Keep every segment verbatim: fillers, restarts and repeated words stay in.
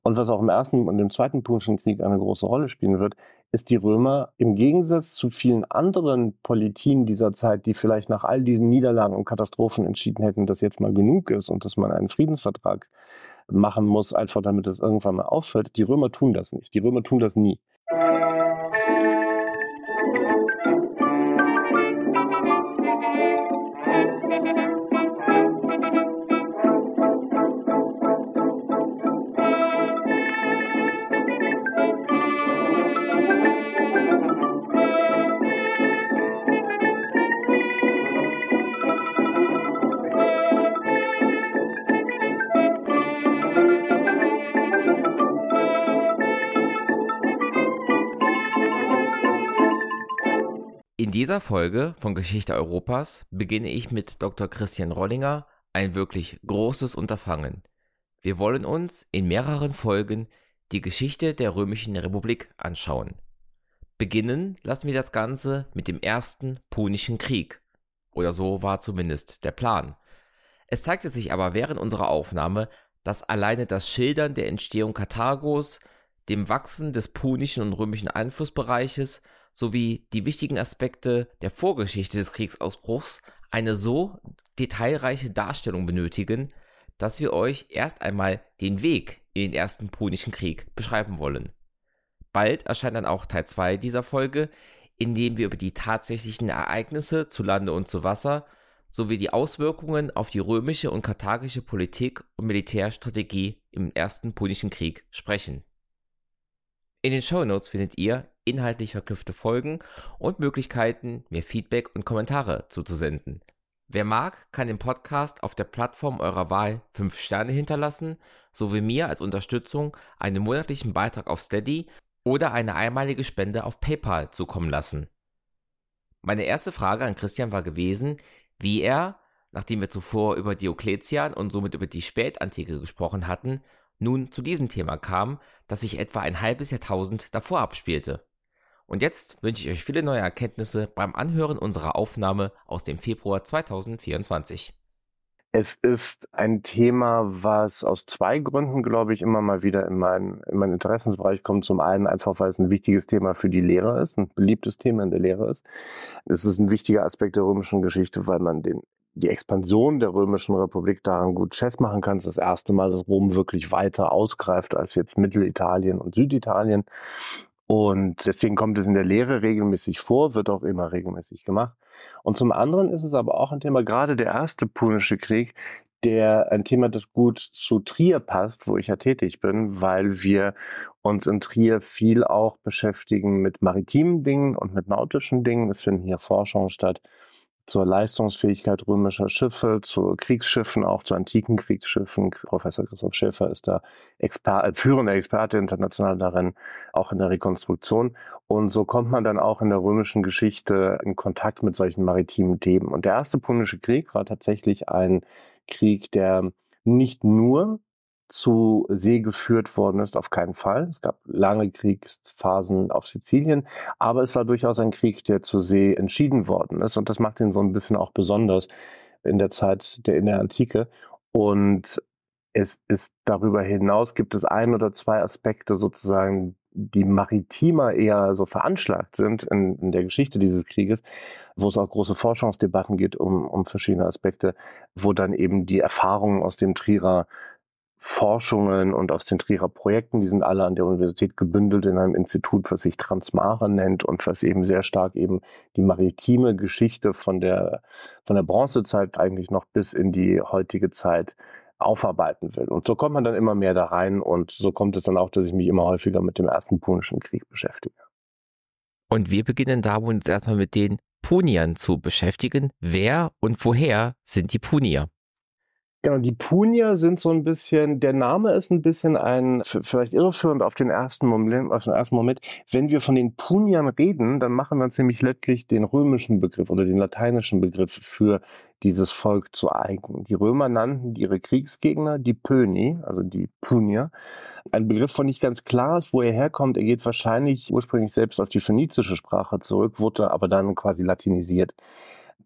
Und was auch im Ersten und im Zweiten Punischen Krieg eine große Rolle spielen wird, ist, die Römer im Gegensatz zu vielen anderen Politien dieser Zeit, die vielleicht nach all diesen Niederlagen und Katastrophen entschieden hätten, dass jetzt mal genug ist und dass man einen Friedensvertrag machen muss, einfach damit es irgendwann mal aufhört. Die Römer tun das nicht. Die Römer tun das nie. In dieser Folge von Geschichte Europas beginne ich mit Doktor Christian Rollinger ein wirklich großes Unterfangen. Wir wollen uns in mehreren Folgen die Geschichte der Römischen Republik anschauen. Beginnen lassen wir das Ganze mit dem Ersten Punischen Krieg. Oder so war zumindest der Plan. Es zeigte sich aber während unserer Aufnahme, dass alleine das Schildern der Entstehung Karthagos, dem Wachsen des punischen und römischen Einflussbereiches sowie die wichtigen Aspekte der Vorgeschichte des Kriegsausbruchs eine so detailreiche Darstellung benötigen, dass wir euch erst einmal den Weg in den Ersten Punischen Krieg beschreiben wollen. Bald erscheint dann auch Teil zwei dieser Folge, in dem wir über die tatsächlichen Ereignisse zu Lande und zu Wasser sowie die Auswirkungen auf die römische und karthagische Politik und Militärstrategie im Ersten Punischen Krieg sprechen. In den Shownotes findet ihr inhaltlich verknüpfte Folgen und Möglichkeiten, mir Feedback und Kommentare zuzusenden. Wer mag, kann dem Podcast auf der Plattform eurer Wahl fünf Sterne hinterlassen, sowie mir als Unterstützung einen monatlichen Beitrag auf Steady oder eine einmalige Spende auf PayPal zukommen lassen. Meine erste Frage an Christian war gewesen, wie er, nachdem wir zuvor über Diokletian und somit über die Spätantike gesprochen hatten, nun zu diesem Thema kam, das sich etwa ein halbes Jahrtausend davor abspielte. Und jetzt wünsche ich euch viele neue Erkenntnisse beim Anhören unserer Aufnahme aus dem Februar zweitausendvierundzwanzig. Es ist ein Thema, was aus zwei Gründen, glaube ich, immer mal wieder in meinen, in meinen Interessensbereich kommt. Zum einen einfach, weil es ein wichtiges Thema für die Lehre ist, ein beliebtes Thema in der Lehre ist. Es ist ein wichtiger Aspekt der römischen Geschichte, weil man den die Expansion der Römischen Republik daran gut festmachen kann. Es ist das erste Mal, dass Rom wirklich weiter ausgreift als jetzt Mittelitalien und Süditalien. Und deswegen kommt es in der Lehre regelmäßig vor, wird auch immer regelmäßig gemacht. Und zum anderen ist es aber auch ein Thema, gerade der Erste Punische Krieg, der ein Thema, das gut zu Trier passt, wo ich ja tätig bin, weil wir uns in Trier viel auch beschäftigen mit maritimen Dingen und mit nautischen Dingen. Es finden hier Forschungen statt zur Leistungsfähigkeit römischer Schiffe, zu Kriegsschiffen, auch zu antiken Kriegsschiffen. Professor Christoph Schäfer ist da Exper- führender Experte international darin, auch in der Rekonstruktion. Und so kommt man dann auch in der römischen Geschichte in Kontakt mit solchen maritimen Themen. Und der Erste Punische Krieg war tatsächlich ein Krieg, der nicht nur zu See geführt worden ist, auf keinen Fall. Es gab lange Kriegsphasen auf Sizilien, aber es war durchaus ein Krieg, der zu See entschieden worden ist, und das macht ihn so ein bisschen auch besonders in der Zeit der in der Antike. Und es ist darüber hinaus, gibt es ein oder zwei Aspekte sozusagen, die maritimer eher so veranschlagt sind in, in der Geschichte dieses Krieges, wo es auch große Forschungsdebatten geht um, um verschiedene Aspekte, wo dann eben die Erfahrungen aus dem Trierer Forschungen und aus den Trierer Projekten, die sind alle an der Universität gebündelt in einem Institut, was sich Transmare nennt und was eben sehr stark eben die maritime Geschichte von der, von der Bronzezeit eigentlich noch bis in die heutige Zeit aufarbeiten will. Und so kommt man dann immer mehr da rein, und so kommt es dann auch, dass ich mich immer häufiger mit dem Ersten Punischen Krieg beschäftige. Und wir beginnen da uns erstmal mit den Puniern zu beschäftigen. Wer und woher sind die Punier? Genau, die Punier sind so ein bisschen, der Name ist ein bisschen ein, vielleicht irreführend auf den ersten Moment, auf den ersten Moment. Wenn wir von den Puniern reden, dann machen wir uns nämlich letztlich den römischen Begriff oder den lateinischen Begriff für dieses Volk zu eigen. Die Römer nannten ihre Kriegsgegner die Pöni, also die Punier. Ein Begriff, von nicht ganz klar ist, wo er herkommt. Er geht wahrscheinlich ursprünglich selbst auf die phönizische Sprache zurück, wurde aber dann quasi latinisiert.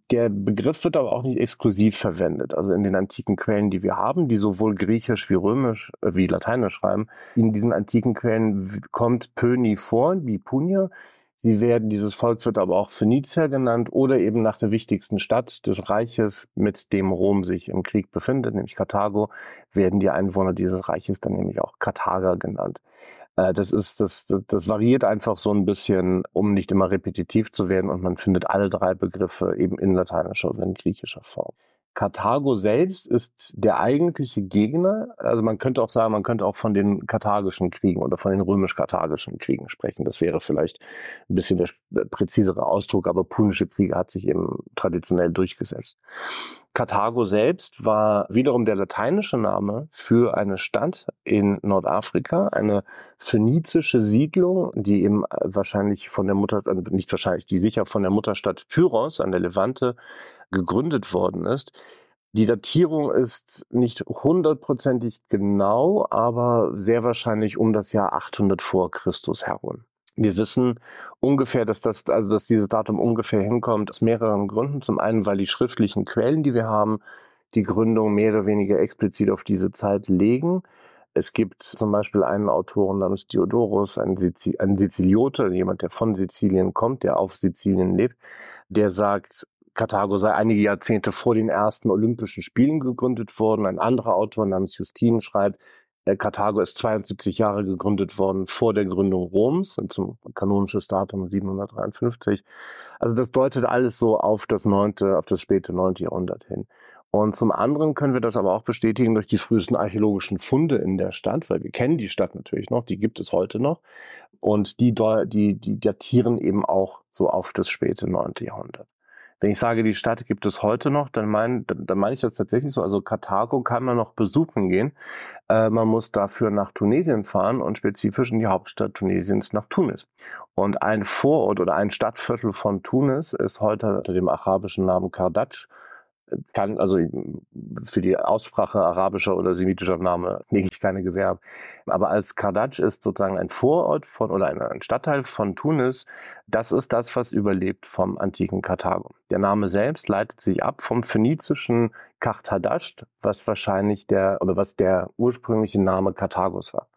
Der Begriff wird aber auch nicht exklusiv verwendet. Also in den antiken Quellen, die wir haben, die sowohl griechisch wie römisch, äh, wie lateinisch schreiben, in diesen antiken Quellen kommt Pöni vor, die Punier. Sie werden, dieses Volk wird aber auch Phönizier genannt oder eben nach der wichtigsten Stadt des Reiches, mit dem Rom sich im Krieg befindet, nämlich Karthago, werden die Einwohner dieses Reiches dann nämlich auch Karthager genannt. Das ist, das, das variiert einfach so ein bisschen, um nicht immer repetitiv zu werden, und man findet alle drei Begriffe eben in lateinischer und in griechischer Form. Karthago selbst ist der eigentliche Gegner, also man könnte auch sagen, man könnte auch von den karthagischen Kriegen oder von den römisch-karthagischen Kriegen sprechen. Das wäre vielleicht ein bisschen der präzisere Ausdruck, aber punische Kriege hat sich eben traditionell durchgesetzt. Karthago selbst war wiederum der lateinische Name für eine Stadt in Nordafrika, eine phönizische Siedlung, die eben wahrscheinlich von der Mutter, nicht wahrscheinlich, die sicher von der Mutterstadt Tyros an der Levante gegründet worden ist. Die Datierung ist nicht hundertprozentig genau, aber sehr wahrscheinlich um das Jahr achthundert vor Christus herum. Wir wissen ungefähr, dass das, also dass dieses Datum ungefähr hinkommt, aus mehreren Gründen. Zum einen, weil die schriftlichen Quellen, die wir haben, die Gründung mehr oder weniger explizit auf diese Zeit legen. Es gibt zum Beispiel einen Autoren namens Diodorus, einen, Sizil- einen Siziliote, jemand, der von Sizilien kommt, der auf Sizilien lebt, der sagt, Karthago sei einige Jahrzehnte vor den ersten Olympischen Spielen gegründet worden. Ein anderer Autor namens Justin schreibt, Karthago ist zweiundsiebzig Jahre gegründet worden vor der Gründung Roms, und zum kanonisches Datum siebenhundertdreiundfünfzig. Also das deutet alles so auf das neunte, auf das späte neunte Jahrhundert hin. Und zum anderen können wir das aber auch bestätigen durch die frühesten archäologischen Funde in der Stadt, weil wir kennen die Stadt natürlich noch, die gibt es heute noch. Und die, die, die datieren eben auch so auf das späte neunte Jahrhundert. Wenn ich sage, die Stadt gibt es heute noch, dann meine dann mein ich das tatsächlich so. Also Karthago kann man noch besuchen gehen. Äh, man muss dafür nach Tunesien fahren und spezifisch in die Hauptstadt Tunesiens, nach Tunis. Und ein Vorort oder ein Stadtviertel von Tunis ist heute unter dem arabischen Namen Kardatsch. Kann, also für die Aussprache arabischer oder semitischer Name lege ich keine Gewähr ab. Aber als Kardatsch ist sozusagen ein Vorort von oder ein Stadtteil von Tunis. Das ist das, was überlebt vom antiken Karthago. Der Name selbst leitet sich ab vom phönizischen Karthadasht, was wahrscheinlich der oder was der ursprüngliche Name Karthagos war.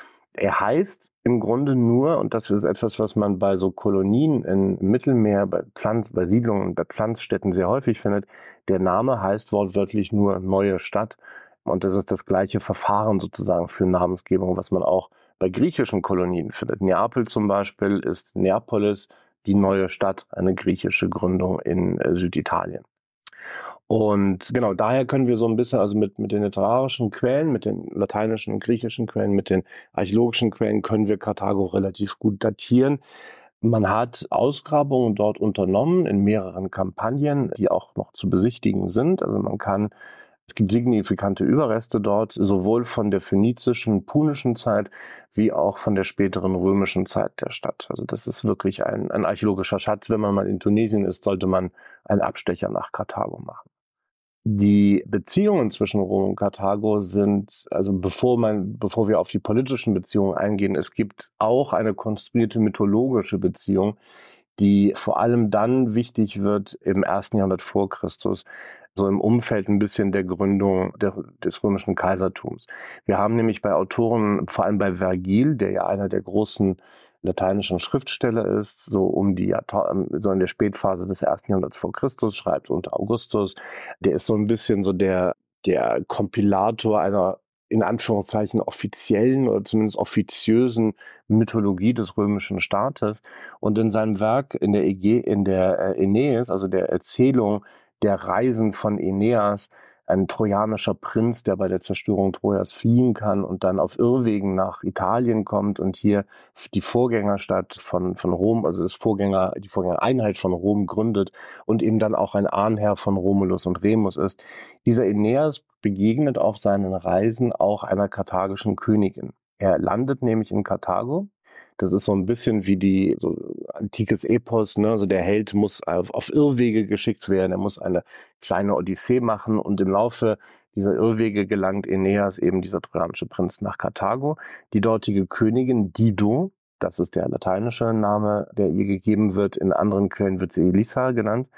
Er heißt im Grunde nur, und das ist etwas, was man bei so Kolonien im Mittelmeer, bei Pflanz, bei Siedlungen, bei Pflanzstädten sehr häufig findet, der Name heißt wortwörtlich nur neue Stadt. Und das ist das gleiche Verfahren sozusagen für Namensgebung, was man auch bei griechischen Kolonien findet. Neapel zum Beispiel ist Neapolis, die neue Stadt, eine griechische Gründung in äh, Süditalien. Und genau, daher können wir so ein bisschen, also mit, mit den literarischen Quellen, mit den lateinischen und griechischen Quellen, mit den archäologischen Quellen können wir Karthago relativ gut datieren. Man hat Ausgrabungen dort unternommen in mehreren Kampagnen, die auch noch zu besichtigen sind. Also man kann, es gibt signifikante Überreste dort, sowohl von der phönizischen, punischen Zeit, wie auch von der späteren römischen Zeit der Stadt. Also das ist wirklich ein, ein archäologischer Schatz. Wenn man mal in Tunesien ist, sollte man einen Abstecher nach Karthago machen. Die Beziehungen zwischen Rom und Karthago sind, also bevor man, bevor wir auf die politischen Beziehungen eingehen, es gibt auch eine konstruierte mythologische Beziehung, die vor allem dann wichtig wird im ersten Jahrhundert vor Christus, so im Umfeld ein bisschen der Gründung der, des römischen Kaisertums. Wir haben nämlich bei Autoren, vor allem bei Vergil, der ja einer der großen lateinischen Schriftsteller ist, so um die so in der Spätphase des ersten Jahrhunderts vor Christus, schreibt unter Augustus. Der ist so ein bisschen so der der Kompilator einer in Anführungszeichen offiziellen oder zumindest offiziösen Mythologie des römischen Staates. Und in seinem Werk in der Ege, in der Aeneis, also der Erzählung der Reisen von Aeneas, ein trojanischer Prinz, der bei der Zerstörung Trojas fliehen kann und dann auf Irrwegen nach Italien kommt und hier die Vorgängerstadt von, von Rom, also das Vorgänger, die Vorgängereinheit von Rom gründet und eben dann auch ein Ahnherr von Romulus und Remus ist. Dieser Aeneas begegnet auf seinen Reisen auch einer karthagischen Königin. Er landet nämlich in Karthago. Das ist so ein bisschen wie die so antikes Epos, ne? Also der Held muss auf, auf Irrwege geschickt werden, er muss eine kleine Odyssee machen und im Laufe dieser Irrwege gelangt Aeneas, eben dieser trojanische Prinz, nach Karthago. Die dortige Königin Dido, das ist der lateinische Name, der ihr gegeben wird, in anderen Quellen wird sie Elissa genannt.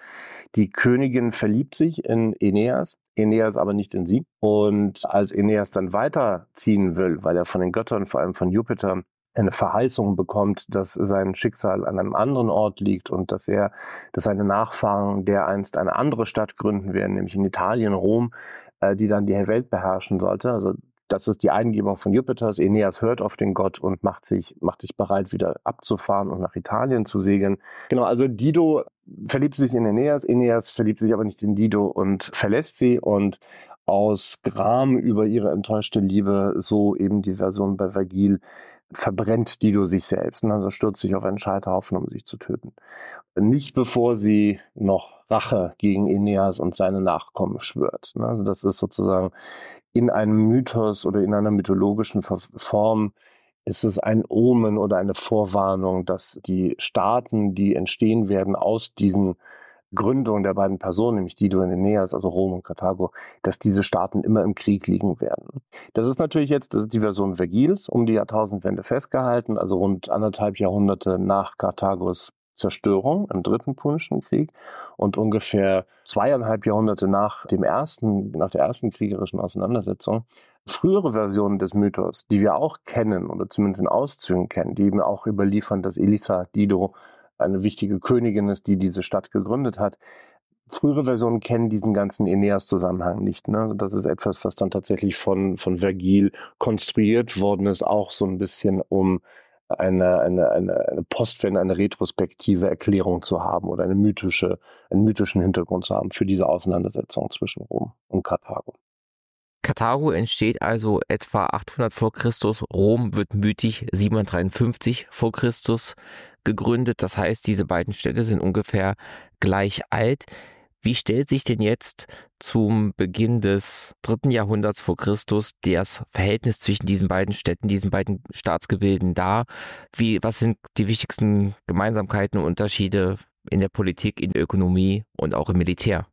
Die Königin verliebt sich in Aeneas, Aeneas aber nicht in sie. Und als Aeneas dann weiterziehen will, weil er von den Göttern, vor allem von Jupiter, eine Verheißung bekommt, dass sein Schicksal an einem anderen Ort liegt und dass er, dass seine Nachfahren dereinst eine andere Stadt gründen werden, nämlich in Italien, Rom, äh, die dann die Welt beherrschen sollte. Also das ist die Eingebung von Jupiters. Aeneas hört auf den Gott und macht sich, macht sich bereit, wieder abzufahren und nach Italien zu segeln. Genau, also Dido verliebt sich in Aeneas, Aeneas verliebt sich aber nicht in Dido und verlässt sie, und aus Gram über ihre enttäuschte Liebe, so eben die Version bei Vergil, verbrennt Dido sich selbst, also stürzt sich auf einen Scheiterhaufen, um sich zu töten. Nicht bevor sie noch Rache gegen Aeneas und seine Nachkommen schwört. Also das ist sozusagen in einem Mythos oder in einer mythologischen Form, ist es ein Omen oder eine Vorwarnung, dass die Staaten, die entstehen werden aus diesen Gründungen der beiden Personen, nämlich Dido und Aeneas, also Rom und Karthago, dass diese Staaten immer im Krieg liegen werden. Das ist natürlich jetzt das ist die Version Vergils, um die Jahrtausendwende festgehalten, also rund anderthalb Jahrhunderte nach Karthagos Zerstörung im Dritten Punischen Krieg und ungefähr zweieinhalb Jahrhunderte nach dem ersten, nach der ersten kriegerischen Auseinandersetzung. Frühere Versionen des Mythos, die wir auch kennen oder zumindest in Auszügen kennen, die eben auch überliefern, dass Elisa Dido eine wichtige Königin ist, die diese Stadt gegründet hat. Frühere Versionen kennen diesen ganzen Aeneas-Zusammenhang nicht. Ne? Das ist etwas, was dann tatsächlich von, von Vergil konstruiert worden ist, auch so ein bisschen, um eine, eine, eine, eine Postwende, eine retrospektive Erklärung zu haben oder eine mythische, einen mythischen Hintergrund zu haben für diese Auseinandersetzung zwischen Rom und Karthago. Karthago entsteht also etwa achthundert vor Christus, Rom wird mythisch siebenhundertdreiundfünfzig vor Christus gegründet. Das heißt, diese beiden Städte sind ungefähr gleich alt. Wie stellt sich denn jetzt zum Beginn des dritten Jahrhunderts vor Christus das Verhältnis zwischen diesen beiden Städten, diesen beiden Staatsgebilden dar? Wie, was sind die wichtigsten Gemeinsamkeiten und Unterschiede in der Politik, in der Ökonomie und auch im Militär?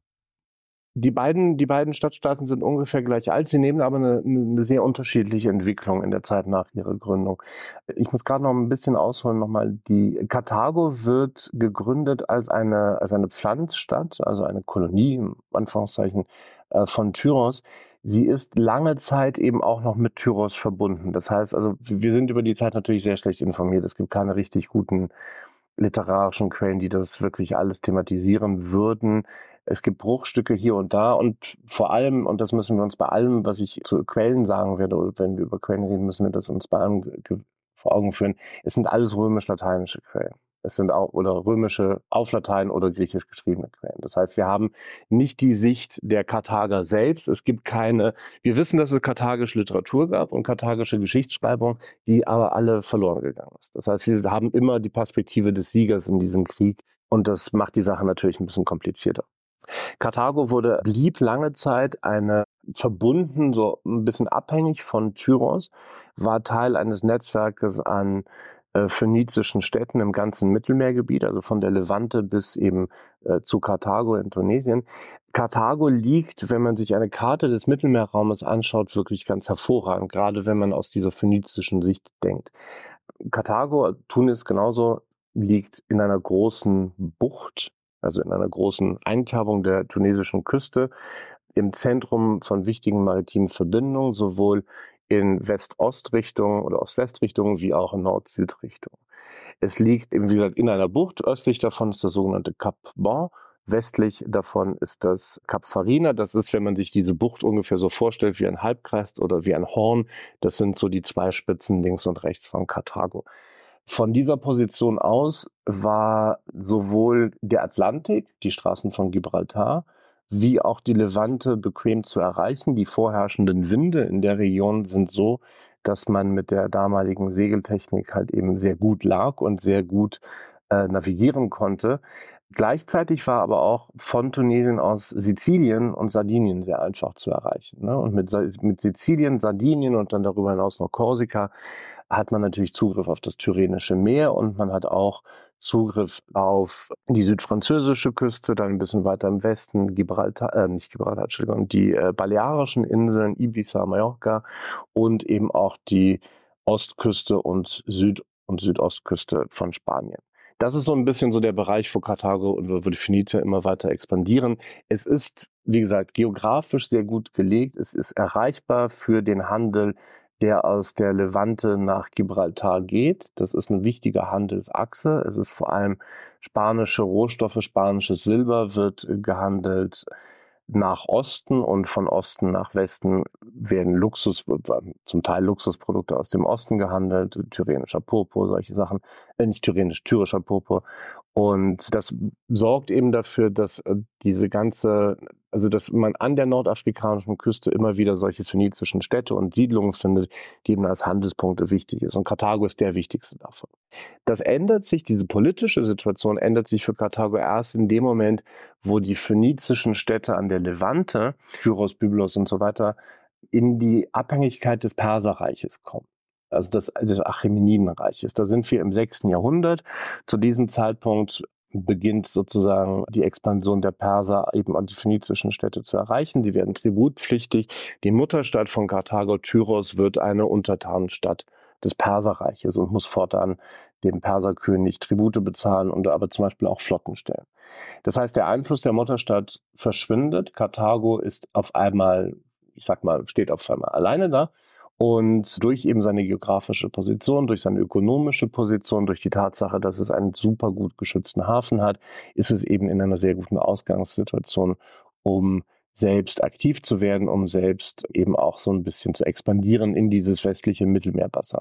Die beiden, die beiden Stadtstaaten sind ungefähr gleich alt. Sie nehmen aber eine, eine sehr unterschiedliche Entwicklung in der Zeit nach ihrer Gründung. Ich muss gerade noch ein bisschen ausholen nochmal. Die Karthago wird gegründet als eine, als eine Pflanzstadt, also eine Kolonie, im Anführungszeichen, von Tyros. Sie ist lange Zeit eben auch noch mit Tyros verbunden. Das heißt, also wir sind über die Zeit natürlich sehr schlecht informiert. Es gibt keine richtig guten literarischen Quellen, die das wirklich alles thematisieren würden. Es gibt Bruchstücke hier und da und vor allem, und das müssen wir uns bei allem, was ich zu Quellen sagen werde, oder wenn wir über Quellen reden, müssen wir das uns bei allem vor Augen führen. Es sind alles römisch-lateinische Quellen. Es sind auch oder römische auf Latein oder griechisch geschriebene Quellen. Das heißt, wir haben nicht die Sicht der Karthager selbst. Es gibt keine, wir wissen, dass es karthagische Literatur gab und karthagische Geschichtsschreibung, die aber alle verloren gegangen ist. Das heißt, wir haben immer die Perspektive des Siegers in diesem Krieg und das macht die Sache natürlich ein bisschen komplizierter. Karthago wurde, blieb lange Zeit eine verbunden, so ein bisschen abhängig von Tyros, war Teil eines Netzwerkes an äh, phönizischen Städten im ganzen Mittelmeergebiet, also von der Levante bis eben äh, zu Karthago in Tunesien. Karthago liegt, wenn man sich eine Karte des Mittelmeerraumes anschaut, wirklich ganz hervorragend, gerade wenn man aus dieser phönizischen Sicht denkt. Karthago, Tunis genauso, liegt in einer großen Bucht, also in einer großen Einkerbung der tunesischen Küste, im Zentrum von wichtigen maritimen Verbindungen, sowohl in West-Ost-Richtung oder Ost-West-Richtung wie auch in Nord-Süd-Richtung. Es liegt, wie gesagt, in einer Bucht. Östlich davon ist das sogenannte Cap Bon. Westlich davon ist das Cap Farina. Das ist, wenn man sich diese Bucht ungefähr so vorstellt, wie ein Halbkreis oder wie ein Horn. Das sind so die zwei Spitzen links und rechts von Karthago. Von dieser Position aus war sowohl der Atlantik, die Straßen von Gibraltar, wie auch die Levante bequem zu erreichen. Die vorherrschenden Winde in der Region sind so, dass man mit der damaligen Segeltechnik halt eben sehr gut lag und sehr gut äh, navigieren konnte. Gleichzeitig war aber auch von Tunesien aus Sizilien und Sardinien sehr einfach zu erreichen. Ne? Und mit, mit Sizilien, Sardinien und dann darüber hinaus noch Korsika hat man natürlich Zugriff auf das Tyrrhenische Meer und man hat auch Zugriff auf die südfranzösische Küste, dann ein bisschen weiter im Westen, Gibraltar, äh, nicht Gibraltar, Entschuldigung, die äh, Balearischen Inseln, Ibiza, Mallorca und eben auch die Ostküste und Süd- und Südostküste von Spanien. Das ist so ein bisschen so der Bereich, wo Karthago und wo die Phönizier immer weiter expandieren. Es ist, wie gesagt, geografisch sehr gut gelegt. Es ist erreichbar für den Handel, der aus der Levante nach Gibraltar geht. Das ist eine wichtige Handelsachse. Es ist vor allem spanische Rohstoffe, spanisches Silber wird gehandelt nach Osten, und von Osten nach Westen werden Luxus, zum Teil Luxusprodukte aus dem Osten gehandelt, tyrenischer Purpur, solche Sachen, äh, nicht tyrenisch, tyrischer Purpur. Und das sorgt eben dafür, dass äh, diese ganze, also dass man an der nordafrikanischen Küste immer wieder solche phönizischen Städte und Siedlungen findet, die eben als Handelspunkte wichtig ist. Und Karthago ist der wichtigste davon. Das ändert sich, diese politische Situation ändert sich für Karthago erst in dem Moment, wo die phönizischen Städte an der Levante, Tyros, Byblos und so weiter, in die Abhängigkeit des Perserreiches kommen. Also des, des Achämenidenreiches. Da sind wir im sechsten Jahrhundert. Zu diesem Zeitpunkt beginnt sozusagen die Expansion der Perser eben an die phönizischen Städte zu erreichen. Sie werden tributpflichtig. Die Mutterstadt von Karthago, Tyros, wird eine Untertanenstadt des Perserreiches und muss fortan dem Perserkönig Tribute bezahlen und aber zum Beispiel auch Flotten stellen. Das heißt, der Einfluss der Mutterstadt verschwindet. Karthago ist auf einmal, ich sag mal, steht auf einmal alleine da. Und durch eben seine geografische Position, durch seine ökonomische Position, durch die Tatsache, dass es einen super gut geschützten Hafen hat, ist es eben in einer sehr guten Ausgangssituation, um selbst aktiv zu werden, um selbst eben auch so ein bisschen zu expandieren in dieses westliche Mittelmeerbassin.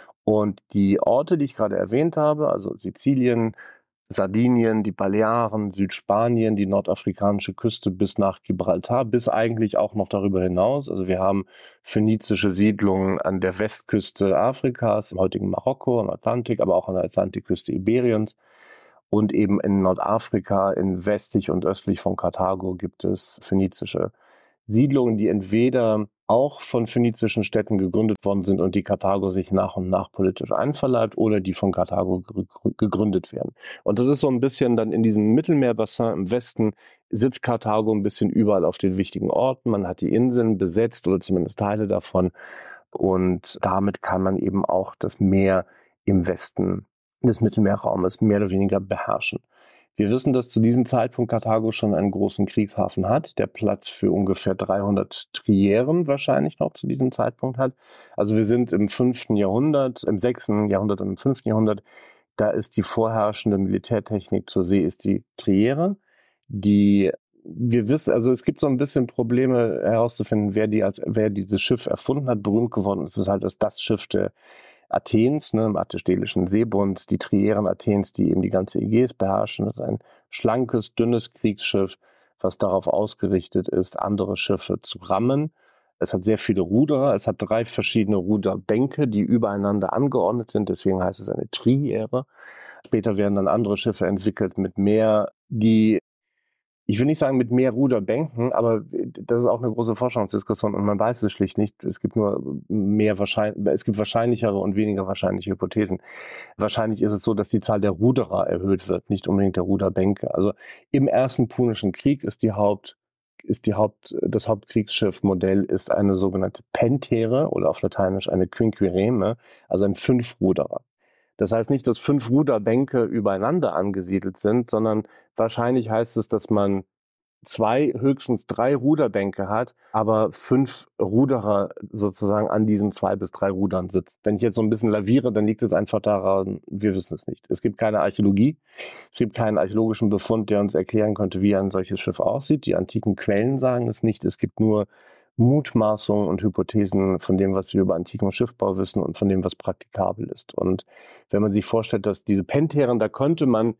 Und die Orte, die ich gerade erwähnt habe, also Sizilien, Sardinien, die Balearen, Südspanien, die nordafrikanische Küste bis nach Gibraltar, bis eigentlich auch noch darüber hinaus. Also wir haben phönizische Siedlungen an der Westküste Afrikas, im heutigen Marokko, im Atlantik, aber auch an der Atlantikküste Iberiens. Und eben in Nordafrika, in westlich und östlich von Karthago, gibt es phönizische Siedlungen, die entweder auch von phönizischen Städten gegründet worden sind und die Karthago sich nach und nach politisch einverleibt, oder die von Karthago gegründet werden. Und das ist so ein bisschen dann in diesem Mittelmeerbassin im Westen, sitzt Karthago ein bisschen überall auf den wichtigen Orten. Man hat die Inseln besetzt oder zumindest Teile davon. Und damit kann man eben auch das Meer im Westen des Mittelmeerraumes mehr oder weniger beherrschen. Wir wissen, dass zu diesem Zeitpunkt Karthago schon einen großen Kriegshafen hat, der Platz für ungefähr dreihundert Trieren wahrscheinlich noch zu diesem Zeitpunkt hat. Also wir sind im fünften Jahrhundert, im sechsten Jahrhundert und im fünften Jahrhundert. Da ist die vorherrschende Militärtechnik zur See ist die Triere. Die wir wissen, also es gibt so ein bisschen Probleme herauszufinden, wer die als wer dieses Schiff erfunden hat. Berühmt geworden ist es halt als das Schiff der Athens, ne, im Attistelischen Seebund, die Trieren Athens, die eben die ganze Ägäis beherrschen. Das ist ein schlankes, dünnes Kriegsschiff, was darauf ausgerichtet ist, andere Schiffe zu rammen. Es hat sehr viele Ruderer, es hat drei verschiedene Ruderbänke, die übereinander angeordnet sind, deswegen heißt es eine Triere. Später werden dann andere Schiffe entwickelt mit mehr, die Ich will nicht sagen mit mehr Ruderbänken, aber das ist auch eine große Forschungsdiskussion und man weiß es schlicht nicht. Es gibt nur mehr wahrscheinlich, es gibt wahrscheinlichere und weniger wahrscheinliche Hypothesen. Wahrscheinlich ist es so, dass die Zahl der Ruderer erhöht wird, nicht unbedingt der Ruderbänke. Also im Ersten Punischen Krieg ist die Haupt, ist die Haupt, das Hauptkriegsschiffmodell ist eine sogenannte Pentere oder auf Lateinisch eine Quinquireme, also ein Fünfruderer. Das heißt nicht, dass fünf Ruderbänke übereinander angesiedelt sind, sondern wahrscheinlich heißt es, dass man zwei, höchstens drei Ruderbänke hat, aber fünf Ruderer sozusagen an diesen zwei bis drei Rudern sitzen. Wenn ich jetzt so ein bisschen laviere, dann liegt es einfach daran, wir wissen es nicht. Es gibt keine Archäologie, es gibt keinen archäologischen Befund, der uns erklären könnte, wie ein solches Schiff aussieht. Die antiken Quellen sagen es nicht. Es gibt nur Mutmaßungen und Hypothesen von dem, was wir über antiken Schiffbau wissen und von dem, was praktikabel ist. Und wenn man sich vorstellt, dass diese Pentheren, da könnte man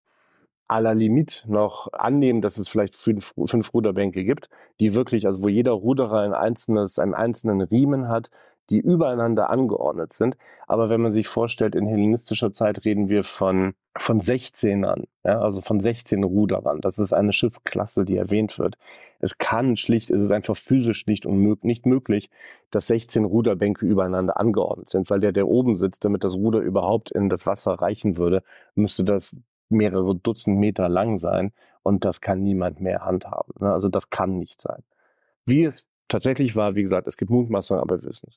à la limite noch annehmen, dass es vielleicht fünf, fünf Ruderbänke gibt, die wirklich, also wo jeder Ruderer ein einzelnes, einen einzelnen Riemen hat, die übereinander angeordnet sind. Aber wenn man sich vorstellt, in hellenistischer Zeit reden wir von, von sechzehnern, ja, also von sechzehn Ruderern. Das ist eine Schiffsklasse, die erwähnt wird. Es kann schlicht, es ist einfach physisch nicht, unmöglich, nicht möglich, dass sechzehn Ruderbänke übereinander angeordnet sind, weil der, der oben sitzt, damit das Ruder überhaupt in das Wasser reichen würde, müsste das mehrere Dutzend Meter lang sein und das kann niemand mehr handhaben. Also das kann nicht sein. Wie es tatsächlich war, wie gesagt, es gibt Mutmaßungen, aber wir wissen es nicht.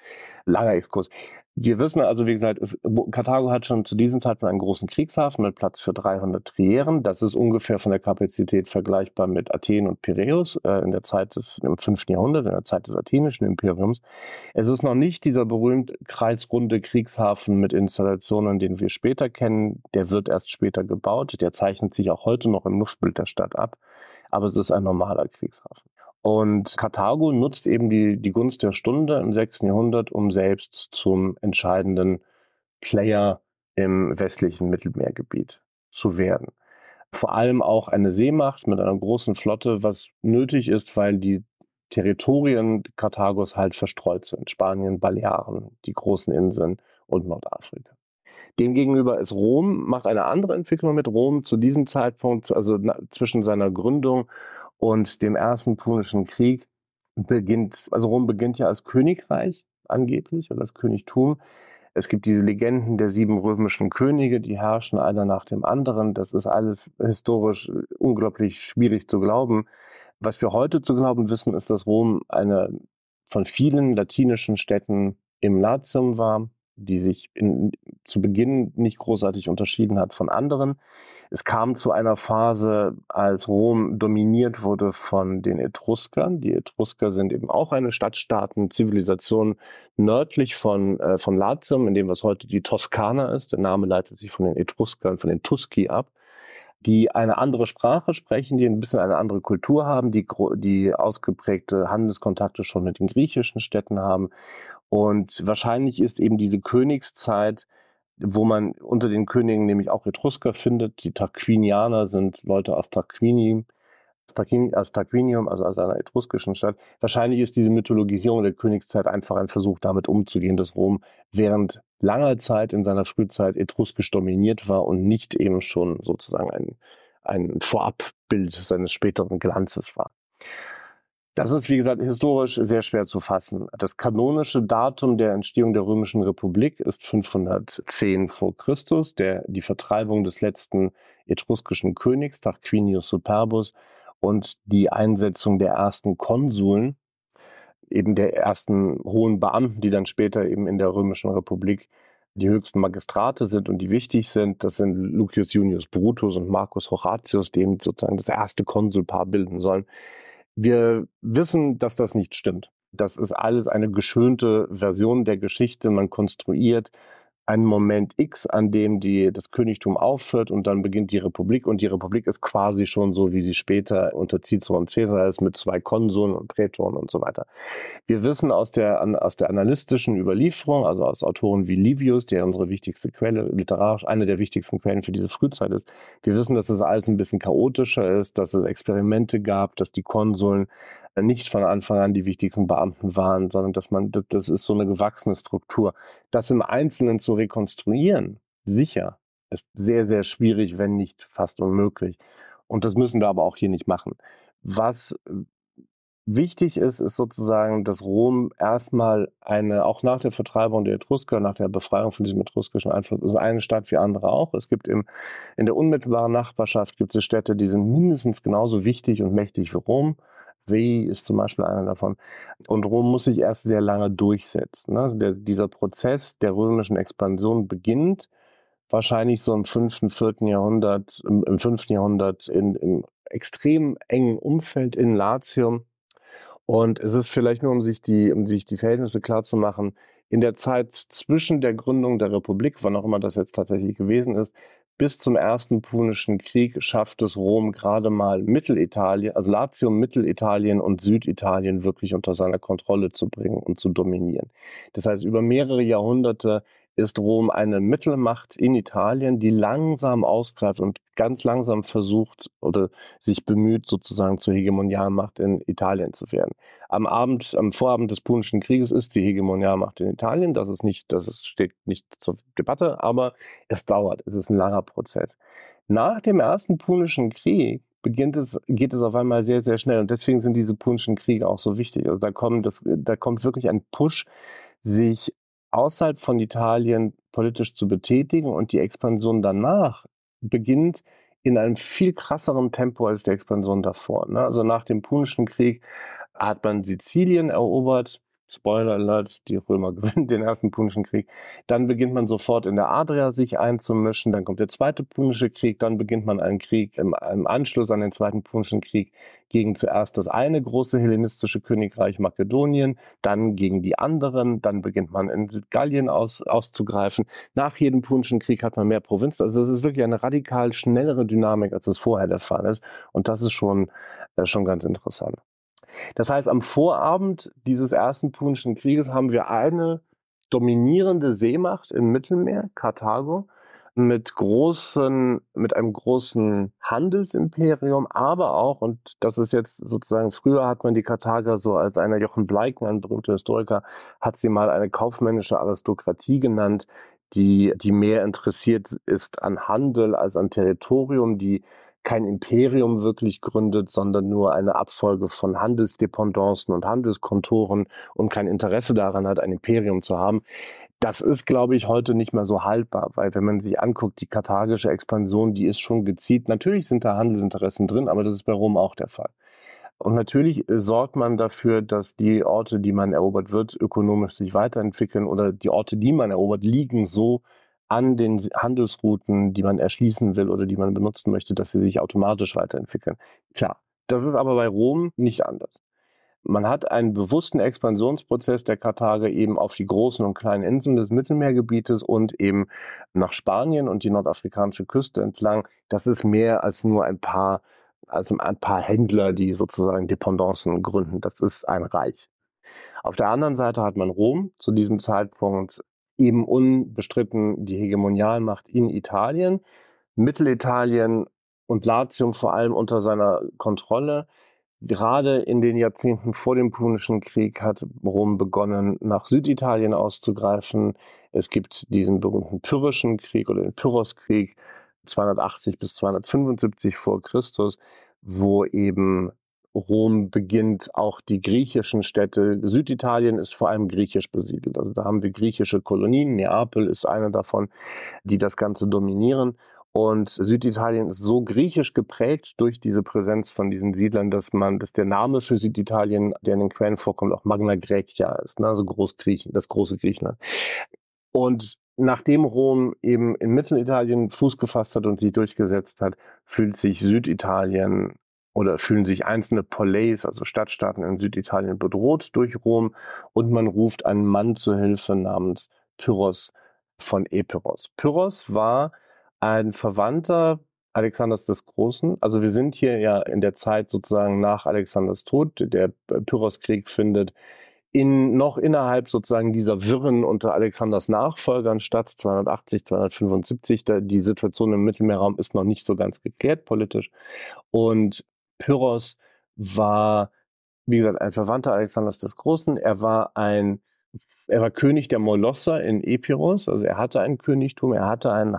Langer Exkurs. Wir wissen also, wie gesagt, es, Karthago hat schon zu diesem Zeitpunkt einen großen Kriegshafen mit Platz für dreihundert Trieren. Das ist ungefähr von der Kapazität vergleichbar mit Athen und Piräus äh, in der Zeit des, im fünften Jahrhundert, in der Zeit des athenischen Imperiums. Es ist noch nicht dieser berühmte kreisrunde Kriegshafen mit Installationen, den wir später kennen. Der wird erst später gebaut. Der zeichnet sich auch heute noch im Luftbild der Stadt ab. Aber es ist ein normaler Kriegshafen. Und Karthago nutzt eben die, die Gunst der Stunde im sechsten Jahrhundert, um selbst zum entscheidenden Player im westlichen Mittelmeergebiet zu werden. Vor allem auch eine Seemacht mit einer großen Flotte, was nötig ist, weil die Territorien Karthagos halt verstreut sind. Spanien, Balearen, die großen Inseln und Nordafrika. Demgegenüber ist Rom, macht eine andere Entwicklung mit Rom zu diesem Zeitpunkt, also na, zwischen seiner Gründung und dem ersten Punischen Krieg beginnt, also Rom beginnt ja als Königreich angeblich oder als Königtum. Es gibt diese Legenden der sieben römischen Könige, die herrschen einer nach dem anderen. Das ist alles historisch unglaublich schwierig zu glauben. Was wir heute zu glauben wissen, ist, dass Rom eine von vielen latinischen Städten im Latium war, die sich in, zu Beginn nicht großartig unterschieden hat von anderen. Es kam zu einer Phase, als Rom dominiert wurde von den Etruskern. Die Etrusker sind eben auch eine Stadtstaaten, Zivilisation nördlich von, äh, von Latium, in dem was heute die Toskana ist. Der Name leitet sich von den Etruskern, von den Tusci ab, die eine andere Sprache sprechen, die ein bisschen eine andere Kultur haben, die, die ausgeprägte Handelskontakte schon mit den griechischen Städten haben. Und wahrscheinlich ist eben diese Königszeit, wo man unter den Königen nämlich auch Etrusker findet. Die Tarquinianer sind Leute aus Tarquinium, aus Tarquinium, also aus einer etruskischen Stadt. Wahrscheinlich ist diese Mythologisierung der Königszeit einfach ein Versuch, damit umzugehen, dass Rom während langer Zeit in seiner Frühzeit etruskisch dominiert war und nicht eben schon sozusagen ein, ein Vorabbild seines späteren Glanzes war. Das ist, wie gesagt, historisch sehr schwer zu fassen. Das kanonische Datum der Entstehung der Römischen Republik ist fünfhundertzehn vor Christus, der, die Vertreibung des letzten etruskischen Königs, Tarquinius Superbus, und die Einsetzung der ersten Konsuln, eben der ersten hohen Beamten, die dann später eben in der Römischen Republik die höchsten Magistrate sind und die wichtig sind. Das sind Lucius Junius Brutus und Marcus Horatius, die eben sozusagen das erste Konsulpaar bilden sollen. Wir wissen, dass das nicht stimmt. Das ist alles eine geschönte Version der Geschichte. Man konstruiert einen Moment X, an dem die, das Königtum aufhört und dann beginnt die Republik. Und die Republik ist quasi schon so, wie sie später unter Cicero und Caesar ist, mit zwei Konsuln und Prätoren und so weiter. Wir wissen aus der, aus der analytischen Überlieferung, also aus Autoren wie Livius, der unsere wichtigste Quelle, literarisch eine der wichtigsten Quellen für diese Frühzeit ist, wir wissen, dass das alles ein bisschen chaotischer ist, dass es Experimente gab, dass die Konsuln nicht von Anfang an die wichtigsten Beamten waren, sondern dass man, das, das ist so eine gewachsene Struktur. Das im Einzelnen zu rekonstruieren, sicher, ist sehr, sehr schwierig, wenn nicht fast unmöglich. Und das müssen wir aber auch hier nicht machen. Was wichtig ist, ist sozusagen, dass Rom erstmal eine, auch nach der Vertreibung der Etrusker, nach der Befreiung von diesem etruskischen Einfluss, ist eine Stadt wie andere auch. Es gibt im, in der unmittelbaren Nachbarschaft gibt es Städte, die sind mindestens genauso wichtig und mächtig wie Rom. Veii ist zum Beispiel einer davon. Und Rom muss sich erst sehr lange durchsetzen. Also der, dieser Prozess der römischen Expansion beginnt wahrscheinlich so im fünften, vierten Jahrhundert, im, im fünften Jahrhundert in, im extrem engen Umfeld in Latium. Und es ist vielleicht nur, um sich die, um sich die Verhältnisse klar zu machen, in der Zeit zwischen der Gründung der Republik, wann auch immer das jetzt tatsächlich gewesen ist, bis zum ersten Punischen Krieg schafft es Rom gerade mal Mittelitalien, also Latium, Mittelitalien und Süditalien wirklich unter seiner Kontrolle zu bringen und zu dominieren. Das heißt, über mehrere Jahrhunderte ist Rom eine Mittelmacht in Italien, die langsam ausgreift und ganz langsam versucht oder sich bemüht, sozusagen zur Hegemonialmacht in Italien zu werden. Am Abend, am Vorabend des Punischen Krieges ist die Hegemonialmacht in Italien. Das ist nicht, das ist, steht nicht zur Debatte, aber es dauert. Es ist ein langer Prozess. Nach dem ersten Punischen Krieg beginnt es, geht es auf einmal sehr, sehr schnell. Und deswegen sind diese Punischen Kriege auch so wichtig. Also da kommt, das, da kommt wirklich ein Push, sich außerhalb von Italien politisch zu betätigen, und die Expansion danach beginnt in einem viel krasseren Tempo als die Expansion davor. Also nach dem Punischen Krieg hat man Sizilien erobert, Spoiler Alert, die Römer gewinnen den ersten Punischen Krieg. Dann beginnt man sofort in der Adria sich einzumischen, dann kommt der zweite Punische Krieg, dann beginnt man einen Krieg im, im Anschluss an den zweiten Punischen Krieg gegen zuerst das eine große hellenistische Königreich Makedonien, dann gegen die anderen, dann beginnt man in Südgallien aus, auszugreifen. Nach jedem Punischen Krieg hat man mehr Provinzen. Also es ist wirklich eine radikal schnellere Dynamik, als es vorher der Fall ist. Und das ist schon, äh, schon ganz interessant. Das heißt, am Vorabend dieses ersten Punischen Krieges haben wir eine dominierende Seemacht im Mittelmeer, Karthago, mit großen, mit einem großen Handelsimperium, aber auch, und das ist jetzt sozusagen, früher hat man die Karthager so als einer, Jochen Bleiken, ein berühmter Historiker, hat sie mal eine kaufmännische Aristokratie genannt, die, die mehr interessiert ist an Handel als an Territorium, die kein Imperium wirklich gründet, sondern nur eine Abfolge von Handelsdependancen und Handelskontoren und kein Interesse daran hat, ein Imperium zu haben. Das ist, glaube ich, heute nicht mehr so haltbar, weil wenn man sich anguckt, die karthagische Expansion, die ist schon gezielt. Natürlich sind da Handelsinteressen drin, aber das ist bei Rom auch der Fall. Und natürlich sorgt man dafür, dass die Orte, die man erobert wird, ökonomisch sich weiterentwickeln oder die Orte, die man erobert, liegen so an den Handelsrouten, die man erschließen will oder die man benutzen möchte, dass sie sich automatisch weiterentwickeln. Klar, das ist aber bei Rom nicht anders. Man hat einen bewussten Expansionsprozess der Karthager eben auf die großen und kleinen Inseln des Mittelmeergebietes und eben nach Spanien und die nordafrikanische Küste entlang. Das ist mehr als nur ein paar, also ein paar Händler, die sozusagen Dependancen gründen. Das ist ein Reich. Auf der anderen Seite hat man Rom zu diesem Zeitpunkt eben unbestritten die Hegemonialmacht in Italien, Mittelitalien und Latium vor allem unter seiner Kontrolle. Gerade in den Jahrzehnten vor dem Punischen Krieg hat Rom begonnen, nach Süditalien auszugreifen. Es gibt diesen berühmten Pyrrhischen Krieg oder den Pyrrhoskrieg zweihundertachtzig bis zweihundertfünfundsiebzig vor Christus, wo eben Rom beginnt, auch die griechischen Städte. Süditalien ist vor allem griechisch besiedelt. Also da haben wir griechische Kolonien. Neapel ist eine davon, die das Ganze dominieren. Und Süditalien ist so griechisch geprägt durch diese Präsenz von diesen Siedlern, dass man, dass der Name für Süditalien, der in den Quellen vorkommt, auch Magna Graecia ist, ne? Also Großgriechen, das große Griechenland. Und nachdem Rom eben in Mittelitalien Fuß gefasst hat und sich durchgesetzt hat, fühlt sich Süditalien oder fühlen sich einzelne Poleis, also Stadtstaaten in Süditalien, bedroht durch Rom und man ruft einen Mann zu Hilfe namens Pyrrhos von Epirus. Pyrrhos war ein Verwandter Alexanders des Großen. Also wir sind hier ja in der Zeit sozusagen nach Alexanders Tod. Der Pyrrhoskrieg findet in, noch innerhalb sozusagen dieser Wirren unter Alexanders Nachfolgern statt, zweihundertachtzig, zweihundertfünfundsiebzig. Da die Situation im Mittelmeerraum ist noch nicht so ganz geklärt politisch. Und Pyrrhos war, wie gesagt, ein Verwandter Alexanders des Großen. Er war ein, er war König der Molosser in Epirus. Also er hatte ein Königtum, er hatte ein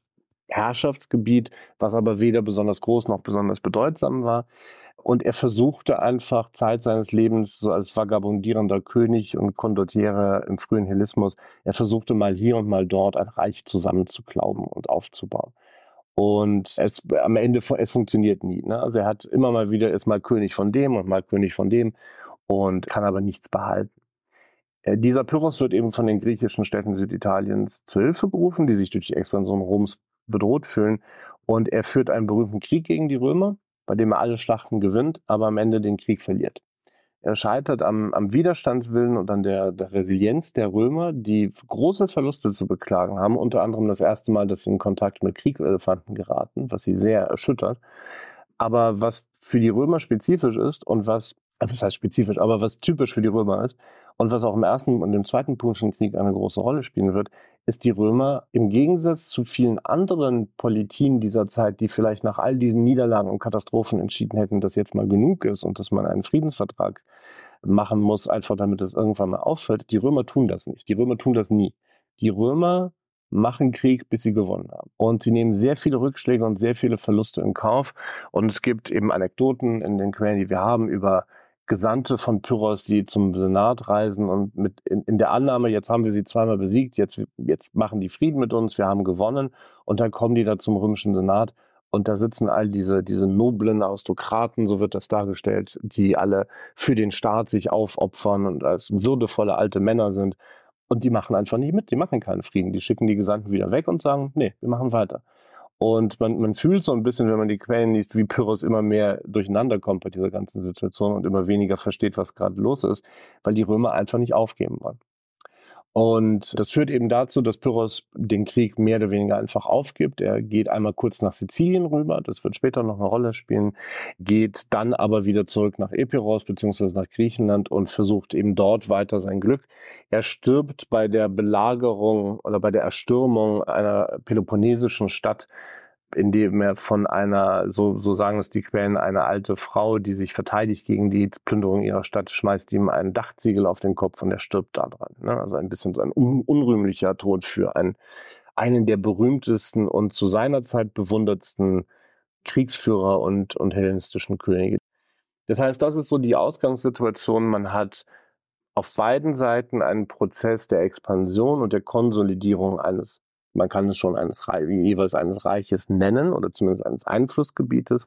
Heimatherrschaftsgebiet, was aber weder besonders groß noch besonders bedeutsam war. Und er versuchte einfach Zeit seines Lebens so als vagabundierender König und Condottiere im frühen Hellenismus, er versuchte mal hier und mal dort ein Reich zusammenzuklauben und aufzubauen. Und es am Ende, es funktioniert nie. Ne? Also er hat immer mal wieder, ist mal König von dem und mal König von dem und kann aber nichts behalten. Äh, dieser Pyrrhos wird eben von den griechischen Städten Süditaliens zu Hilfe gerufen, die sich durch die Expansion Roms bedroht fühlen. Und er führt einen berühmten Krieg gegen die Römer, bei dem er alle Schlachten gewinnt, aber am Ende den Krieg verliert. Er scheitert am, am Widerstandswillen und an der, der Resilienz der Römer, die große Verluste zu beklagen haben. Unter anderem das erste Mal, dass sie in Kontakt mit Kriegselefanten geraten, was sie sehr erschüttert. Aber was für die Römer spezifisch ist und was, was heißt spezifisch, aber was typisch für die Römer ist und was auch im ersten und im zweiten Punischen Krieg eine große Rolle spielen wird, ist die Römer im Gegensatz zu vielen anderen Politien dieser Zeit, die vielleicht nach all diesen Niederlagen und Katastrophen entschieden hätten, dass jetzt mal genug ist und dass man einen Friedensvertrag machen muss, einfach damit es irgendwann mal aufhört. Die Römer tun das nicht. Die Römer tun das nie. Die Römer machen Krieg, bis sie gewonnen haben. Und sie nehmen sehr viele Rückschläge und sehr viele Verluste in Kauf. Und es gibt eben Anekdoten in den Quellen, die wir haben, über Gesandte von Pyrrhos, die zum Senat reisen und mit in, in der Annahme, jetzt haben wir sie zweimal besiegt, jetzt, jetzt machen die Frieden mit uns, wir haben gewonnen. Und dann kommen die da zum römischen Senat Und da sitzen all diese, diese noblen Aristokraten, so wird das dargestellt, die alle für den Staat sich aufopfern und als würdevolle alte Männer sind. Und die machen einfach nicht mit, die machen keinen Frieden. Die schicken die Gesandten wieder weg und sagen, nee, wir machen weiter. Und man, man fühlt so ein bisschen, wenn man die Quellen liest, wie Pyrrhos immer mehr durcheinander kommt bei dieser ganzen Situation und immer weniger versteht, was gerade los ist, weil die Römer einfach nicht aufgeben wollen. Und das führt eben dazu, dass Pyrrhos den Krieg mehr oder weniger einfach aufgibt. Er geht einmal kurz nach Sizilien rüber, das wird später noch eine Rolle spielen, geht dann aber wieder zurück nach Epiros bzw. nach Griechenland und versucht eben dort weiter sein Glück. Er stirbt bei der Belagerung oder bei der Erstürmung einer peloponnesischen Stadt, indem er von einer, so, so sagen es die Quellen, eine alte Frau, die sich verteidigt gegen die Plünderung ihrer Stadt, schmeißt ihm ein Dachziegel auf den Kopf und er stirbt da dran. Ne? Also ein bisschen so ein un- unrühmlicher Tod für einen, einen der berühmtesten und zu seiner Zeit bewundertsten Kriegsführer und, und hellenistischen Könige. Das heißt, das ist so die Ausgangssituation. Man hat auf beiden Seiten einen Prozess der Expansion und der Konsolidierung eines, man kann es schon eines jeweils eines Reiches nennen oder zumindest eines Einflussgebietes.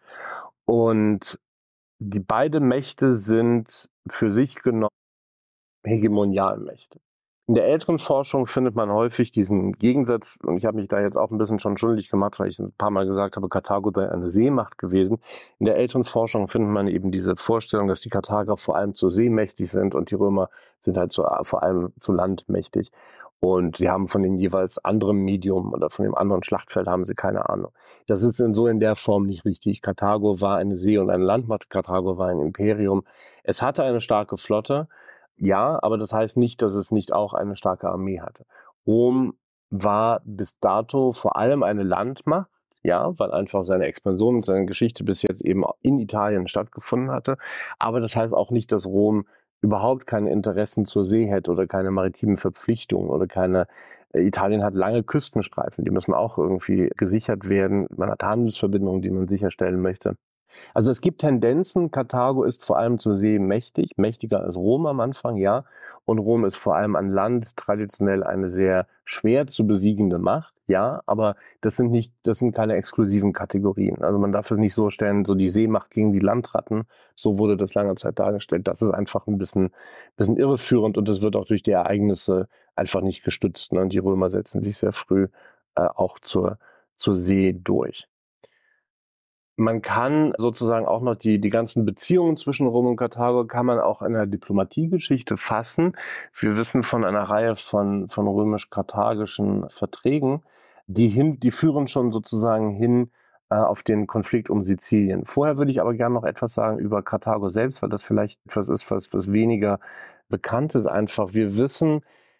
Und die beiden Mächte sind für sich genommen Hegemonialmächte. In der älteren Forschung findet man häufig diesen Gegensatz, und ich habe mich da jetzt auch ein bisschen schon schuldig gemacht, weil ich ein paar Mal gesagt habe, Karthago sei eine Seemacht gewesen. In der älteren Forschung findet man eben diese Vorstellung, dass die Karthager vor allem zur See mächtig sind und die Römer sind halt zu, vor allem zu Land mächtig. Und sie haben von dem jeweils anderen Medium oder von dem anderen Schlachtfeld haben sie keine Ahnung. Das ist in so in der Form nicht richtig. Karthago war eine See- und eine Landmacht. Karthago war ein Imperium. Es hatte eine starke Flotte. Ja, aber das heißt nicht, dass es nicht auch eine starke Armee hatte. Rom war bis dato vor allem eine Landmacht, ja, weil einfach seine Expansion und seine Geschichte bis jetzt eben in Italien stattgefunden hatte. Aber das heißt auch nicht, dass Rom überhaupt keine Interessen zur See hätte oder keine maritimen Verpflichtungen oder keine. Italien hat lange Küstenstreifen, die müssen auch irgendwie gesichert werden. Man hat Handelsverbindungen, die man sicherstellen möchte. Also es gibt Tendenzen, Karthago ist vor allem zur See mächtig, mächtiger als Rom am Anfang, ja. Und Rom ist vor allem an Land traditionell eine sehr schwer zu besiegende Macht, ja. Aber das sind nicht, das sind keine exklusiven Kategorien. Also man darf es nicht so stellen, so die Seemacht gegen die Landratten. So wurde das lange Zeit dargestellt. Das ist einfach ein bisschen, bisschen irreführend und das wird auch durch die Ereignisse einfach nicht gestützt. Ne? Die Römer setzen sich sehr früh äh, auch zur, zur See durch. Man kann sozusagen auch noch die, die ganzen Beziehungen zwischen Rom und Karthago kann man auch in der Diplomatiegeschichte fassen. Wir wissen von einer Reihe von, von römisch-karthagischen Verträgen, die hin, die führen schon sozusagen hin äh, auf den Konflikt um Sizilien. Vorher würde ich aber gerne noch etwas sagen über Karthago selbst, weil das vielleicht etwas ist, was, was weniger bekannt ist einfach. Wir wissen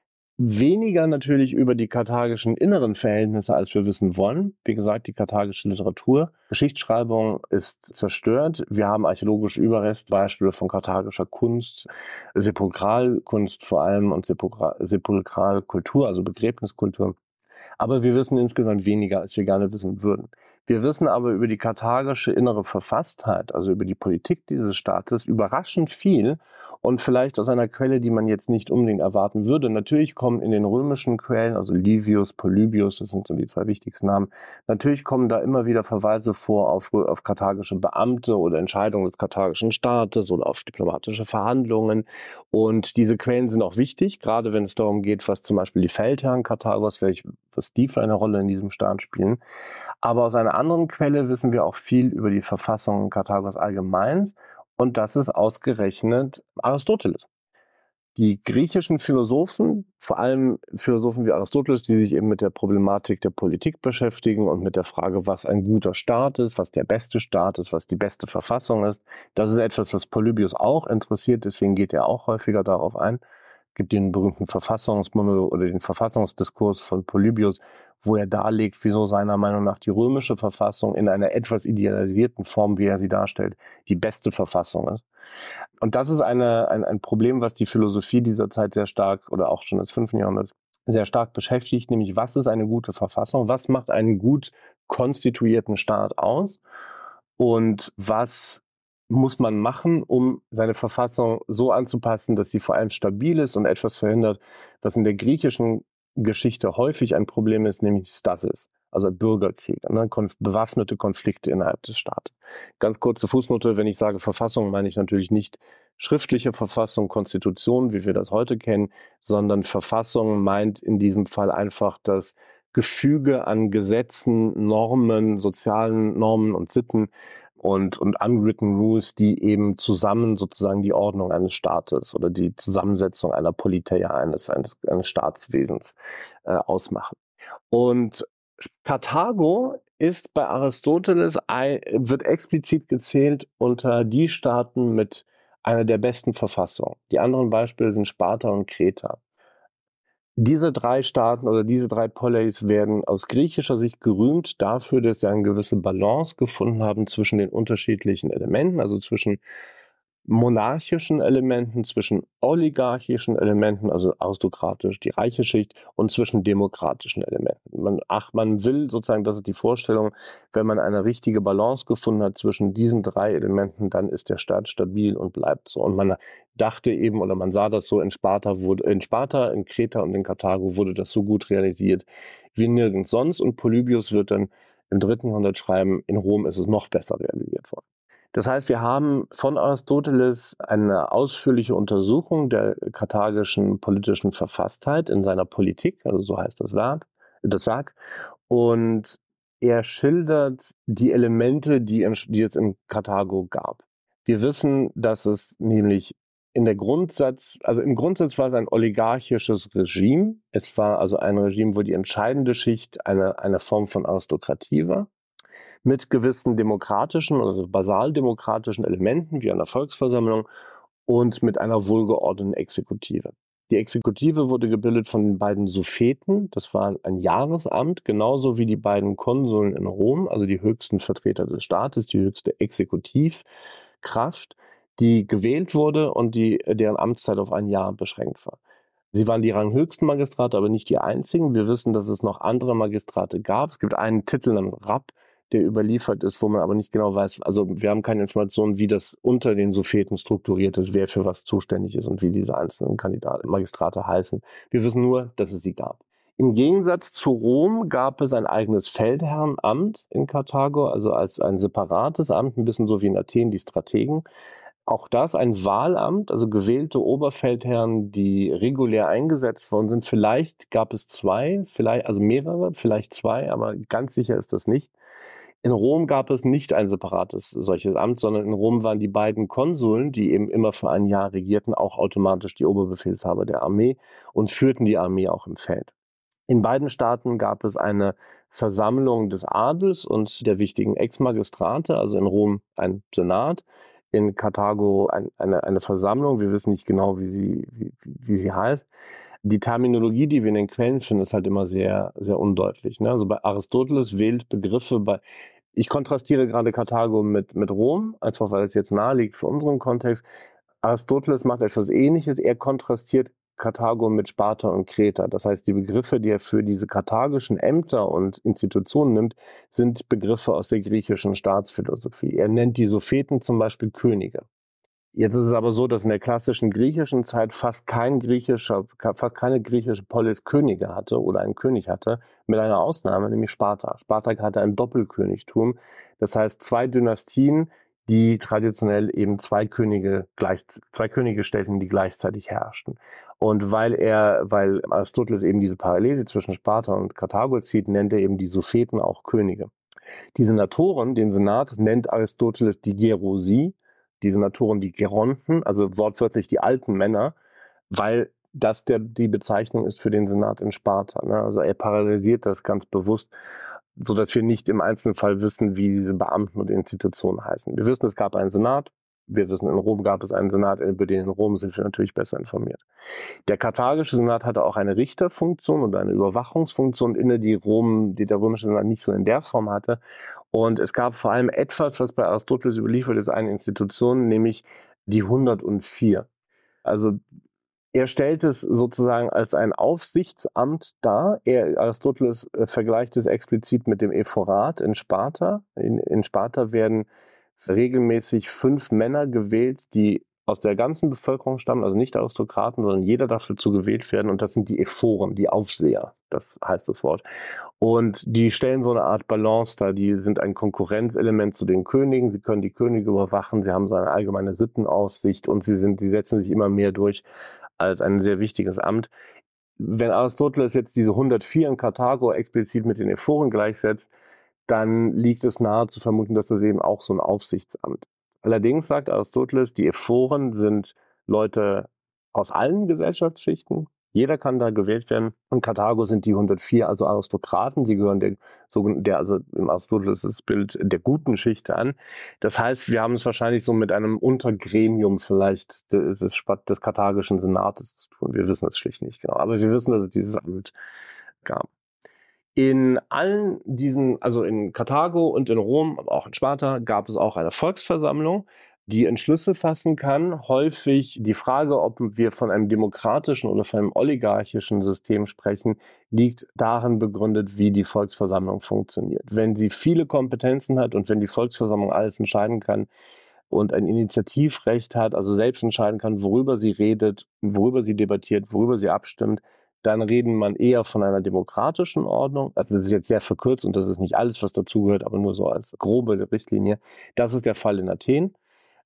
weniger natürlich über die karthagischen inneren Verhältnisse, als wir wissen wollen. Wie gesagt, die karthagische Literatur, Geschichtsschreibung ist zerstört. Wir haben archäologische Überreste, Beispiele von karthagischer Kunst, Sepulkralkunst vor allem und Sepulkralkultur, also Begräbniskultur. Aber wir wissen insgesamt weniger, als wir gerne wissen würden. Wir wissen aber über die karthagische innere Verfasstheit, also über die Politik dieses Staates, überraschend viel und vielleicht aus einer Quelle, die man jetzt nicht unbedingt erwarten würde. Natürlich kommen in den römischen Quellen, also Livius, Polybius, das sind so die zwei wichtigsten Namen, natürlich kommen da immer wieder Verweise vor auf, auf karthagische Beamte oder Entscheidungen des karthagischen Staates oder auf diplomatische Verhandlungen. Und diese Quellen sind auch wichtig, gerade wenn es darum geht, was zum Beispiel die Feldherren Karthagos, welche, was die für eine Rolle in diesem Staat spielen. Aber aus einer anderen Quelle wissen wir auch viel über die Verfassung Karthagos allgemeins und das ist ausgerechnet Aristoteles. Die griechischen Philosophen, vor allem Philosophen wie Aristoteles, die sich eben mit der Problematik der Politik beschäftigen und mit der Frage, was ein guter Staat ist, was der beste Staat ist, was die beste Verfassung ist. Das ist etwas, was Polybius auch interessiert, deswegen geht er auch häufiger darauf ein. Es gibt den berühmten Verfassungsmonolog oder den Verfassungsdiskurs von Polybius, wo er darlegt, wieso seiner Meinung nach die römische Verfassung in einer etwas idealisierten Form, wie er sie darstellt, die beste Verfassung ist. Und das ist eine, ein, ein Problem, was die Philosophie dieser Zeit sehr stark oder auch schon des fünften Jahrhunderts sehr stark beschäftigt, nämlich was ist eine gute Verfassung, was macht einen gut konstituierten Staat aus und was muss man machen, um seine Verfassung so anzupassen, dass sie vor allem stabil ist und etwas verhindert, was in der griechischen Geschichte häufig ein Problem ist, nämlich Stasis, also Bürgerkriege, ne? Konf- bewaffnete Konflikte innerhalb des Staates. Ganz kurze Fußnote, wenn ich sage Verfassung, meine ich natürlich nicht schriftliche Verfassung, Konstitution, wie wir das heute kennen, sondern Verfassung meint in diesem Fall einfach das Gefüge an Gesetzen, Normen, sozialen Normen und Sitten und, und unwritten rules, die eben zusammen sozusagen die Ordnung eines Staates oder die Zusammensetzung einer Politeia, eines, eines, eines Staatswesens äh, ausmachen. Und Karthago ist bei Aristoteles, ein, wird explizit gezählt unter die Staaten mit einer der besten Verfassungen. Die anderen Beispiele sind Sparta und Kreta. Diese drei Staaten oder diese drei Poleis werden aus griechischer Sicht gerühmt dafür, dass sie eine gewisse Balance gefunden haben zwischen den unterschiedlichen Elementen, also zwischen monarchischen Elementen, zwischen oligarchischen Elementen, also aristokratisch, die reiche Schicht, und zwischen demokratischen Elementen. Man, ach, man will sozusagen, das ist die Vorstellung, wenn man eine richtige Balance gefunden hat zwischen diesen drei Elementen, dann ist der Staat stabil und bleibt so. Und man dachte eben, oder man sah das so, in Sparta, wurde, in Sparta, in Kreta und in Karthago wurde das so gut realisiert wie nirgends sonst. Und Polybius wird dann im dritten Jahrhundert schreiben, in Rom ist es noch besser realisiert worden. Das heißt, wir haben von Aristoteles eine ausführliche Untersuchung der karthagischen politischen Verfasstheit in seiner Politik, also so heißt das Werk, das Werk. Und er schildert die Elemente, die, die es in Karthago gab. Wir wissen, dass es nämlich in der Grundsatz, also im Grundsatz war es ein oligarchisches Regime. Es war also ein Regime, wo die entscheidende Schicht eine, eine Form von Aristokratie war, mit gewissen demokratischen, also basaldemokratischen Elementen wie einer Volksversammlung und mit einer wohlgeordneten Exekutive. Die Exekutive wurde gebildet von den beiden Suffeten, das war ein Jahresamt, genauso wie die beiden Konsuln in Rom, also die höchsten Vertreter des Staates, die höchste Exekutivkraft, die gewählt wurde und die, deren Amtszeit auf ein Jahr beschränkt war. Sie waren die ranghöchsten Magistrate, aber nicht die einzigen. Wir wissen, dass es noch andere Magistrate gab. Es gibt einen Titel namens Rabb, der überliefert ist, wo man aber nicht genau weiß, also wir haben keine Informationen, wie das unter den Suffeten strukturiert ist, wer für was zuständig ist und wie diese einzelnen Kandidaten, Magistrate heißen. Wir wissen nur, dass es sie gab. Im Gegensatz zu Rom gab es ein eigenes Feldherrenamt in Karthago, also als ein separates Amt, ein bisschen so wie in Athen die Strategen. Auch das ein Wahlamt, also gewählte Oberfeldherren, die regulär eingesetzt worden sind. Vielleicht gab es zwei, vielleicht, also mehrere, vielleicht zwei, aber ganz sicher ist das nicht. In Rom gab es nicht ein separates solches Amt, sondern in Rom waren die beiden Konsuln, die eben immer für ein Jahr regierten, auch automatisch die Oberbefehlshaber der Armee und führten die Armee auch im Feld. In beiden Staaten gab es eine Versammlung des Adels und der wichtigen Ex-Magistrate, also in Rom ein Senat, in Karthago ein, eine, eine Versammlung, wir wissen nicht genau, wie sie, wie, wie sie heißt. Die Terminologie, die wir in den Quellen finden, ist halt immer sehr, sehr undeutlich. Ne? Also bei Aristoteles wählt Begriffe bei, ich kontrastiere gerade Karthago mit, mit Rom, einfach weil es jetzt nahe liegt für unseren Kontext. Aristoteles macht etwas Ähnliches, er kontrastiert Karthago mit Sparta und Kreta. Das heißt, die Begriffe, die er für diese karthagischen Ämter und Institutionen nimmt, sind Begriffe aus der griechischen Staatsphilosophie. Er nennt die Suffeten zum Beispiel Könige. Jetzt ist es aber so, dass in der klassischen griechischen Zeit fast kein griechischer, fast keine griechische Polis Könige hatte oder einen König hatte, mit einer Ausnahme, nämlich Sparta. Sparta hatte ein Doppelkönigtum. Das heißt, zwei Dynastien, die traditionell eben zwei Könige gleich, zwei Könige stellten, die gleichzeitig herrschten. Und weil er, weil Aristoteles eben diese Parallele zwischen Sparta und Karthago zieht, nennt er eben die Suffeten auch Könige. Die Senatoren, den Senat, nennt Aristoteles die Gerousi, die Senatoren die Geronten, also wortwörtlich die alten Männer, weil das der, die Bezeichnung ist für den Senat in Sparta. Ne? Also er parallelisiert das ganz bewusst, so dass wir nicht im Einzelfall wissen, wie diese Beamten und Institutionen heißen. Wir wissen, es gab einen Senat. Wir wissen, in Rom gab es einen Senat, über den in Rom sind wir natürlich besser informiert. Der karthagische Senat hatte auch eine Richterfunktion und eine Überwachungsfunktion inne, die Rom, die der römische Senat nicht so in der Form hatte. Und es gab vor allem etwas, was bei Aristoteles überliefert ist, eine Institution, nämlich die hundertvier. Also er stellt es sozusagen als ein Aufsichtsamt dar. Er, Aristoteles äh, vergleicht es explizit mit dem Ephorat in Sparta. In, in Sparta werden regelmäßig fünf Männer gewählt, die aus der ganzen Bevölkerung stammen, also nicht Aristokraten, sondern jeder darf dazu gewählt werden. Und das sind die Ephoren, die Aufseher, das heißt das Wort. Und die stellen so eine Art Balance dar. Die sind ein Konkurrentelement zu den Königen. Sie können die Könige überwachen. Sie haben so eine allgemeine Sittenaufsicht und sie sind, die setzen sich immer mehr durch als ein sehr wichtiges Amt. Wenn Aristoteles jetzt diese hundertvier in Karthago explizit mit den Ephoren gleichsetzt, dann liegt es nahe zu vermuten, dass das eben auch so ein Aufsichtsamt. Allerdings sagt Aristoteles, die Ephoren sind Leute aus allen Gesellschaftsschichten. Jeder kann da gewählt werden. In Karthago sind die hundertvier also Aristokraten. Sie gehören der, der also im Aristoteles das Bild der guten Schicht an. Das heißt, wir haben es wahrscheinlich so mit einem Untergremium vielleicht des, des karthagischen Senates zu tun. Wir wissen es schlicht nicht genau. Aber wir wissen, dass es dieses Amt gab. In allen diesen, also in Karthago und in Rom, aber auch in Sparta, gab es auch eine Volksversammlung, die Entschlüsse fassen kann. Häufig die Frage, ob wir von einem demokratischen oder von einem oligarchischen System sprechen, liegt darin begründet, wie die Volksversammlung funktioniert. Wenn sie viele Kompetenzen hat und wenn die Volksversammlung alles entscheiden kann und ein Initiativrecht hat, also selbst entscheiden kann, worüber sie redet, worüber sie debattiert, worüber sie abstimmt, dann reden man eher von einer demokratischen Ordnung. Also das ist jetzt sehr verkürzt und das ist nicht alles, was dazugehört, aber nur so als grobe Richtlinie. Das ist der Fall in Athen.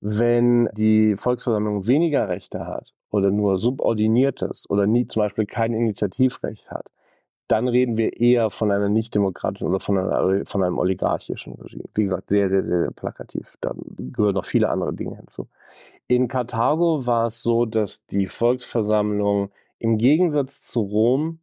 Wenn die Volksversammlung weniger Rechte hat oder nur subordiniertes oder nie zum Beispiel kein Initiativrecht hat, dann reden wir eher von einer nicht-demokratischen oder von, einer, von einem oligarchischen Regime. Wie gesagt, sehr, sehr, sehr plakativ. Da gehören noch viele andere Dinge hinzu. In Karthago war es so, dass die Volksversammlung im Gegensatz zu Rom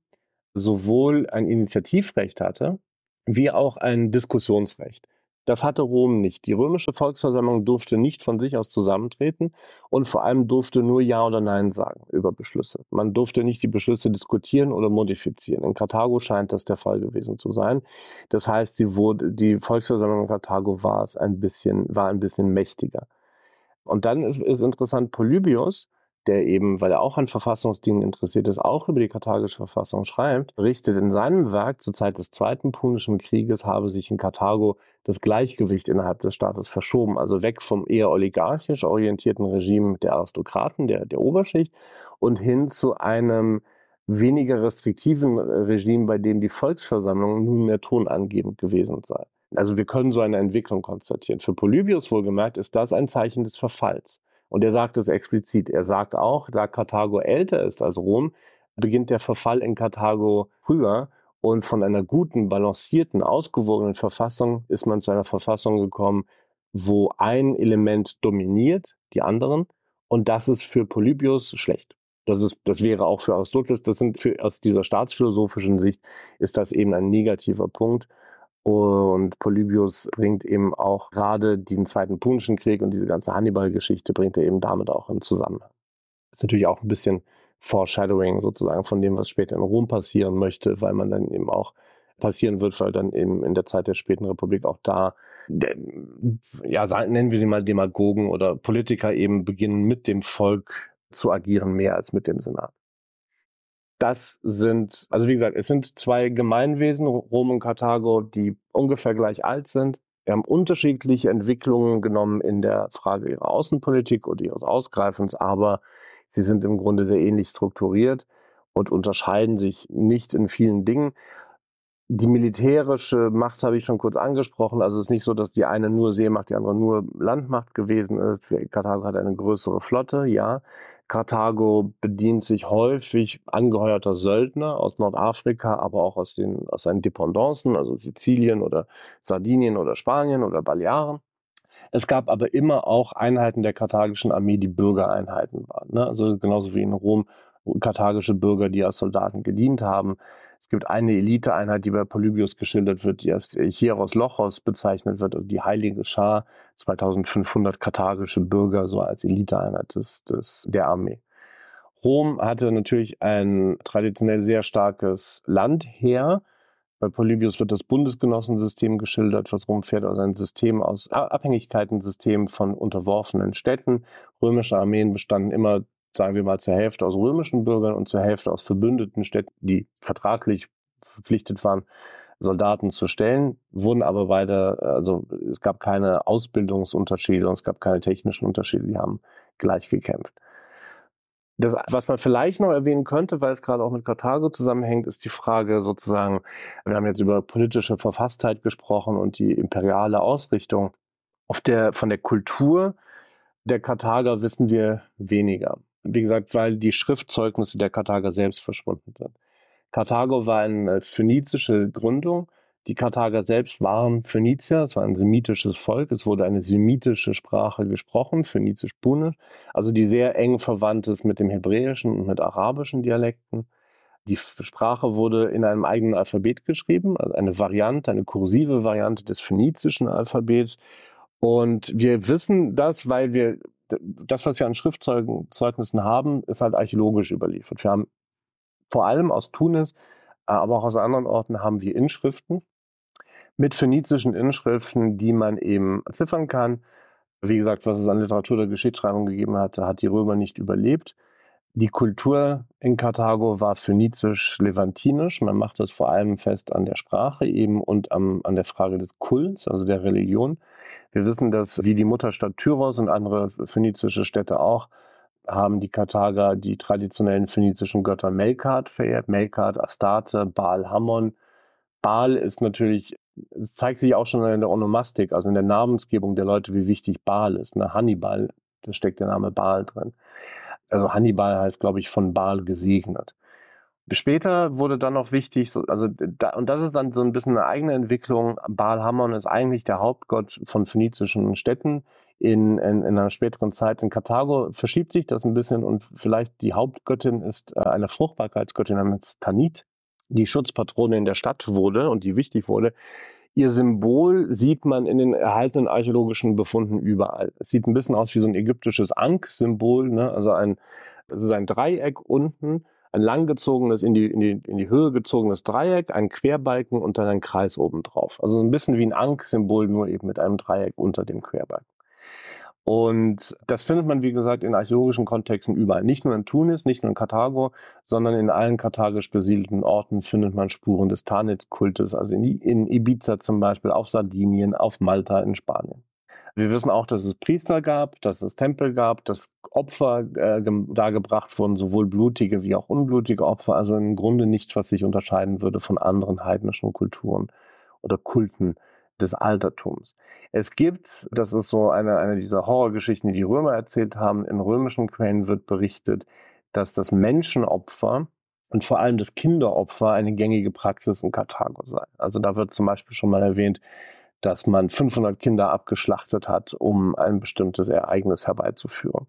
sowohl ein Initiativrecht hatte, wie auch ein Diskussionsrecht. Das hatte Rom nicht. Die römische Volksversammlung durfte nicht von sich aus zusammentreten und vor allem durfte nur Ja oder Nein sagen über Beschlüsse. Man durfte nicht die Beschlüsse diskutieren oder modifizieren. In Karthago scheint das der Fall gewesen zu sein. Das heißt, sie wurde, die Volksversammlung in Karthago war es ein bisschen, war ein bisschen mächtiger. Und dann ist, ist interessant, Polybios, der eben, weil er auch an Verfassungsdingen interessiert ist, auch über die karthagische Verfassung schreibt, berichtet in seinem Werk zur Zeit des Zweiten Punischen Krieges habe sich in Karthago das Gleichgewicht innerhalb des Staates verschoben, also weg vom eher oligarchisch orientierten Regime der Aristokraten, der, der Oberschicht, und hin zu einem weniger restriktiven Regime, bei dem die Volksversammlung nunmehr tonangebend gewesen sei. Also wir können so eine Entwicklung konstatieren. Für Polybios wohlgemerkt ist das ein Zeichen des Verfalls. Und er sagt es explizit. Er sagt auch, da Karthago älter ist als Rom, beginnt der Verfall in Karthago früher. Und von einer guten, balancierten, ausgewogenen Verfassung ist man zu einer Verfassung gekommen, wo ein Element dominiert, die anderen. Und das ist für Polybios schlecht. Das ist, das wäre auch für Aristoteles, das sind für, aus dieser staatsphilosophischen Sicht ist das eben ein negativer Punkt. Und Polybios bringt eben auch gerade den Zweiten Punischen Krieg und diese ganze Hannibal-Geschichte bringt er eben damit auch in Zusammenhang. Das ist natürlich auch ein bisschen Foreshadowing sozusagen von dem, was später in Rom passieren möchte, weil man dann eben auch passieren wird, weil dann eben in der Zeit der späten Republik auch da, ja, nennen wir sie mal Demagogen oder Politiker eben beginnen mit dem Volk zu agieren, mehr als mit dem Senat. Das sind, also wie gesagt, es sind zwei Gemeinwesen, Rom und Karthago, die ungefähr gleich alt sind. Wir haben unterschiedliche Entwicklungen genommen in der Frage ihrer Außenpolitik oder ihres Ausgreifens, aber sie sind im Grunde sehr ähnlich strukturiert und unterscheiden sich nicht in vielen Dingen. Die militärische Macht habe ich schon kurz angesprochen. Also es ist nicht so, dass die eine nur Seemacht, die andere nur Landmacht gewesen ist. Karthago hat eine größere Flotte, ja. Karthago bedient sich häufig angeheuerter Söldner aus Nordafrika, aber auch aus, den, aus seinen Dependancen, also Sizilien oder Sardinien oder Spanien oder Balearen. Es gab aber immer auch Einheiten der karthagischen Armee, die Bürgereinheiten waren. Ne? Also genauso wie in Rom karthagische Bürger, die als Soldaten gedient haben. Es gibt eine Eliteeinheit, die bei Polybios geschildert wird, die als Hieros Lochos bezeichnet wird, also die heilige Schar, zweitausendfünfhundert karthagische Bürger, so als Eliteeinheit des, des, der Armee. Rom hatte natürlich ein traditionell sehr starkes Landheer. Bei Polybios wird das Bundesgenossensystem geschildert, was Rom fährt, also ein System aus Abhängigkeitensystem von unterworfenen Städten. Römische Armeen bestanden immer, sagen wir mal, zur Hälfte aus römischen Bürgern und zur Hälfte aus verbündeten Städten, die vertraglich verpflichtet waren, Soldaten zu stellen, wurden aber beide, also es gab keine Ausbildungsunterschiede und es gab keine technischen Unterschiede, die haben gleich gekämpft. Das, was man vielleicht noch erwähnen könnte, weil es gerade auch mit Karthago zusammenhängt, ist die Frage sozusagen, wir haben jetzt über politische Verfasstheit gesprochen und die imperiale Ausrichtung. Auf der, von der Kultur der Karthager wissen wir weniger. Wie gesagt, weil die Schriftzeugnisse der Karthager selbst verschwunden sind. Karthago war eine phönizische Gründung. Die Karthager selbst waren Phönizier, es war ein semitisches Volk, es wurde eine semitische Sprache gesprochen, phönizisch-punisch, also die sehr eng verwandt ist mit dem hebräischen und mit arabischen Dialekten. Die Sprache wurde in einem eigenen Alphabet geschrieben, also eine Variante, eine kursive Variante des phönizischen Alphabets. Und wir wissen das, weil wir, das, was wir an Schriftzeugnissen haben, ist halt archäologisch überliefert. Wir haben vor allem aus Tunis, aber auch aus anderen Orten haben wir Inschriften mit phönizischen Inschriften, die man eben ziffern kann. Wie gesagt, was es an Literatur der Geschichtsschreibung gegeben hatte, hat die Römer nicht überlebt. Die Kultur in Karthago war phönizisch-levantinisch. Man macht das vor allem fest an der Sprache eben und am, an der Frage des Kults, also der Religion. Wir wissen, dass wie die Mutterstadt Tyros und andere phönizische Städte auch, haben die Karthager die traditionellen phönizischen Götter Melkart verehrt. Melkart, Astarte, Baal, Hammon. Baal ist natürlich, es zeigt sich auch schon in der Onomastik, also in der Namensgebung der Leute, wie wichtig Baal ist. Ne? Hannibal, da steckt der Name Baal drin. Also Hannibal heißt, glaube ich, von Baal gesegnet. Später wurde dann noch wichtig, also da, und das ist dann so ein bisschen eine eigene Entwicklung. Baal Hammon ist eigentlich der Hauptgott von phönizischen Städten. In, in, in einer späteren Zeit in Karthago verschiebt sich das ein bisschen und vielleicht die Hauptgöttin ist eine Fruchtbarkeitsgöttin namens Tanit, die Schutzpatronin der Stadt wurde und die wichtig wurde. Ihr Symbol sieht man in den erhaltenen archäologischen Befunden überall. Es sieht ein bisschen aus wie so ein ägyptisches Ankh-Symbol, ne? Also ein, es ist ein Dreieck unten, ein langgezogenes, in die, in die, in die Höhe gezogenes Dreieck, ein Querbalken und dann ein Kreis oben drauf. Also ein bisschen wie ein Ankh-Symbol, nur eben mit einem Dreieck unter dem Querbalken. Und das findet man, wie gesagt, in archäologischen Kontexten überall. Nicht nur in Tunis, nicht nur in Karthago, sondern in allen karthagisch besiedelten Orten findet man Spuren des Tanit-Kultes, also in, in Ibiza zum Beispiel, auf Sardinien, auf Malta, in Spanien. Wir wissen auch, dass es Priester gab, dass es Tempel gab, dass Opfer äh, dargebracht wurden, sowohl blutige wie auch unblutige Opfer. Also im Grunde nichts, was sich unterscheiden würde von anderen heidnischen Kulturen oder Kulten des Altertums. Es gibt, das ist so eine, eine dieser Horrorgeschichten, die die Römer erzählt haben, in römischen Quellen wird berichtet, dass das Menschenopfer und vor allem das Kinderopfer eine gängige Praxis in Karthago sei. Also da wird zum Beispiel schon mal erwähnt, dass man fünfhundert Kinder abgeschlachtet hat, um ein bestimmtes Ereignis herbeizuführen.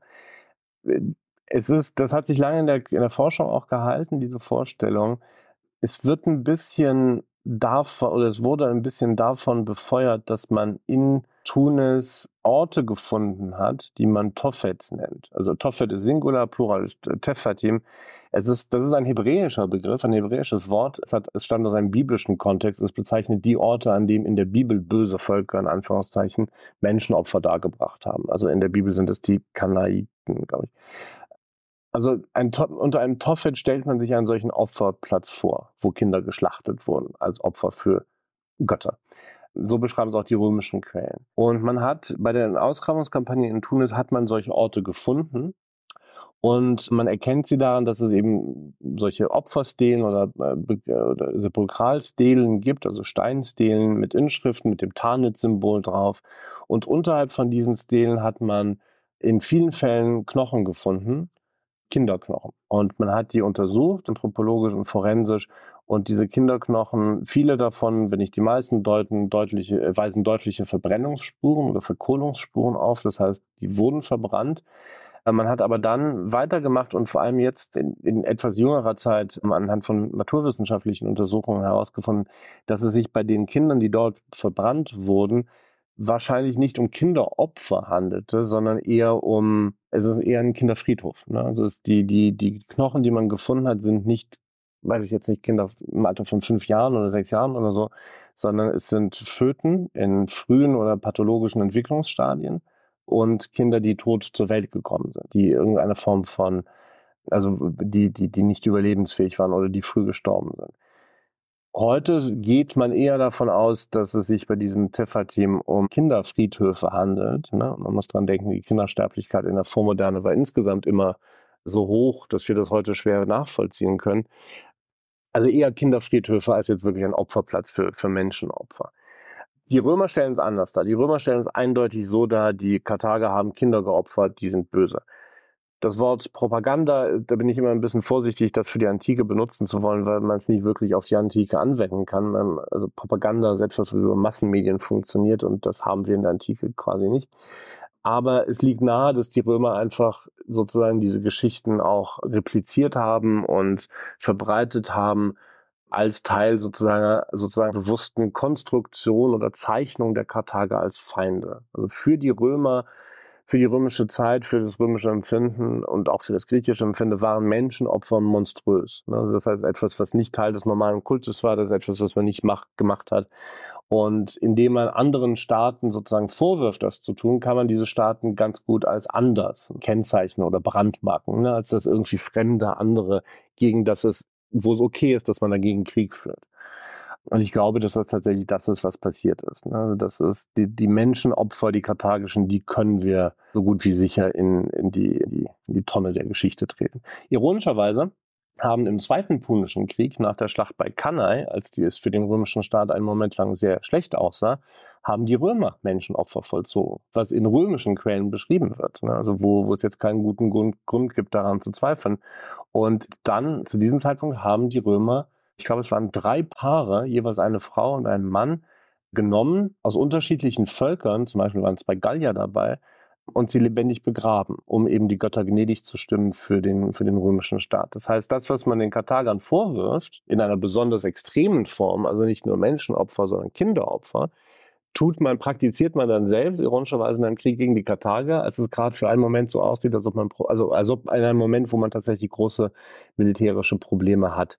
Es ist, das hat sich lange in der, in der Forschung auch gehalten, diese Vorstellung. Es wird ein bisschen davon, oder es wurde ein bisschen davon befeuert, dass man in Tunis Orte gefunden hat, die man Tophet nennt. Also Tophet ist Singular, Plural ist Tephatim. Es ist, das ist ein hebräischer Begriff, ein hebräisches Wort. Es, hat, es stammt aus einem biblischen Kontext. Es bezeichnet die Orte, an denen in der Bibel böse Völker, in Anführungszeichen, Menschenopfer dargebracht haben. Also in der Bibel sind es die Kanaiten, glaube ich. Also ein, unter einem Tophet stellt man sich einen solchen Opferplatz vor, wo Kinder geschlachtet wurden als Opfer für Götter. So beschreiben es auch die römischen Quellen. Und man hat bei der Ausgrabungskampagne in Tunis hat man solche Orte gefunden. Und man erkennt sie daran, dass es eben solche Opferstelen oder, äh, oder Sepulkralstelen gibt, also Steinstelen mit Inschriften, mit dem Tanit-Symbol drauf. Und unterhalb von diesen Stelen hat man in vielen Fällen Knochen gefunden, Kinderknochen. Und man hat die untersucht, anthropologisch und forensisch. Und diese Kinderknochen, viele davon, wenn nicht die meisten, deuten deutliche, weisen deutliche Verbrennungsspuren oder Verkohlungsspuren auf. Das heißt, die wurden verbrannt. Man hat aber dann weitergemacht und vor allem jetzt in, in etwas jüngerer Zeit anhand von naturwissenschaftlichen Untersuchungen herausgefunden, dass es sich bei den Kindern, die dort verbrannt wurden, wahrscheinlich nicht um Kinderopfer handelte, sondern eher um, es ist eher ein Kinderfriedhof. Ne? Also es die, die, die Knochen, die man gefunden hat, sind nicht, weiß ich jetzt nicht, Kinder im Alter von fünf Jahren oder sechs Jahren oder so, sondern es sind Föten in frühen oder pathologischen Entwicklungsstadien und Kinder, die tot zur Welt gekommen sind, die irgendeine Form von, also die, die, die nicht überlebensfähig waren oder die früh gestorben sind. Heute geht man eher davon aus, dass es sich bei diesen Tephatim um Kinderfriedhöfe handelt. Ne? Man muss dran denken, die Kindersterblichkeit in der Vormoderne war insgesamt immer so hoch, dass wir das heute schwer nachvollziehen können. Also eher Kinderfriedhöfe als jetzt wirklich ein Opferplatz für, für Menschenopfer. Die Römer stellen es anders dar. Die Römer stellen es eindeutig so dar, die Karthager haben Kinder geopfert, die sind böse. Das Wort Propaganda, da bin ich immer ein bisschen vorsichtig, das für die Antike benutzen zu wollen, weil man es nicht wirklich auf die Antike anwenden kann. Man, also Propaganda, selbst was über Massenmedien funktioniert, und das haben wir in der Antike quasi nicht. Aber es liegt nahe, dass die Römer einfach sozusagen diese Geschichten auch repliziert haben und verbreitet haben als Teil sozusagen, sozusagen bewussten Konstruktion oder Zeichnung der Karthager als Feinde. Also für die Römer, für die römische Zeit, für das römische Empfinden und auch für das griechische Empfinden waren Menschenopfer monströs. Also das heißt, etwas, was nicht Teil des normalen Kultus war, das ist etwas, was man nicht macht, gemacht hat. Und indem man anderen Staaten sozusagen vorwirft, das zu tun, kann man diese Staaten ganz gut als anders kennzeichnen oder brandmarken, ne? Als das irgendwie fremde andere, gegen das es, wo es okay ist, dass man dagegen Krieg führt. Und ich glaube, dass das tatsächlich das ist, was passiert ist. Ne? Das ist die, die Menschenopfer, die karthagischen, die können wir so gut wie sicher in, in, die, in, die, in die Tonne der Geschichte treten. Ironischerweise haben im Zweiten Punischen Krieg nach der Schlacht bei Cannae, als die es für den römischen Staat einen Moment lang sehr schlecht aussah, haben die Römer Menschenopfer vollzogen, was in römischen Quellen beschrieben wird. Ne? Also wo, wo es jetzt keinen guten Grund, Grund gibt, daran zu zweifeln. Und dann, zu diesem Zeitpunkt, haben die Römer, ich glaube, es waren drei Paare, jeweils eine Frau und ein Mann, genommen aus unterschiedlichen Völkern, zum Beispiel waren zwei Gallier dabei, und sie lebendig begraben, um eben die Götter gnädig zu stimmen für den, für den römischen Staat. Das heißt, das, was man den Karthagern vorwirft, in einer besonders extremen Form, also nicht nur Menschenopfer, sondern Kinderopfer, tut man, praktiziert man dann selbst, ironischerweise in einem Krieg gegen die Karthager, als es gerade für einen Moment so aussieht, als ob man, also, als ob in einem Moment, wo man tatsächlich große militärische Probleme hat.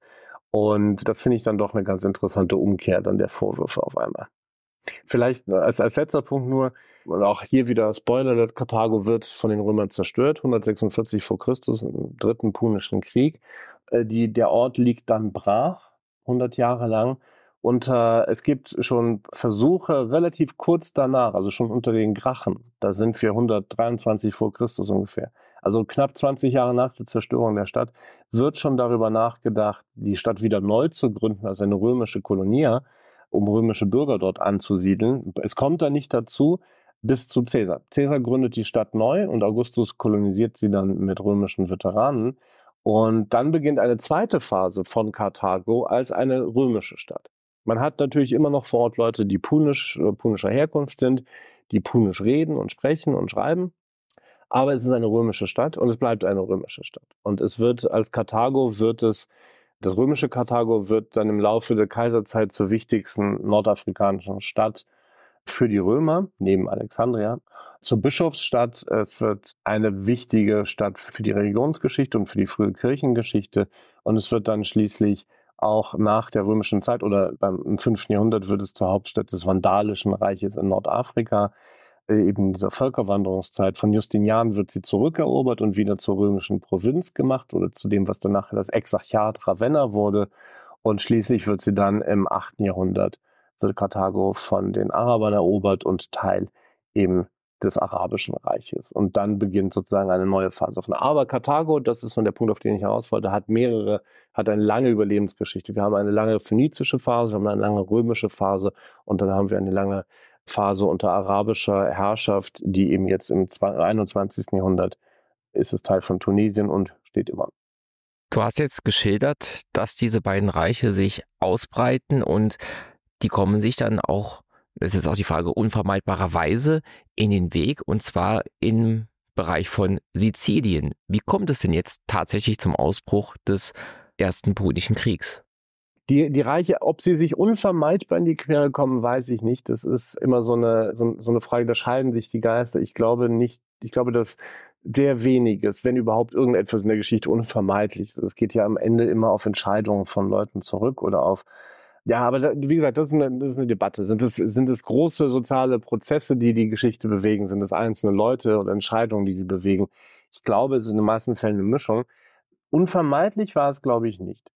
Und das finde ich dann doch eine ganz interessante Umkehr dann der Vorwürfe auf einmal. Vielleicht als, als letzter Punkt nur, und auch hier wieder Spoiler, Karthago wird von den Römern zerstört, hundertsechsundvierzig vor Christus im dritten Punischen Krieg. Die, der Ort liegt dann brach, hundert Jahre lang. Und äh, es gibt schon Versuche relativ kurz danach, also schon unter den Gracchen, da sind wir hundertdreiundzwanzig vor Christus ungefähr, also knapp zwanzig Jahre nach der Zerstörung der Stadt, wird schon darüber nachgedacht, die Stadt wieder neu zu gründen als eine römische Kolonie, um römische Bürger dort anzusiedeln. Es kommt da nicht dazu bis zu Caesar. Caesar gründet die Stadt neu und Augustus kolonisiert sie dann mit römischen Veteranen. Und dann beginnt eine zweite Phase von Karthago als eine römische Stadt. Man hat natürlich immer noch vor Ort Leute, die punisch, punischer Herkunft sind, die punisch reden und sprechen und schreiben. Aber es ist eine römische Stadt und es bleibt eine römische Stadt. Und es wird als Karthago wird es, das römische Karthago wird dann im Laufe der Kaiserzeit zur wichtigsten nordafrikanischen Stadt für die Römer, neben Alexandria, zur Bischofsstadt. Es wird eine wichtige Stadt für die Religionsgeschichte und für die frühe Kirchengeschichte. Und es wird dann schließlich auch nach der römischen Zeit oder beim, im fünften Jahrhundert wird es zur Hauptstadt des Vandalischen Reiches in Nordafrika. Eben dieser Völkerwanderungszeit von Justinian wird sie zurückerobert und wieder zur römischen Provinz gemacht oder zu dem, was danach das Exarchat Ravenna wurde. Und schließlich wird sie dann im achten Jahrhundert, wird Karthago von den Arabern erobert und Teil eben des Arabischen Reiches. Und dann beginnt sozusagen eine neue Phase. Aber Karthago, das ist nun der Punkt, auf den ich heraus wollte, hat mehrere, hat eine lange Überlebensgeschichte. Wir haben eine lange phönizische Phase, wir haben eine lange römische Phase und dann haben wir eine lange Phase unter arabischer Herrschaft, die eben jetzt im einundzwanzigsten Jahrhundert ist es Teil von Tunesien und steht immer. Du hast jetzt geschildert, dass diese beiden Reiche sich ausbreiten und die kommen sich dann auch, das ist auch die Frage, unvermeidbarerweise in den Weg, und zwar im Bereich von Sizilien. Wie kommt es denn jetzt tatsächlich zum Ausbruch des Ersten Punischen Kriegs? Die, die Reiche, ob sie sich unvermeidbar in die Quere kommen, weiß ich nicht. Das ist immer so eine, so, so eine Frage, da scheiden sich die Geister. Ich glaube nicht, ich glaube, dass sehr weniges, wenn überhaupt irgendetwas in der Geschichte unvermeidlich ist. Es geht ja am Ende immer auf Entscheidungen von Leuten zurück oder auf, ja, aber da, wie gesagt, das ist eine, das ist eine Debatte. Sind es, sind es große soziale Prozesse, die die Geschichte bewegen? Sind es einzelne Leute oder Entscheidungen, die sie bewegen? Ich glaube, es ist in den meisten Fällen eine Mischung. Unvermeidlich war es, glaube ich, nicht.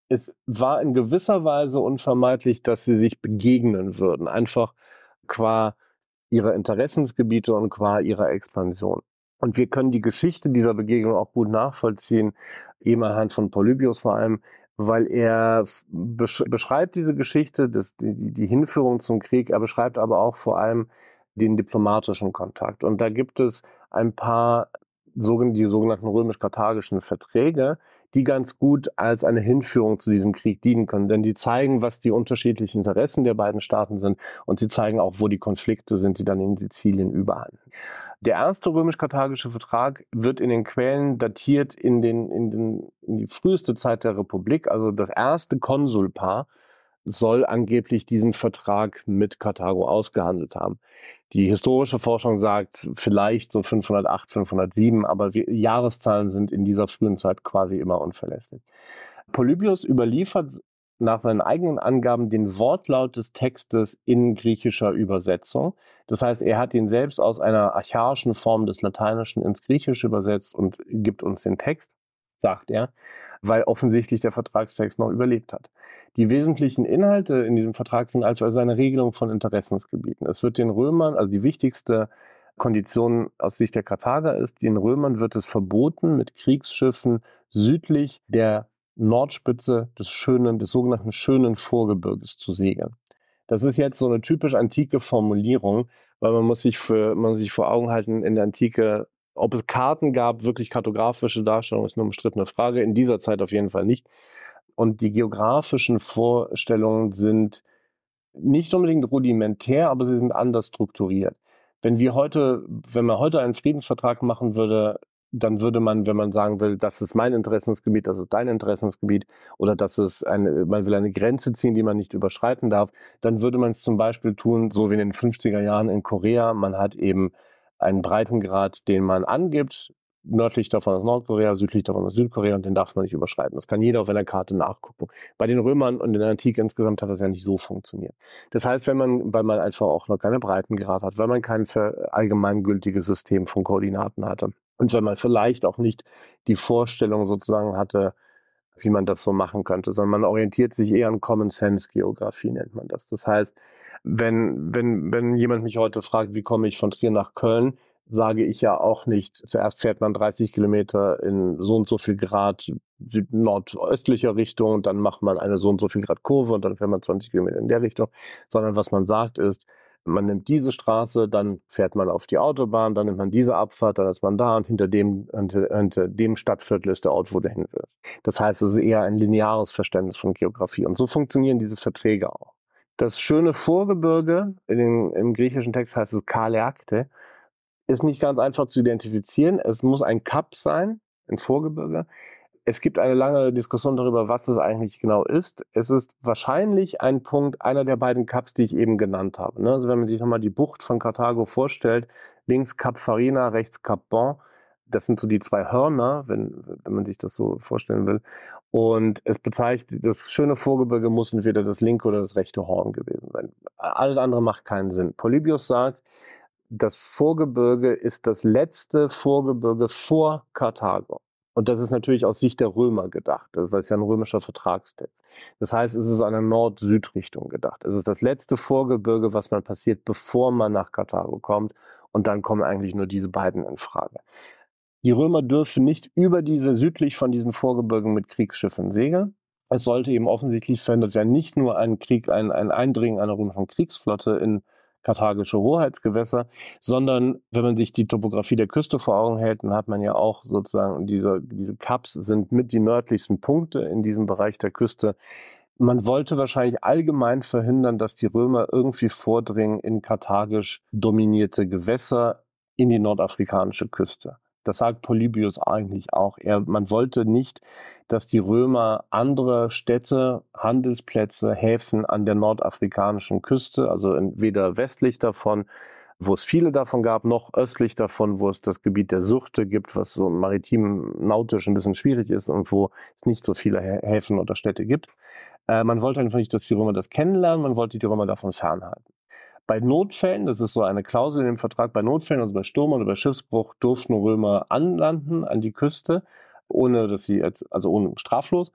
es war in gewisser Weise unvermeidlich, dass sie sich begegnen würden, einfach qua ihrer Interessensgebiete und qua ihrer Expansion. Und wir können die Geschichte dieser Begegnung auch gut nachvollziehen, eben anhand von Polybios vor allem, weil er besch- beschreibt diese Geschichte, das, die, die Hinführung zum Krieg, er beschreibt aber auch vor allem den diplomatischen Kontakt. Und da gibt es ein paar sogen- die sogenannten römisch-karthagischen Verträge, die ganz gut als eine Hinführung zu diesem Krieg dienen können. Denn die zeigen, was die unterschiedlichen Interessen der beiden Staaten sind, und sie zeigen auch, wo die Konflikte sind, die dann in Sizilien überhanden. Der erste römisch-karthagische Vertrag wird in den Quellen datiert in, den, in, den, in die früheste Zeit der Republik. Also das erste Konsulpaar soll angeblich diesen Vertrag mit Karthago ausgehandelt haben. Die historische Forschung sagt vielleicht so fünfhundertacht, fünfhundertsieben, aber wir, Jahreszahlen sind in dieser frühen Zeit quasi immer unverlässlich. Polybios überliefert nach seinen eigenen Angaben den Wortlaut des Textes in griechischer Übersetzung. Das heißt, er hat ihn selbst aus einer archaischen Form des Lateinischen ins Griechische übersetzt und gibt uns den Text, sagt er, weil offensichtlich der Vertragstext noch überlebt hat. Die wesentlichen Inhalte in diesem Vertrag sind also eine Regelung von Interessensgebieten. Es wird den Römern, also die wichtigste Kondition aus Sicht der Karthager ist, den Römern wird es verboten, mit Kriegsschiffen südlich der Nordspitze des schönen, des sogenannten schönen Vorgebirges zu segeln. Das ist jetzt so eine typisch antike Formulierung, weil man muss sich für, man muss sich vor Augen halten, in der Antike, ob es Karten gab, wirklich kartografische Darstellung, ist eine umstrittene Frage. In dieser Zeit auf jeden Fall nicht. Und die geografischen Vorstellungen sind nicht unbedingt rudimentär, aber sie sind anders strukturiert. Wenn wir heute, wenn man heute einen Friedensvertrag machen würde, dann würde man, wenn man sagen will, das ist mein Interessensgebiet, das ist dein Interessensgebiet, oder das ist eine, man will eine Grenze ziehen, die man nicht überschreiten darf, dann würde man es zum Beispiel tun, so wie in den fünfziger Jahren in Korea. Man hat eben einen Breitengrad, den man angibt. Nördlich davon ist Nordkorea, südlich davon ist Südkorea, und den darf man nicht überschreiten. Das kann jeder auf einer Karte nachgucken. Bei den Römern und in der Antike insgesamt hat das ja nicht so funktioniert. Das heißt, wenn man, weil man einfach auch noch keine Breitengrad hat, weil man kein allgemeingültiges System von Koordinaten hatte und weil man vielleicht auch nicht die Vorstellung sozusagen hatte, wie man das so machen könnte, sondern man orientiert sich eher an Common Sense Geografie, nennt man das. Das heißt, wenn, wenn, wenn jemand mich heute fragt, wie komme ich von Trier nach Köln, sage ich ja auch nicht, zuerst fährt man dreißig Kilometer in so und so viel Grad süd-nordöstlicher Richtung, dann macht man eine so und so viel Grad Kurve und dann fährt man zwanzig Kilometer in der Richtung, sondern was man sagt ist, man nimmt diese Straße, dann fährt man auf die Autobahn, dann nimmt man diese Abfahrt, dann ist man da, und hinter dem, hinter, hinter dem Stadtviertel ist der Ort, wo der hin will. Das heißt, es ist eher ein lineares Verständnis von Geografie, und so funktionieren diese Verträge auch. Das schöne Vorgebirge, in den, im griechischen Text heißt es Kaleakte, ist nicht ganz einfach zu identifizieren. Es muss ein Kap sein, ein Vorgebirge. Es gibt eine lange Diskussion darüber, was es eigentlich genau ist. Es ist wahrscheinlich ein Punkt, einer der beiden Kaps, die ich eben genannt habe. Also wenn man sich nochmal die Bucht von Karthago vorstellt, links Kap Farina, rechts Kap Bon, das sind so die zwei Hörner, wenn, wenn man sich das so vorstellen will. Und es bezeichnet, das schöne Vorgebirge muss entweder das linke oder das rechte Horn gewesen sein. Alles andere macht keinen Sinn. Polybios sagt, das Vorgebirge ist das letzte Vorgebirge vor Karthago. Und das ist natürlich aus Sicht der Römer gedacht. Das ist ja ein römischer Vertragstext. Das heißt, es ist eine Nord-Süd-Richtung gedacht. Es ist das letzte Vorgebirge, was man passiert, bevor man nach Karthago kommt. Und dann kommen eigentlich nur diese beiden in Frage. Die Römer dürfen nicht über diese, südlich von diesen Vorgebirgen mit Kriegsschiffen segeln. Es sollte eben offensichtlich verhindert werden, nicht nur ein Krieg, ein, ein Eindringen einer römischen Kriegsflotte in karthagische Hoheitsgewässer, sondern wenn man sich die Topografie der Küste vor Augen hält, dann hat man ja auch sozusagen, diese, diese Kaps sind mit die nördlichsten Punkte in diesem Bereich der Küste. Man wollte wahrscheinlich allgemein verhindern, dass die Römer irgendwie vordringen in karthagisch dominierte Gewässer in die nordafrikanische Küste. Das sagt Polybios eigentlich auch. Er, man wollte nicht, dass die Römer andere Städte, Handelsplätze, Häfen an der nordafrikanischen Küste, also weder westlich davon, wo es viele davon gab, noch östlich davon, wo es das Gebiet der Syrte gibt, was so maritim, nautisch ein bisschen schwierig ist und wo es nicht so viele Häfen oder Städte gibt. Äh, man wollte einfach nicht, dass die Römer das kennenlernen, man wollte die Römer davon fernhalten. Bei Notfällen, das ist so eine Klausel in dem Vertrag, bei Notfällen, also bei Sturm oder bei Schiffsbruch, durften Römer anlanden an die Küste, ohne dass sie, als, also ohne straflos.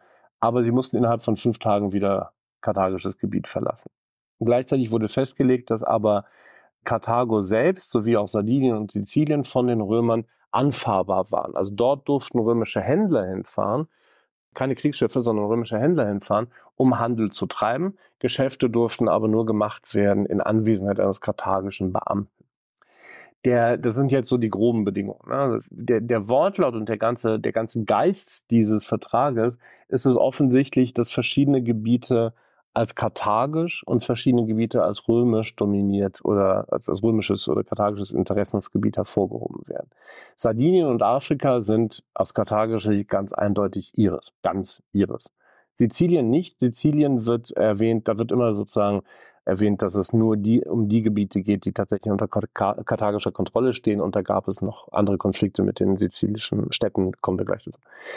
aber sie mussten innerhalb von fünf Tagen wieder karthagisches Gebiet verlassen. Und gleichzeitig wurde festgelegt, dass aber Karthago selbst sowie auch Sardinien und Sizilien von den Römern anfahrbar waren. Also dort durften römische Händler hinfahren, keine Kriegsschiffe, sondern römische Händler hinfahren, um Handel zu treiben. Geschäfte durften aber nur gemacht werden in Anwesenheit eines karthagischen Beamten. Der, das sind jetzt so die groben Bedingungen. Ne? Der, der Wortlaut und der ganze, der ganze Geist dieses Vertrages ist es offensichtlich, dass verschiedene Gebiete als karthagisch und verschiedene Gebiete als römisch dominiert oder als, als römisches oder karthagisches Interessensgebiet hervorgehoben werden. Sardinien und Afrika sind aus karthagischer Sicht ganz eindeutig ihres, ganz ihres. Sizilien nicht. Sizilien wird erwähnt, da wird immer sozusagen erwähnt, dass es nur die, um die Gebiete geht, die tatsächlich unter karthagischer Kontrolle stehen, und da gab es noch andere Konflikte mit den sizilischen Städten, kommen wir gleich dazu.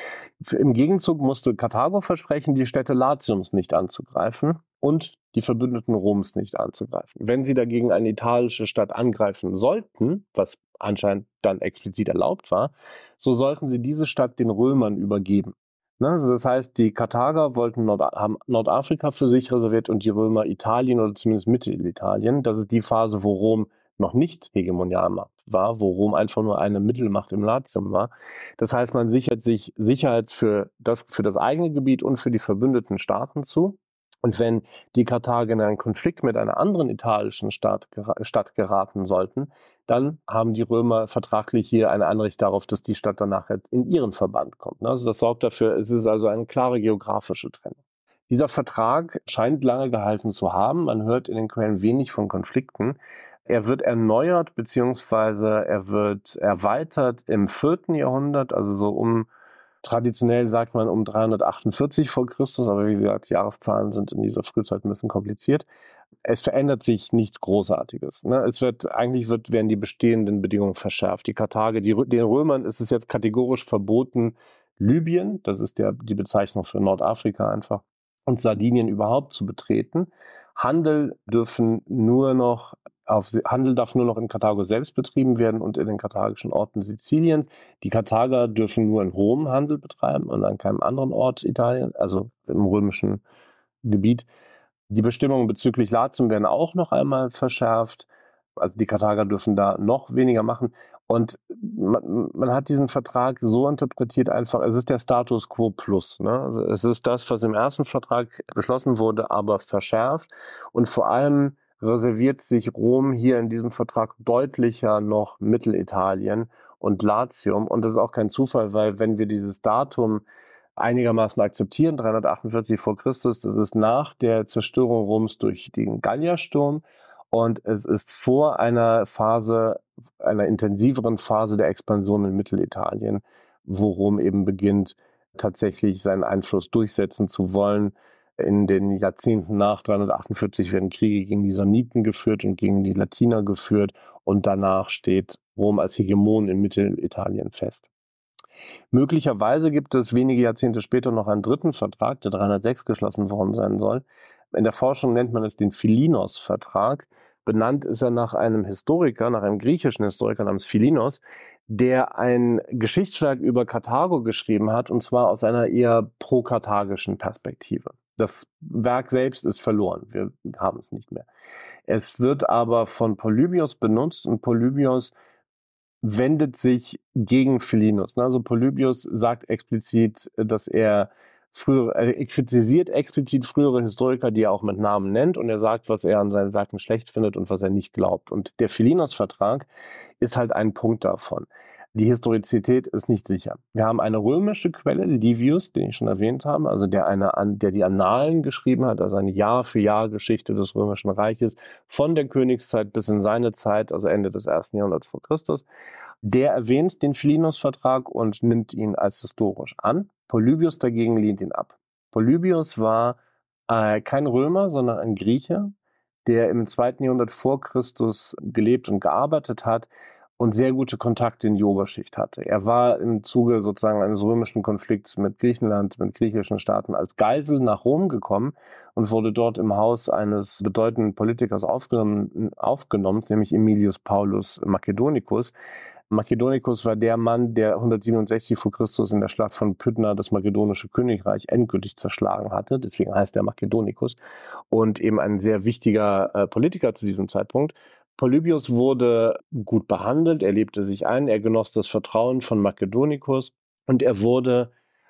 Im Gegenzug musste Karthago versprechen, die Städte Latiums nicht anzugreifen und die Verbündeten Roms nicht anzugreifen. Wenn sie dagegen eine italische Stadt angreifen sollten, was anscheinend dann explizit erlaubt war, so sollten sie diese Stadt den Römern übergeben. Also das heißt, die Karthager wollten Nord- haben Nordafrika für sich reserviert und die Römer Italien oder zumindest Mittelitalien. Das ist die Phase, wo Rom noch nicht hegemonial war, wo Rom einfach nur eine Mittelmacht im Latium war. Das heißt, man sichert sich Sicherheit für das, für das eigene Gebiet und für die verbündeten Staaten zu. Und wenn die Karthager in einen Konflikt mit einer anderen italischen Stadt, Stadt geraten sollten, dann haben die Römer vertraglich hier ein Anrecht darauf, dass die Stadt danach in ihren Verband kommt. Also das sorgt dafür, es ist also eine klare geografische Trennung. Dieser Vertrag scheint lange gehalten zu haben. Man hört in den Quellen wenig von Konflikten. Er wird erneuert bzw. er wird erweitert im vierten Jahrhundert, also so um Traditionell sagt man um dreihundertachtundvierzig vor Christus, aber wie gesagt, Jahreszahlen sind in dieser Frühzeit ein bisschen kompliziert. Es verändert sich nichts Großartiges. Ne? Es wird, eigentlich wird, werden die bestehenden Bedingungen verschärft. Die Karthager, die, den Römern ist es jetzt kategorisch verboten, Libyen, das ist der, die Bezeichnung für Nordafrika einfach, und Sardinien überhaupt zu betreten. Handel dürfen nur noch Auf Handel darf nur noch in Karthago selbst betrieben werden und in den karthagischen Orten Siziliens. Die Karthager dürfen nur in Rom Handel betreiben und an keinem anderen Ort Italien, also im römischen Gebiet. Die Bestimmungen bezüglich Latium werden auch noch einmal verschärft. Also die Karthager dürfen da noch weniger machen. Und man, man hat diesen Vertrag so interpretiert einfach, es ist der Status quo plus. Ne? Also es ist das, was im ersten Vertrag beschlossen wurde, aber verschärft. Und vor allem reserviert sich Rom hier in diesem Vertrag deutlicher noch Mittelitalien und Latium. Und das ist auch kein Zufall, weil wenn wir dieses Datum einigermaßen akzeptieren, dreihundertachtundvierzig vor Christus, das ist nach der Zerstörung Roms durch den Galliersturm und es ist vor einer Phase, einer intensiveren Phase der Expansion in Mittelitalien, wo Rom eben beginnt, tatsächlich seinen Einfluss durchsetzen zu wollen. In den Jahrzehnten nach dreihundertachtundvierzig werden Kriege gegen die Samniten geführt und gegen die Latiner geführt und danach steht Rom als Hegemon in Mittelitalien fest. Möglicherweise gibt es wenige Jahrzehnte später noch einen dritten Vertrag, der dreihundertsechs geschlossen worden sein soll. In der Forschung nennt man es den Philinos-Vertrag. Benannt ist er nach einem Historiker, nach einem griechischen Historiker namens Philinos, der ein Geschichtswerk über Karthago geschrieben hat, und zwar aus einer eher pro-karthagischen Perspektive. Das Werk selbst ist verloren, wir haben es nicht mehr. Es wird aber von Polybios benutzt und Polybios wendet sich gegen Philinos. Also Polybios sagt explizit, dass er früher, er kritisiert explizit frühere Historiker, die er auch mit Namen nennt, und er sagt, was er an seinen Werken schlecht findet und was er nicht glaubt. Und der Philinos-Vertrag ist halt ein Punkt davon. Die Historizität ist nicht sicher. Wir haben eine römische Quelle, Livius, den ich schon erwähnt habe, also der, eine, der die Annalen geschrieben hat, also eine Jahr-für-Jahr-Geschichte des Römischen Reiches, von der Königszeit bis in seine Zeit, also Ende des ersten Jahrhunderts vor Christus. Der erwähnt den Philinos-Vertrag und nimmt ihn als historisch an. Polybios dagegen lehnt ihn ab. Polybios war äh, kein Römer, sondern ein Grieche, der im zweiten Jahrhundert vor Christus gelebt und gearbeitet hat und sehr gute Kontakte in die Oberschicht hatte. Er war im Zuge sozusagen eines römischen Konflikts mit Griechenland, mit griechischen Staaten als Geisel nach Rom gekommen und wurde dort im Haus eines bedeutenden Politikers aufgenommen, aufgenommen nämlich Aemilius Paulus Macedonicus. Makedonicus war der Mann, der hundertsiebenundsechzig vor Christus in der Schlacht von Pydna das makedonische Königreich endgültig zerschlagen hatte. Deswegen heißt er Makedonicus. Und eben ein sehr wichtiger äh, Politiker zu diesem Zeitpunkt. Polybios wurde gut behandelt, er lebte sich ein, er genoss das Vertrauen von Makedonicus und er wurde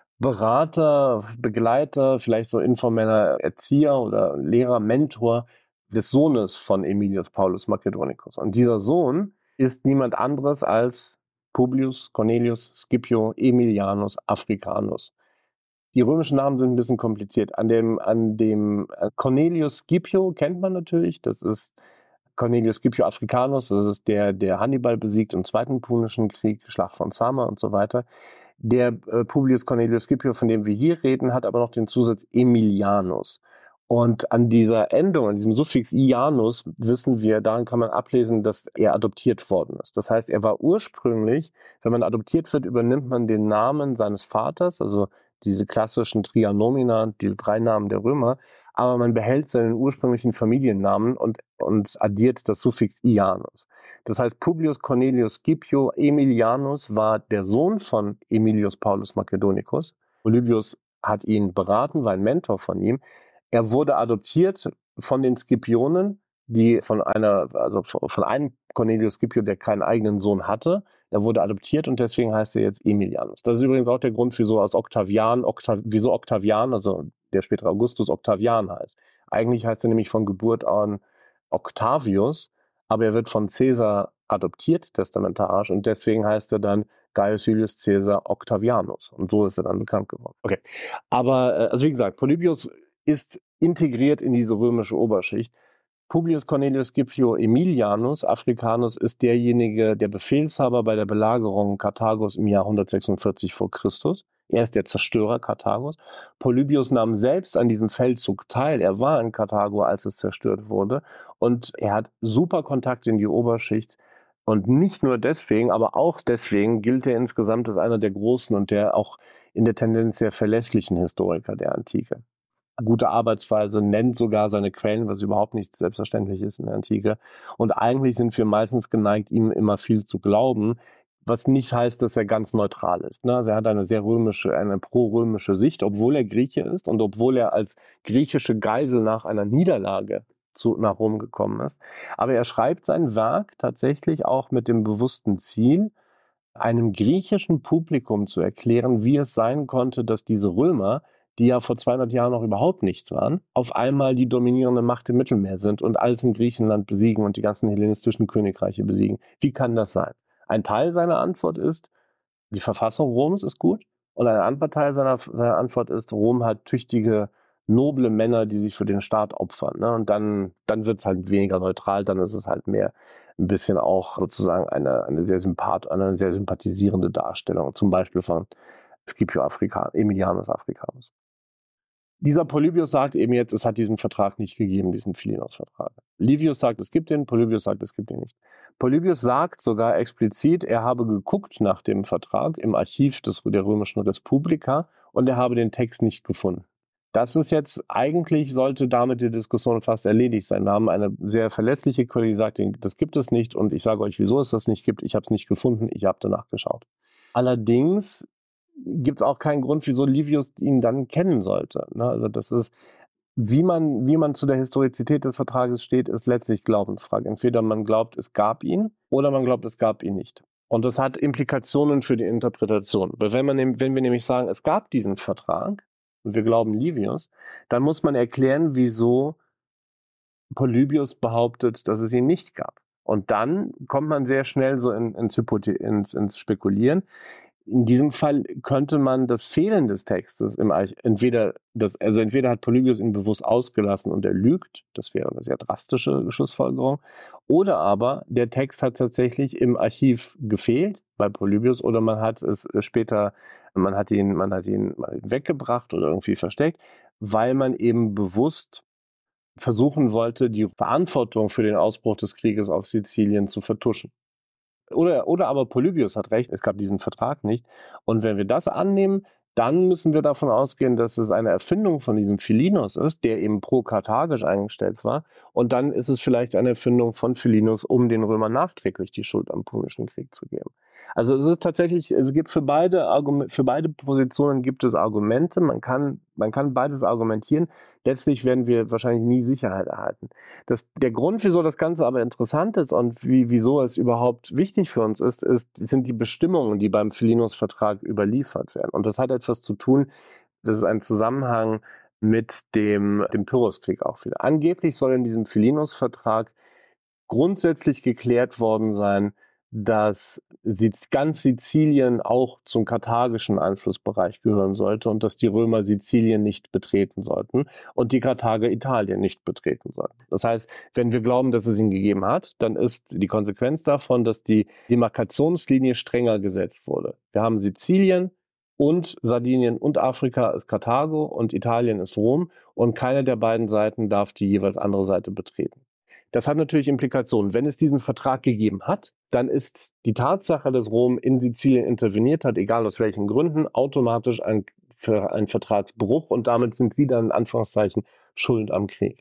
Berater, Begleiter, vielleicht so informeller Erzieher oder Lehrer, Mentor des Sohnes von Aemilius Paulus Makedonicus. Und dieser Sohn ist niemand anderes als Publius Cornelius Scipio Aemilianus Africanus. Die römischen Namen sind ein bisschen kompliziert. An dem, an dem Cornelius Scipio kennt man natürlich, das ist Cornelius Scipio Africanus, das ist der, der Hannibal besiegt im Zweiten Punischen Krieg, Schlacht von Zama und so weiter. Der äh, Publius Cornelius Scipio, von dem wir hier reden, hat aber noch den Zusatz Aemilianus. Und an dieser Endung, an diesem Suffix Ianus, wissen wir, daran kann man ablesen, dass er adoptiert worden ist. Das heißt, er war ursprünglich, wenn man adoptiert wird, übernimmt man den Namen seines Vaters, also diese klassischen Trianomina, diese drei Namen der Römer, aber man behält seinen ursprünglichen Familiennamen und, und addiert das Suffix Ianus. Das heißt, Publius Cornelius Scipio Aemilianus war der Sohn von Aemilius Paulus Makedonicus. Polybios hat ihn beraten, war ein Mentor von ihm. Er wurde adoptiert von den Scipionen, die von einer, also von einem Cornelius Scipio, der keinen eigenen Sohn hatte. Er wurde adoptiert und deswegen heißt er jetzt Aemilianus. Das ist übrigens auch der Grund, wieso aus Octavian, Octav, wieso Octavian, also der spätere Augustus, Octavian heißt. Eigentlich heißt er nämlich von Geburt an Octavius, aber er wird von Caesar adoptiert, testamentarisch, und deswegen heißt er dann Gaius Julius Caesar Octavianus. Und so ist er dann bekannt geworden. Okay. Aber, also wie gesagt, Polybios ist integriert in diese römische Oberschicht. Publius Cornelius Scipio Aemilianus Africanus ist derjenige, der Befehlshaber bei der Belagerung Karthagos im Jahr hundertsechsundvierzig vor Christus. Er ist der Zerstörer Karthagos. Polybios nahm selbst an diesem Feldzug teil. Er war in Karthago, als es zerstört wurde. Und er hat super Kontakt in die Oberschicht. Und nicht nur deswegen, aber auch deswegen gilt er insgesamt als einer der großen und der auch in der Tendenz sehr verlässlichen Historiker der Antike. Gute Arbeitsweise, nennt sogar seine Quellen, was überhaupt nicht selbstverständlich ist in der Antike. Und eigentlich sind wir meistens geneigt, ihm immer viel zu glauben, was nicht heißt, dass er ganz neutral ist. Also er hat eine sehr römische, eine pro-römische Sicht, obwohl er Grieche ist und obwohl er als griechische Geisel nach einer Niederlage zu, nach Rom gekommen ist. Aber er schreibt sein Werk tatsächlich auch mit dem bewussten Ziel, einem griechischen Publikum zu erklären, wie es sein konnte, dass diese Römer, die ja vor zweihundert Jahren noch überhaupt nichts waren, auf einmal die dominierende Macht im Mittelmeer sind und alles in Griechenland besiegen und die ganzen hellenistischen Königreiche besiegen. Wie kann das sein? Ein Teil seiner Antwort ist, die Verfassung Roms ist gut, und ein anderer Teil seiner, seiner Antwort ist, Rom hat tüchtige, noble Männer, die sich für den Staat opfern. Ne? Und dann, dann wird es halt weniger neutral, dann ist es halt mehr ein bisschen auch sozusagen eine, eine, sehr, sympath, eine sehr sympathisierende Darstellung, zum Beispiel von Scipio Africanus, Aemilianus Africanus. Dieser Polybios sagt eben jetzt, es hat diesen Vertrag nicht gegeben, diesen Philinos-Vertrag. Livius sagt, es gibt ihn, Polybios sagt, es gibt ihn nicht. Polybios sagt sogar explizit, er habe geguckt nach dem Vertrag im Archiv des, der römischen Respublika und er habe den Text nicht gefunden. Das ist jetzt, eigentlich sollte damit die Diskussion fast erledigt sein. Wir haben eine sehr verlässliche Quelle, die sagt, das gibt es nicht und ich sage euch, wieso es das nicht gibt. Ich habe es nicht gefunden, ich habe danach geschaut. Allerdings gibt es auch keinen Grund, wieso Livius ihn dann kennen sollte. Ne? Also das ist, wie man, wie man zu der Historizität des Vertrages steht, ist letztlich Glaubensfrage. Entweder man glaubt, es gab ihn, oder man glaubt, es gab ihn nicht. Und das hat Implikationen für die Interpretation. Weil wenn, man, wenn wir nämlich sagen, es gab diesen Vertrag, und wir glauben Livius, dann muss man erklären, wieso Polybios behauptet, dass es ihn nicht gab. Und dann kommt man sehr schnell so in, ins, ins, ins Spekulieren. In diesem Fall könnte man das Fehlen des Textes im Arch entweder das, also entweder hat Polybios ihn bewusst ausgelassen und er lügt, das wäre eine sehr drastische Schlussfolgerung, oder aber der Text hat tatsächlich im Archiv gefehlt bei Polybios oder man hat es später, man hat ihn, man hat ihn weggebracht oder irgendwie versteckt, weil man eben bewusst versuchen wollte, die Verantwortung für den Ausbruch des Krieges auf Sizilien zu vertuschen. Oder, oder aber Polybios hat recht, es gab diesen Vertrag nicht. Und wenn wir das annehmen, dann müssen wir davon ausgehen, dass es eine Erfindung von diesem Philinus ist, der eben pro-karthagisch eingestellt war. Und dann ist es vielleicht eine Erfindung von Philinus, um den Römern nachträglich die Schuld am Punischen Krieg zu geben. Also es ist tatsächlich, es gibt für beide Argumente, für beide Positionen gibt es Argumente. Man kann, man kann beides argumentieren. Letztlich werden wir wahrscheinlich nie Sicherheit erhalten. Das, der Grund, wieso das Ganze aber interessant ist und wie, wieso es überhaupt wichtig für uns ist, ist, sind die Bestimmungen, die beim Filinos-Vertrag überliefert werden. Und das hat etwas zu tun, das ist ein Zusammenhang mit dem, dem Pyrrhuskrieg auch wieder. Angeblich soll in diesem Filinos-Vertrag grundsätzlich geklärt worden sein, dass ganz Sizilien auch zum karthagischen Einflussbereich gehören sollte und dass die Römer Sizilien nicht betreten sollten und die Karthager Italien nicht betreten sollten. Das heißt, wenn wir glauben, dass es ihn gegeben hat, dann ist die Konsequenz davon, dass die Demarkationslinie strenger gesetzt wurde. Wir haben Sizilien und Sardinien und Afrika ist Karthago und Italien ist Rom und keine der beiden Seiten darf die jeweils andere Seite betreten. Das hat natürlich Implikationen. Wenn es diesen Vertrag gegeben hat, dann ist die Tatsache, dass Rom in Sizilien interveniert hat, egal aus welchen Gründen, automatisch ein, ein Vertragsbruch und damit sind sie dann in Anführungszeichen schuld am Krieg.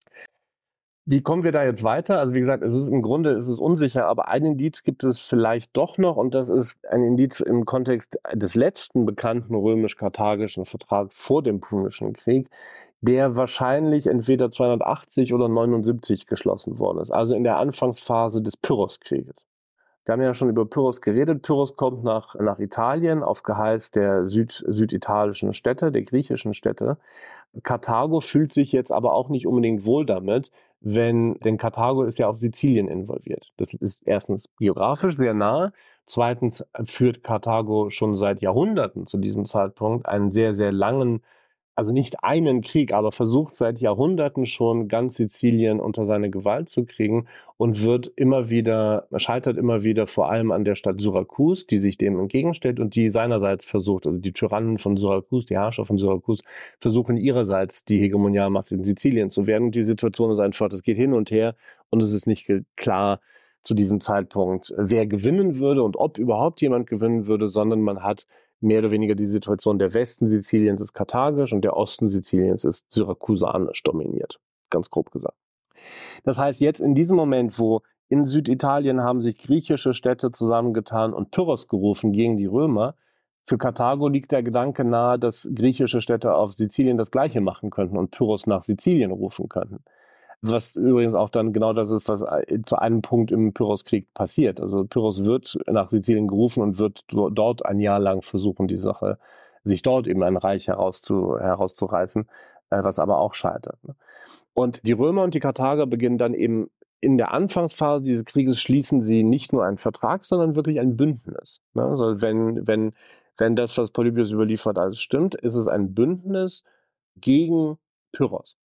Wie kommen wir da jetzt weiter? Also wie gesagt, es ist im Grunde ist es unsicher, aber ein Indiz gibt es vielleicht doch noch und das ist ein Indiz im Kontext des letzten bekannten römisch-karthagischen Vertrags vor dem Punischen Krieg, der wahrscheinlich entweder zweihundertachtzig oder neunundsiebzig geschlossen worden ist, also in der Anfangsphase des Pyrrhuskrieges. Wir haben ja schon über Pyrrhus geredet. Pyrrhus kommt nach, nach Italien auf Geheiß der Süd, süditalischen Städte, der griechischen Städte. Karthago fühlt sich jetzt aber auch nicht unbedingt wohl damit, wenn, denn Karthago ist ja auf Sizilien involviert. Das ist erstens geografisch sehr nahe. Zweitens führt Karthago schon seit Jahrhunderten zu diesem Zeitpunkt einen sehr, sehr langen, also nicht einen Krieg, aber versucht seit Jahrhunderten schon ganz Sizilien unter seine Gewalt zu kriegen und wird immer wieder, scheitert immer wieder vor allem an der Stadt Syrakus, die sich dem entgegenstellt und die seinerseits versucht, also die Tyrannen von Syrakus, die Herrscher von Syrakus, versuchen ihrerseits die Hegemonialmacht in Sizilien zu werden. Und die Situation ist einfach, es geht hin und her und es ist nicht klar zu diesem Zeitpunkt, wer gewinnen würde und ob überhaupt jemand gewinnen würde, sondern man hat mehr oder weniger die Situation, der Westen Siziliens ist karthagisch und der Osten Siziliens ist syrakusanisch dominiert, ganz grob gesagt. Das heißt, jetzt in diesem Moment, wo in Süditalien haben sich griechische Städte zusammengetan und Pyrrhus gerufen gegen die Römer, für Karthago liegt der Gedanke nahe, dass griechische Städte auf Sizilien das Gleiche machen könnten und Pyrrhus nach Sizilien rufen könnten. Was übrigens auch dann genau das ist, was zu einem Punkt im Pyrrhuskrieg passiert. Also Pyrrhus wird nach Sizilien gerufen und wird dort ein Jahr lang versuchen, die Sache, sich dort eben ein Reich herauszu, herauszureißen, was aber auch scheitert. Und die Römer und die Karthager beginnen dann eben in der Anfangsphase dieses Krieges schließen sie nicht nur einen Vertrag, sondern wirklich ein Bündnis. Also wenn, wenn, wenn das, was Polybios überliefert, alles stimmt, ist es ein Bündnis gegen Pyrrhus.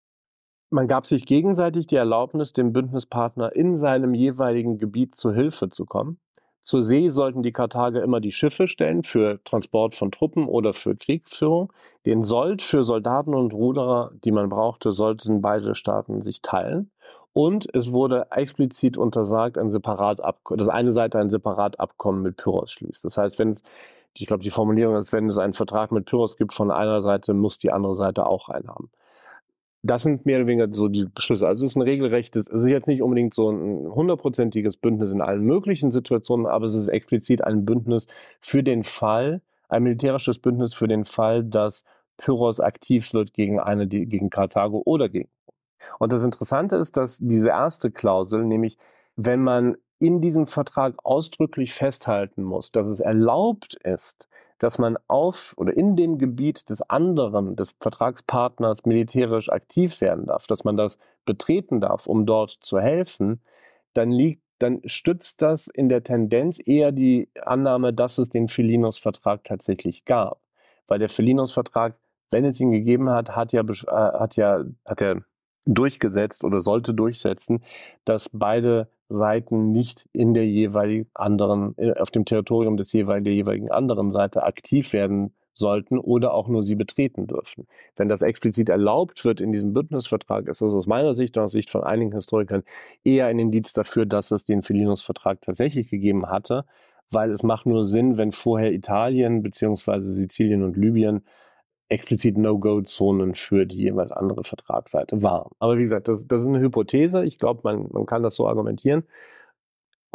Man gab sich gegenseitig die Erlaubnis, dem Bündnispartner in seinem jeweiligen Gebiet zu Hilfe zu kommen. Zur See sollten die Karthager immer die Schiffe stellen für Transport von Truppen oder für Kriegsführung. Den Sold für Soldaten und Ruderer, die man brauchte, sollten beide Staaten sich teilen. Und es wurde explizit untersagt, ein Separatabkommen, dass eine Seite ein Separatabkommen mit Pyrrhus schließt. Das heißt, wenn es, ich glaube, die Formulierung ist, wenn es einen Vertrag mit Pyrrhus gibt von einer Seite, muss die andere Seite auch einen haben. Das sind mehr oder weniger so die Beschlüsse. Also es ist ein regelrechtes, es ist jetzt nicht unbedingt so ein hundertprozentiges Bündnis in allen möglichen Situationen, aber es ist explizit ein Bündnis für den Fall, ein militärisches Bündnis für den Fall, dass Pyrrhus aktiv wird gegen eine, die, gegen Karthago oder gegen. Und das Interessante ist, dass diese erste Klausel, nämlich wenn man in diesem Vertrag ausdrücklich festhalten muss, dass es erlaubt ist, dass man auf oder in dem Gebiet des anderen, des Vertragspartners militärisch aktiv werden darf, dass man das betreten darf, um dort zu helfen, dann liegt, dann stützt das in der Tendenz eher die Annahme, dass es den Filinos-Vertrag tatsächlich gab. Weil der Filinos-Vertrag, wenn es ihn gegeben hat, hat ja, äh, hat ja, hat ja durchgesetzt oder sollte durchsetzen, dass beide Seiten nicht in der jeweiligen anderen, auf dem Territorium des jeweiligen, der jeweiligen anderen Seite aktiv werden sollten oder auch nur sie betreten dürfen. Wenn das explizit erlaubt wird in diesem Bündnisvertrag, ist das aus meiner Sicht und aus Sicht von einigen Historikern eher ein Indiz dafür, dass es den Filinos-Vertrag tatsächlich gegeben hatte, weil es macht nur Sinn, wenn vorher Italien bzw. Sizilien und Libyen explizit No-Go-Zonen für die jeweils andere Vertragsseite waren. Aber wie gesagt, das, das ist eine Hypothese. Ich glaube, man, man kann das so argumentieren.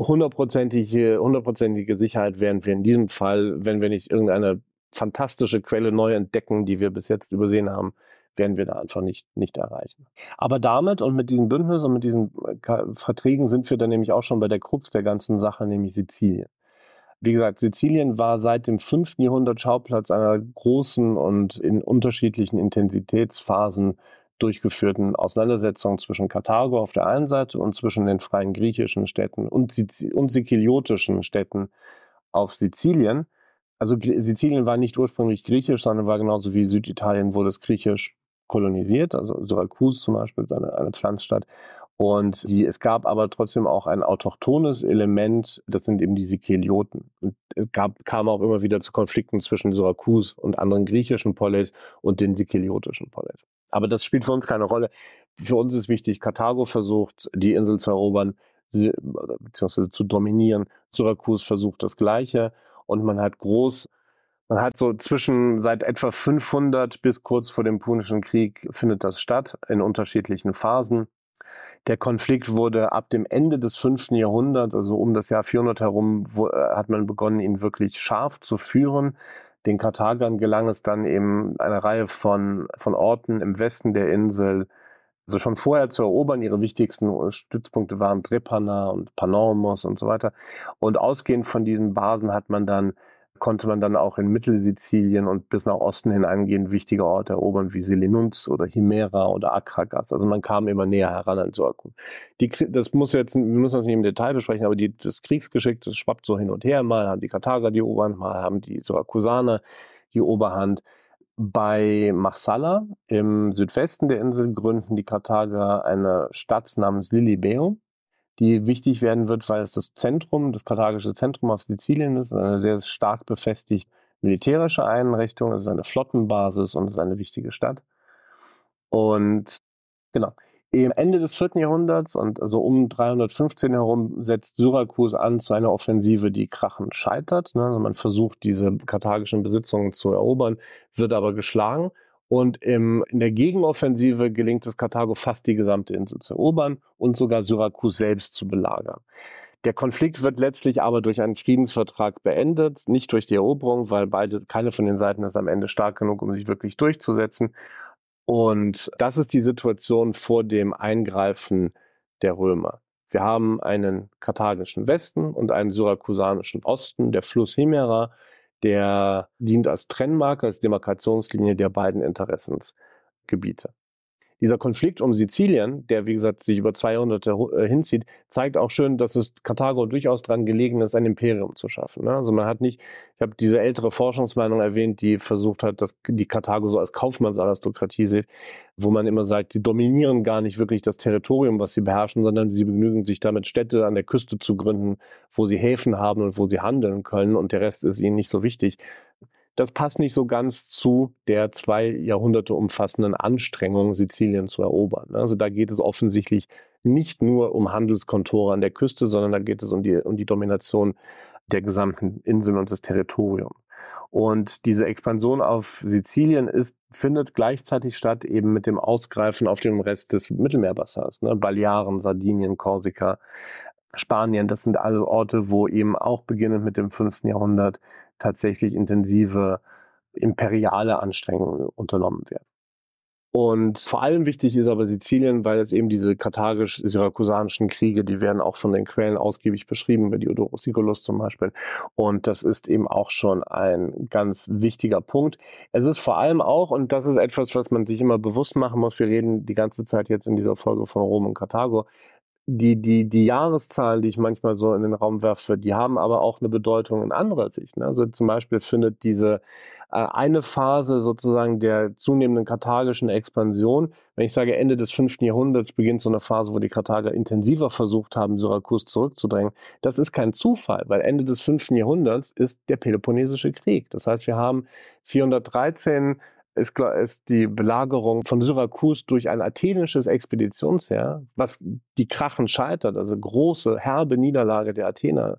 hundertprozentige, hundertprozentige Sicherheit werden wir in diesem Fall, wenn wir nicht irgendeine fantastische Quelle neu entdecken, die wir bis jetzt übersehen haben, werden wir da einfach nicht, nicht erreichen. Aber damit und mit diesem Bündnis und mit diesen Verträgen sind wir dann nämlich auch schon bei der Krux der ganzen Sache, nämlich Sizilien. Wie gesagt, Sizilien war seit dem fünften Jahrhundert Schauplatz einer großen und in unterschiedlichen Intensitätsphasen durchgeführten Auseinandersetzungen zwischen Karthago auf der einen Seite und zwischen den freien griechischen Städten und, Siz- und sikiliotischen Städten auf Sizilien. Also Sizilien war nicht ursprünglich griechisch, sondern war genauso wie Süditalien, wurde es griechisch kolonisiert. Also Syrakus zum Beispiel ist eine, eine Pflanzstadt. Und die, es gab aber trotzdem auch ein autochthones Element, das sind eben die Sikelioten. Und es gab, kam auch immer wieder zu Konflikten zwischen Syrakus und anderen griechischen Polis und den sikeliotischen Polis. Aber das spielt für uns keine Rolle. Für uns ist wichtig, Karthago versucht, die Insel zu erobern, beziehungsweise zu dominieren. Syrakus versucht das Gleiche und man hat groß, man hat so zwischen seit etwa fünfhundert bis kurz vor dem Punischen Krieg findet das statt in unterschiedlichen Phasen. Der Konflikt wurde ab dem Ende des fünften Jahrhunderts, also um das Jahr vierhundert herum, wo, äh, hat man begonnen, ihn wirklich scharf zu führen. Den Karthagern gelang es dann eben, eine Reihe von, von Orten im Westen der Insel, also schon vorher zu erobern. Ihre wichtigsten Stützpunkte waren Drepana und Panormos und so weiter. Und ausgehend von diesen Basen hat man dann konnte man dann auch in Mittelsizilien und bis nach Osten hineingehen wichtige Orte erobern, wie Selinunz oder Himera oder Akragas. Also man kam immer näher heran an Syrakus. Die, das muss jetzt, wir müssen das nicht im Detail besprechen, aber die, das Kriegsgeschick, das schwappt so hin und her. Mal haben die Karthager die Oberhand, mal haben die Syrakusaner die Oberhand. Bei Marsala im Südwesten der Insel gründen die Karthager eine Stadt namens Lilybæum, die wichtig werden wird, weil es das Zentrum, das karthagische Zentrum auf Sizilien ist, eine sehr stark befestigt militärische Einrichtung, es ist eine Flottenbasis und es ist eine wichtige Stadt. Und genau, am Ende des vierten Jahrhunderts und also um dreihundertfünfzehn herum setzt Syrakus an zu einer Offensive, die krachend scheitert. Also man versucht, diese karthagischen Besitzungen zu erobern, wird aber geschlagen. Und im, in der Gegenoffensive gelingt es Karthago fast die gesamte Insel zu erobern und sogar Syrakus selbst zu belagern. Der Konflikt wird letztlich aber durch einen Friedensvertrag beendet, nicht durch die Eroberung, weil beide, keine von den Seiten ist am Ende stark genug, um sich wirklich durchzusetzen. Und das ist die Situation vor dem Eingreifen der Römer. Wir haben einen karthagischen Westen und einen syrakusanischen Osten, der Fluss Himera, der dient als Trennmarke, als Demarkationslinie der beiden Interessensgebiete. Dieser Konflikt um Sizilien, der wie gesagt sich über zwei Jahrhunderte hinzieht, zeigt auch schön, dass es Karthago durchaus daran gelegen ist, ein Imperium zu schaffen. Also man hat nicht, ich habe diese ältere Forschungsmeinung erwähnt, die versucht hat, dass die Karthago so als Kaufmannsaristokratie sieht, wo man immer sagt, sie dominieren gar nicht wirklich das Territorium, was sie beherrschen, sondern sie begnügen sich damit, Städte an der Küste zu gründen, wo sie Häfen haben und wo sie handeln können und der Rest ist ihnen nicht so wichtig. Das passt nicht so ganz zu der zwei Jahrhunderte umfassenden Anstrengung, Sizilien zu erobern. Also da geht es offensichtlich nicht nur um Handelskontore an der Küste, sondern da geht es um die, um die Domination der gesamten Insel und des Territoriums. Und diese Expansion auf Sizilien ist, findet gleichzeitig statt eben mit dem Ausgreifen auf den Rest des Mittelmeerbassins, ne? Balearen, Sardinien, Korsika, Spanien, das sind alle Orte, wo eben auch beginnend mit dem fünften Jahrhundert tatsächlich intensive imperiale Anstrengungen unternommen werden. Und vor allem wichtig ist aber Sizilien, weil es eben diese karthagisch-syrakusanischen Kriege, die werden auch von den Quellen ausgiebig beschrieben, bei Diodorus Siculus zum Beispiel. Und das ist eben auch schon ein ganz wichtiger Punkt. Es ist vor allem auch, und das ist etwas, was man sich immer bewusst machen muss, wir reden die ganze Zeit jetzt in dieser Folge von Rom und Karthago, Die, die, die Jahreszahlen, die ich manchmal so in den Raum werfe, die haben aber auch eine Bedeutung in anderer Sicht. Ne? Also zum Beispiel findet diese äh, eine Phase sozusagen der zunehmenden karthagischen Expansion, wenn ich sage Ende des fünften Jahrhunderts beginnt so eine Phase, wo die Karthager intensiver versucht haben, Syrakus zurückzudrängen. Das ist kein Zufall, weil Ende des fünften Jahrhunderts ist der Peloponnesische Krieg. Das heißt, wir haben vierhundertdreizehn Ist, ist die Belagerung von Syrakus durch ein athenisches Expeditionsheer, was die Krachen scheitert, also große, herbe Niederlage der Athener.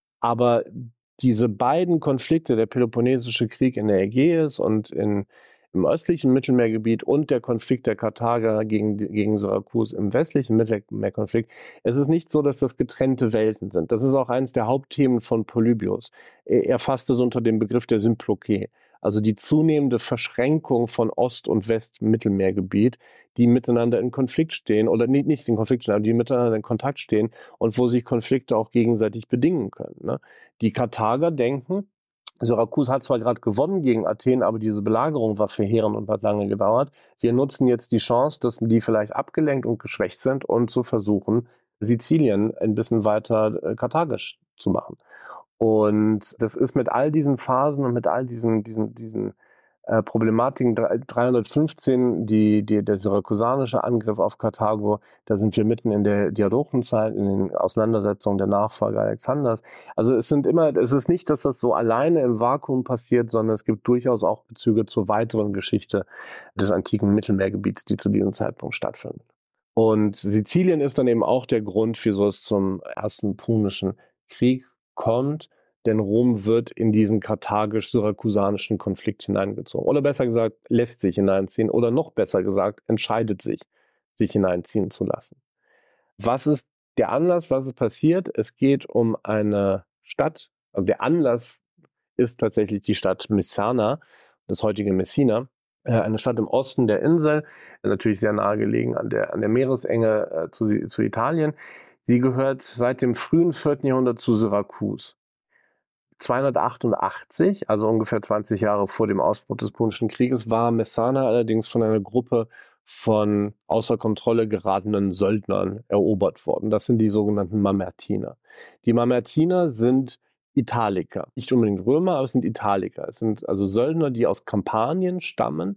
Aber diese beiden Konflikte, der Peloponnesische Krieg in der Ägäis und in, im östlichen Mittelmeergebiet und der Konflikt der Karthager gegen, gegen Syrakus im westlichen Mittelmeerkonflikt. Es ist nicht so, dass das getrennte Welten sind. Das ist auch eines der Hauptthemen von Polybios. Er, er fasst es unter dem Begriff der Symplokie, also die zunehmende Verschränkung von Ost- und West-Mittelmeergebiet, die miteinander in Konflikt stehen, oder nicht, nicht in Konflikt stehen, aber die miteinander in Kontakt stehen und wo sich Konflikte auch gegenseitig bedingen können. Ne? Die Karthager denken, Syrakus hat zwar gerade gewonnen gegen Athen, aber diese Belagerung war verheerend und hat lange gedauert. Wir nutzen jetzt die Chance, dass die vielleicht abgelenkt und geschwächt sind und zu versuchen, Sizilien ein bisschen weiter äh, karthagisch zu machen. Und das ist mit all diesen Phasen und mit all diesen, diesen, diesen äh, Problematiken dreihundertfünfzehn, die, die, der syrakusanische Angriff auf Karthago, da sind wir mitten in der Diadochenzeit, in den Auseinandersetzungen der Nachfolger Alexanders. Also es sind immer, es ist nicht, dass das so alleine im Vakuum passiert, sondern es gibt durchaus auch Bezüge zur weiteren Geschichte des antiken Mittelmeergebiets, die zu diesem Zeitpunkt stattfinden. Und Sizilien ist dann eben auch der Grund, wieso es zum ersten Punischen Krieg kommt, denn Rom wird in diesen karthagisch-syrakusanischen Konflikt hineingezogen. Oder besser gesagt, lässt sich hineinziehen. Oder noch besser gesagt, entscheidet sich, sich hineinziehen zu lassen. Was ist der Anlass? Was ist passiert? Es geht um eine Stadt. Also der Anlass ist tatsächlich die Stadt Messana, das heutige Messina. Eine Stadt im Osten der Insel, natürlich sehr nahe gelegen an der, an der Meeresenge äh, zu, zu Italien. Sie gehört seit dem frühen vierten Jahrhundert zu Syrakus. zweihundertachtundachtzig, also ungefähr zwanzig Jahre vor dem Ausbruch des Punischen Krieges, war Messana allerdings von einer Gruppe von außer Kontrolle geratenen Söldnern erobert worden. Das sind die sogenannten Mamertiner. Die Mamertiner sind Italiker. Nicht unbedingt Römer, aber es sind Italiker. Es sind also Söldner, die aus Kampanien stammen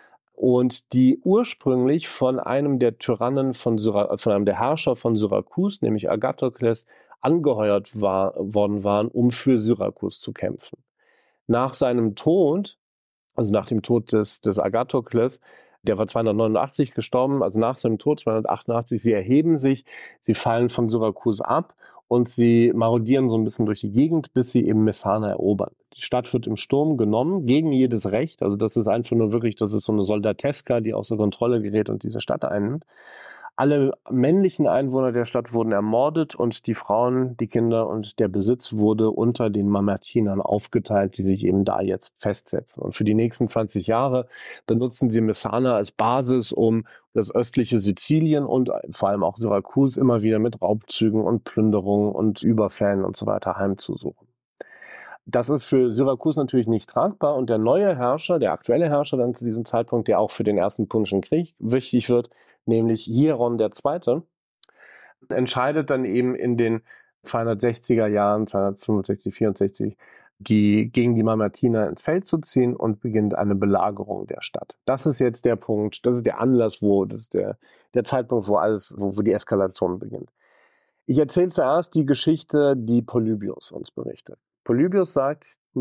und die ursprünglich von einem der Tyrannen von, Syra- von einem der Herrscher von Syrakus, nämlich Agathokles, angeheuert war, worden waren, um für Syrakus zu kämpfen. Nach seinem Tod, also nach dem Tod des, des Agathokles, der war zweihundertneunundachtzig gestorben, also nach seinem Tod zweihundertachtundachtzig, sie erheben sich, sie fallen von Syrakus ab und sie marodieren so ein bisschen durch die Gegend, bis sie eben Messana erobern. Die Stadt wird im Sturm genommen, gegen jedes Recht, also das ist einfach nur wirklich, das ist so eine Soldateska, die außer Kontrolle gerät und diese Stadt einnimmt. Alle männlichen Einwohner der Stadt wurden ermordet und die Frauen, die Kinder und der Besitz wurde unter den Mamertinern aufgeteilt, die sich eben da jetzt festsetzen. Und für die nächsten zwanzig Jahre benutzen sie Messana als Basis, um das östliche Sizilien und vor allem auch Syrakus immer wieder mit Raubzügen und Plünderungen und Überfällen und so weiter heimzusuchen. Das ist für Syrakus natürlich nicht tragbar und der neue Herrscher, der aktuelle Herrscher dann zu diesem Zeitpunkt, der auch für den ersten Punischen Krieg wichtig wird, nämlich Hieron der Zweite, entscheidet dann eben in den zweihundertsechziger Jahren, zweihundertfünfundsechzig, vierundsechzig, die, gegen die Mamertiner ins Feld zu ziehen und beginnt eine Belagerung der Stadt. Das ist jetzt der Punkt, das ist der Anlass, wo, das ist der, der Zeitpunkt, wo alles, wo, wo die Eskalation beginnt. Ich erzähle zuerst die Geschichte, die Polybios uns berichtet. Polybios sagt, die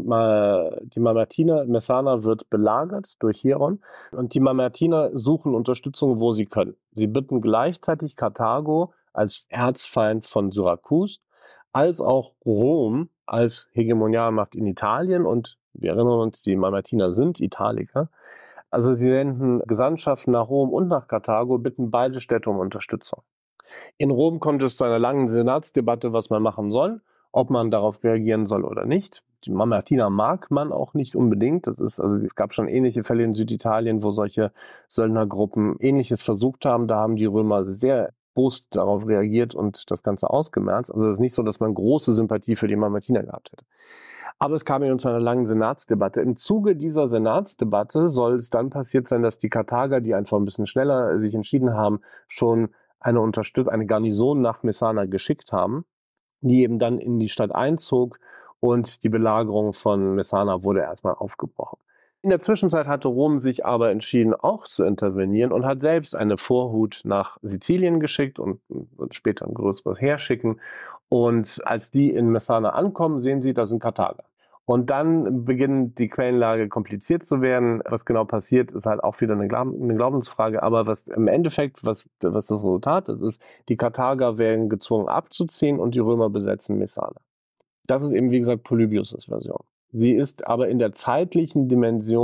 Mamertiner, Messana wird belagert durch Hieron und die Mamertiner suchen Unterstützung, wo sie können. Sie bitten gleichzeitig Karthago als Erzfeind von Syrakus, als auch Rom als Hegemonialmacht in Italien und wir erinnern uns, die Mamertiner sind Italiker. Also sie senden Gesandtschaften nach Rom und nach Karthago, bitten beide Städte um Unterstützung. In Rom kommt es zu einer langen Senatsdebatte, was man machen soll, ob man darauf reagieren soll oder nicht. Die Mamertiner mag man auch nicht unbedingt. Das ist, also es gab schon ähnliche Fälle in Süditalien, wo solche Söldnergruppen Ähnliches versucht haben. Da haben die Römer sehr erbost darauf reagiert und das Ganze ausgemerzt. Also es ist nicht so, dass man große Sympathie für die Mamertiner gehabt hätte. Aber es kam eben zu einer langen Senatsdebatte. Im Zuge dieser Senatsdebatte soll es dann passiert sein, dass die Karthager, die einfach ein bisschen schneller sich entschieden haben, schon eine Unterstützung, eine Garnison nach Messana geschickt haben, die eben dann in die Stadt einzog und die Belagerung von Messana wurde erstmal aufgebrochen. In der Zwischenzeit hatte Rom sich aber entschieden, auch zu intervenieren und hat selbst eine Vorhut nach Sizilien geschickt und wird später ein größeres Heer schicken. Und als die in Messana ankommen, sehen sie, da sind Karthager. Und dann beginnt die Quellenlage kompliziert zu werden. Was genau passiert, ist halt auch wieder eine, Glaub- eine Glaubensfrage. Aber was im Endeffekt, was, was das Resultat ist, ist, die Karthager werden gezwungen abzuziehen und die Römer besetzen Messana. Das ist eben, wie gesagt, Polybios' Version. Sie ist aber in der zeitlichen Dimension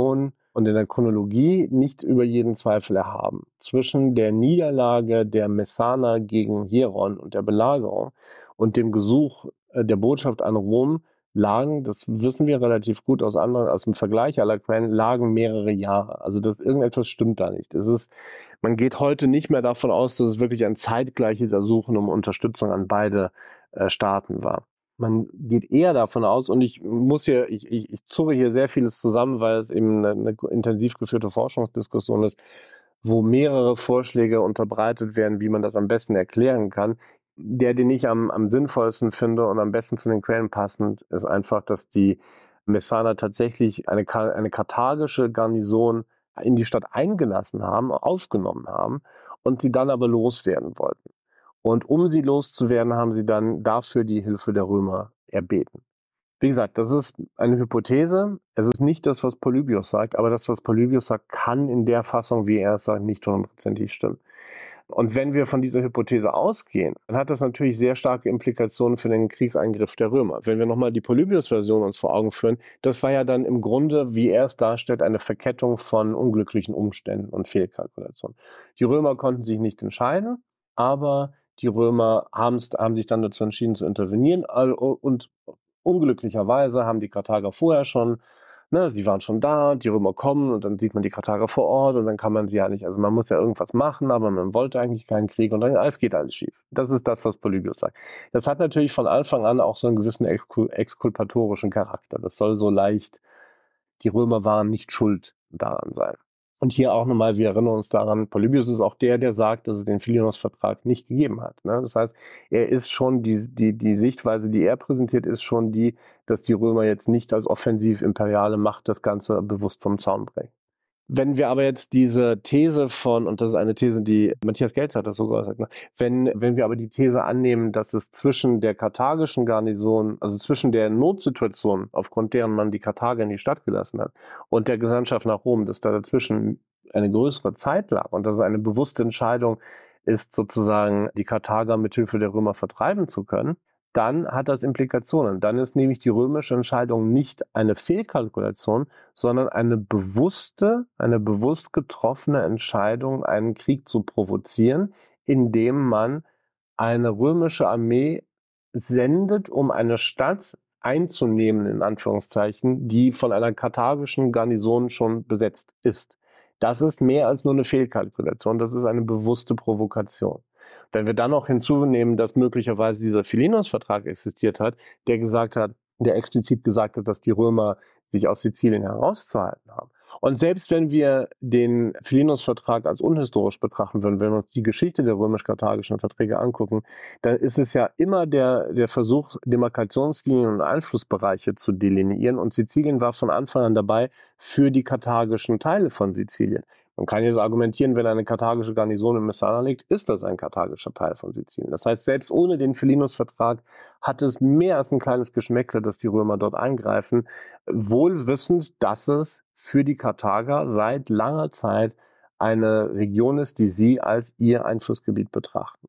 und in der Chronologie nicht über jeden Zweifel erhaben. Zwischen der Niederlage der Messaner gegen Hieron und der Belagerung und dem Gesuch der Botschaft an Rom lagen, das wissen wir relativ gut aus anderen, aus dem Vergleich aller Quellen, lagen mehrere Jahre. Also das irgendetwas stimmt da nicht. Es ist, man geht heute nicht mehr davon aus, dass es wirklich ein zeitgleiches Ersuchen um Unterstützung an beide äh, Staaten war. Man geht eher davon aus, und ich muss hier, ich, ich, ich zurre hier sehr vieles zusammen, weil es eben eine, eine intensiv geführte Forschungsdiskussion ist, wo mehrere Vorschläge unterbreitet werden, wie man das am besten erklären kann. Der, den ich am, am sinnvollsten finde und am besten zu den Quellen passend, ist einfach, dass die Messaner tatsächlich eine, eine karthagische Garnison in die Stadt eingelassen haben, aufgenommen haben und sie dann aber loswerden wollten. Und um sie loszuwerden, haben sie dann dafür die Hilfe der Römer erbeten. Wie gesagt, das ist eine Hypothese. Es ist nicht das, was Polybios sagt, aber das, was Polybios sagt, kann in der Fassung, wie er es sagt, nicht hundertprozentig stimmen. Und wenn wir von dieser Hypothese ausgehen, dann hat das natürlich sehr starke Implikationen für den Kriegseingriff der Römer. Wenn wir nochmal die Polybios-Version uns vor Augen führen, das war ja dann im Grunde, wie er es darstellt, eine Verkettung von unglücklichen Umständen und Fehlkalkulationen. Die Römer konnten sich nicht entscheiden, aber die Römer haben sich dann dazu entschieden zu intervenieren und unglücklicherweise haben die Karthager vorher schon, ne, sie waren schon da, die Römer kommen und dann sieht man die Karthager vor Ort und dann kann man sie ja nicht, also man muss ja irgendwas machen, aber man wollte eigentlich keinen Krieg und dann alles geht alles schief. Das ist das, was Polybios sagt. Das hat natürlich von Anfang an auch so einen gewissen exkul- exkulpatorischen Charakter. Das soll so leicht, die Römer waren nicht schuld daran sein. Und hier auch nochmal, wir erinnern uns daran, Polybios ist auch der, der sagt, dass es den Philinos-Vertrag nicht gegeben hat. Ne? Das heißt, er ist schon, die, die, die Sichtweise, die er präsentiert, ist schon die, dass die Römer jetzt nicht als offensiv-imperiale Macht das Ganze bewusst vom Zaun bringen. Wenn wir aber jetzt diese These von, und das ist eine These, die Matthias Geltz hat das sogar gesagt, ne? wenn, wenn wir aber die These annehmen, dass es zwischen der karthagischen Garnison, also zwischen der Notsituation, aufgrund deren man die Karthager in die Stadt gelassen hat, und der Gesandtschaft nach Rom, dass da dazwischen eine größere Zeit lag und dass es eine bewusste Entscheidung ist, sozusagen die Karthager mithilfe der Römer vertreiben zu können, dann hat das Implikationen. Dann ist nämlich die römische Entscheidung nicht eine Fehlkalkulation, sondern eine bewusste, eine bewusst getroffene Entscheidung, einen Krieg zu provozieren, indem man eine römische Armee sendet, um eine Stadt einzunehmen, in Anführungszeichen, die von einer karthagischen Garnison schon besetzt ist. Das ist mehr als nur eine Fehlkalkulation, das ist eine bewusste Provokation. Wenn wir dann noch hinzunehmen, dass möglicherweise dieser Philinos-Vertrag existiert hat, der gesagt hat, der explizit gesagt hat, dass die Römer sich aus Sizilien herauszuhalten haben. Und selbst wenn wir den Philinos-Vertrag als unhistorisch betrachten würden, wenn wir uns die Geschichte der römisch-karthagischen Verträge angucken, dann ist es ja immer der, der Versuch, Demarkationslinien und Einflussbereiche zu delineieren. Und Sizilien war von Anfang an dabei für die karthagischen Teile von Sizilien. Man kann jetzt argumentieren, wenn eine karthagische Garnison in Messana liegt, ist das ein karthagischer Teil von Sizilien. Das heißt, selbst ohne den Philinos-Vertrag hat es mehr als ein kleines Geschmäckle, dass die Römer dort eingreifen, wohl wissend, dass es für die Karthager seit langer Zeit eine Region ist, die sie als ihr Einflussgebiet betrachten.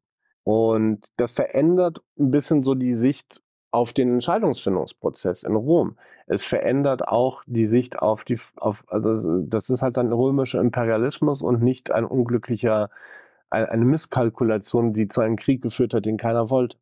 Und das verändert ein bisschen so die Sicht auf den Entscheidungsfindungsprozess in Rom. Es verändert auch die Sicht auf die, auf, also das ist halt ein römischer Imperialismus und nicht ein unglücklicher, eine Misskalkulation, die zu einem Krieg geführt hat, den keiner wollte.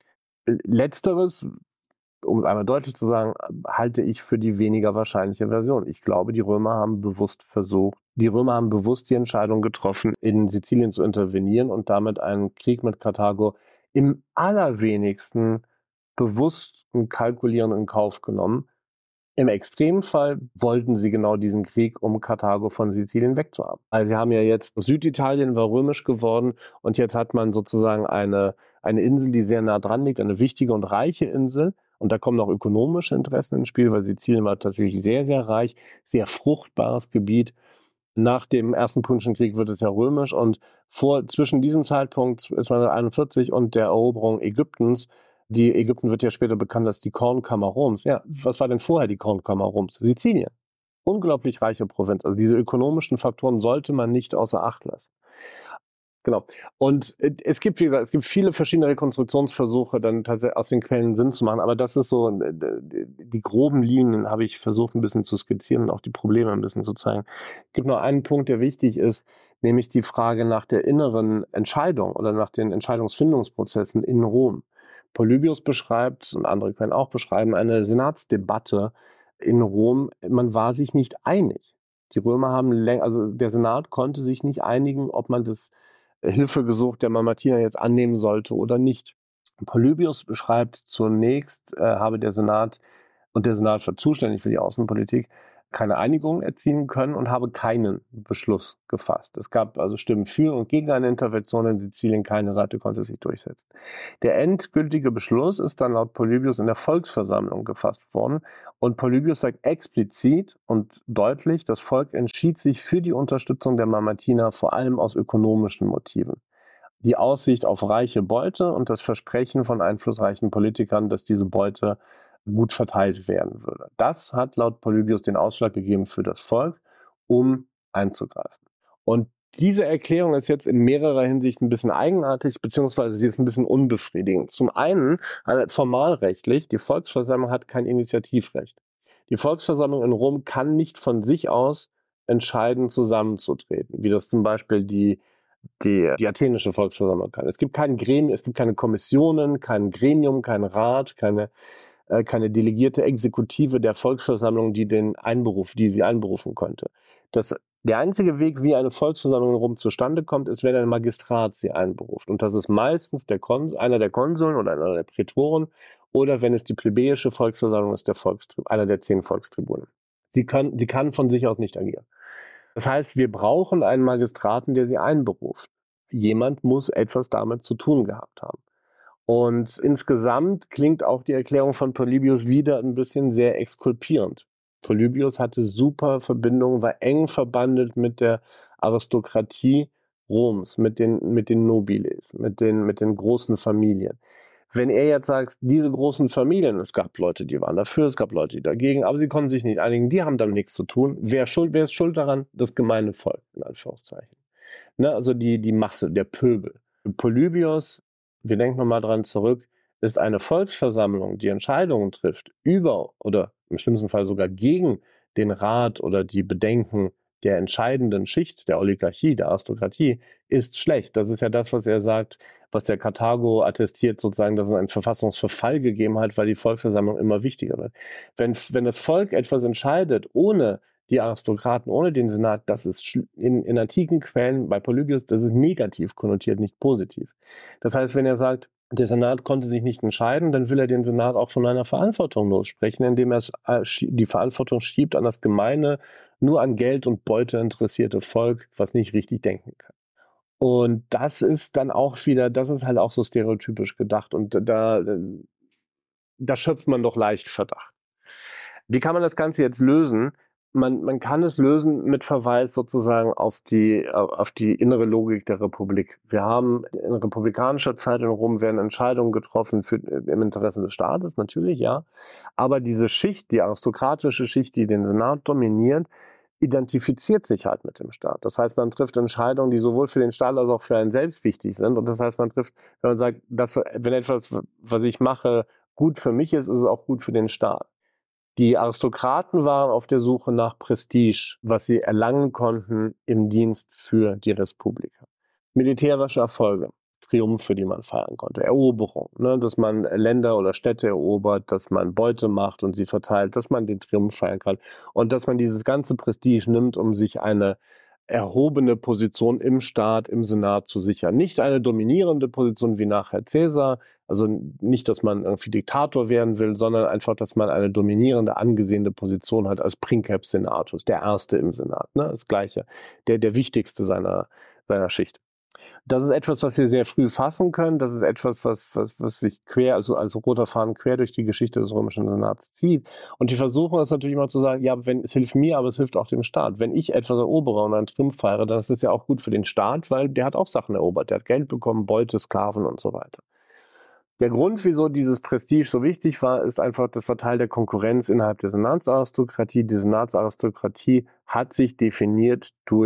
Letzteres, um es einmal deutlich zu sagen, halte ich für die weniger wahrscheinliche Version. Ich glaube, die Römer haben bewusst versucht, die Römer haben bewusst die Entscheidung getroffen, in Sizilien zu intervenieren und damit einen Krieg mit Karthago im allerwenigsten bewusst und kalkulierend in Kauf genommen. Im Extremfall wollten sie genau diesen Krieg, um Karthago von Sizilien wegzuhaben. Also sie haben ja jetzt, Süditalien war römisch geworden und jetzt hat man sozusagen eine, eine Insel, die sehr nah dran liegt, eine wichtige und reiche Insel. Und da kommen auch ökonomische Interessen ins Spiel, weil Sizilien war tatsächlich sehr, sehr reich, sehr fruchtbares Gebiet. Nach dem Ersten Punischen Krieg wird es ja römisch und vor, zwischen diesem Zeitpunkt zweihunderteinundvierzig und der Eroberung Ägyptens, die Ägypten wird ja später bekannt als die Kornkammer Roms. Ja, was war denn vorher die Kornkammer Roms? Sizilien. Unglaublich reiche Provinz. Also diese ökonomischen Faktoren sollte man nicht außer Acht lassen. Genau. Und es gibt, wie gesagt, es gibt viele verschiedene Rekonstruktionsversuche, dann tatsächlich aus den Quellen Sinn zu machen. Aber das ist so, die groben Linien habe ich versucht ein bisschen zu skizzieren und auch die Probleme ein bisschen zu zeigen. Es gibt noch einen Punkt, der wichtig ist, nämlich die Frage nach der inneren Entscheidung oder nach den Entscheidungsfindungsprozessen in Rom. Polybius beschreibt, und andere Quellen auch beschreiben, eine Senatsdebatte in Rom. Man war sich nicht einig. Die Römer haben länger, also der Senat konnte sich nicht einigen, ob man das Hilfegesuch der Mamertiner jetzt annehmen sollte oder nicht. Polybius beschreibt zunächst, äh, habe der Senat, und der Senat war zuständig für die Außenpolitik, keine Einigung erzielen können und habe keinen Beschluss gefasst. Es gab also Stimmen für und gegen eine Intervention in Sizilien, keine Seite konnte sich durchsetzen. Der endgültige Beschluss ist dann laut Polybius in der Volksversammlung gefasst worden und Polybius sagt explizit und deutlich, das Volk entschied sich für die Unterstützung der Mamertiner vor allem aus ökonomischen Motiven. Die Aussicht auf reiche Beute und das Versprechen von einflussreichen Politikern, dass diese Beute gut verteilt werden würde. Das hat laut Polybius den Ausschlag gegeben für das Volk, um einzugreifen. Und diese Erklärung ist jetzt in mehrerer Hinsicht ein bisschen eigenartig, beziehungsweise sie ist ein bisschen unbefriedigend. Zum einen, formalrechtlich, die Volksversammlung hat kein Initiativrecht. Die Volksversammlung in Rom kann nicht von sich aus entscheiden, zusammenzutreten, wie das zum Beispiel die Die, die athenische Volksversammlung kann. Es gibt kein Gremium, es gibt keine Kommissionen, kein Gremium, kein Rat, keine, äh, keine delegierte Exekutive der Volksversammlung, die den Einberuf, die sie einberufen könnte. Das, der einzige Weg, wie eine Volksversammlung in Rom zustande kommt, ist, wenn ein Magistrat sie einberuft. Und das ist meistens der Kon- einer der Konsuln oder einer der Prätoren oder wenn es die plebejische Volksversammlung ist, der Volkstribun, einer der zehn Volkstribunen. Sie kann, sie kann von sich aus nicht agieren. Das heißt, wir brauchen einen Magistraten, der sie einberuft. Jemand muss etwas damit zu tun gehabt haben. Und insgesamt klingt auch die Erklärung von Polybius wieder ein bisschen sehr exkulpierend. Polybius hatte super Verbindungen, war eng verbandelt mit der Aristokratie Roms, mit den, mit den Nobiles, mit den, mit den großen Familien. Wenn er jetzt sagt, diese großen Familien, es gab Leute, die waren dafür, es gab Leute, die dagegen, aber sie konnten sich nicht einigen, die haben damit nichts zu tun. Wer, schuld, wer ist schuld daran? Das gemeine Volk, in Anführungszeichen. Ne, also die, die Masse, der Pöbel. Polybius, wir denken nochmal dran zurück, ist eine Volksversammlung, die Entscheidungen trifft über oder im schlimmsten Fall sogar gegen den Rat oder die Bedenken der entscheidenden Schicht der Oligarchie, der Aristokratie, ist schlecht. Das ist ja das, was er sagt, was der Karthago attestiert, sozusagen, dass es einen Verfassungsverfall gegeben hat, weil die Volksversammlung immer wichtiger wird. Wenn, wenn das Volk etwas entscheidet, ohne die Aristokraten, ohne den Senat, das ist in, in antiken Quellen bei Polybius, das ist negativ konnotiert, nicht positiv. Das heißt, wenn er sagt, der Senat konnte sich nicht entscheiden, dann will er den Senat auch von einer Verantwortung lossprechen, indem er die Verantwortung schiebt an das gemeine, nur an Geld und Beute interessierte Volk, was nicht richtig denken kann. Und das ist dann auch wieder, das ist halt auch so stereotypisch gedacht und da, da schöpft man doch leicht Verdacht. Wie kann man das Ganze jetzt lösen? Man, man kann es lösen mit Verweis sozusagen auf die, auf die innere Logik der Republik. Wir haben in republikanischer Zeit in Rom werden Entscheidungen getroffen für, im Interesse des Staates, natürlich, ja. Aber diese Schicht, die aristokratische Schicht, die den Senat dominiert, identifiziert sich halt mit dem Staat. Das heißt, man trifft Entscheidungen, die sowohl für den Staat als auch für einen selbst wichtig sind. Und das heißt, man trifft, wenn man sagt, dass, wenn etwas, was ich mache, gut für mich ist, ist es auch gut für den Staat. Die Aristokraten waren auf der Suche nach Prestige, was sie erlangen konnten im Dienst für die Respublika. Militärische Erfolge, Triumphe, die man feiern konnte, Eroberung, ne, dass man Länder oder Städte erobert, dass man Beute macht und sie verteilt, dass man den Triumph feiern kann und dass man dieses ganze Prestige nimmt, um sich eine erhobene Position im Staat, im Senat zu sichern. Nicht eine dominierende Position wie nachher Caesar, also nicht, dass man irgendwie Diktator werden will, sondern einfach, dass man eine dominierende, angesehene Position hat als Princeps Senatus, der Erste im Senat, ne, das Gleiche, der, der Wichtigste seiner, seiner Schicht. Das ist etwas, was wir sehr früh fassen können. Das ist etwas, was, was, was sich quer, also als roter Faden quer durch die Geschichte des römischen Senats zieht. Und die versuchen es natürlich immer zu sagen, ja, wenn, es hilft mir, aber es hilft auch dem Staat. Wenn ich etwas erobere und einen Triumph feiere, dann ist es ja auch gut für den Staat, weil der hat auch Sachen erobert. Der hat Geld bekommen, Beute, Sklaven und so weiter. Der Grund, wieso dieses Prestige so wichtig war, ist einfach, das war Teil der Konkurrenz innerhalb der Senatsaristokratie. Die Senatsaristokratie hat sich definiert durch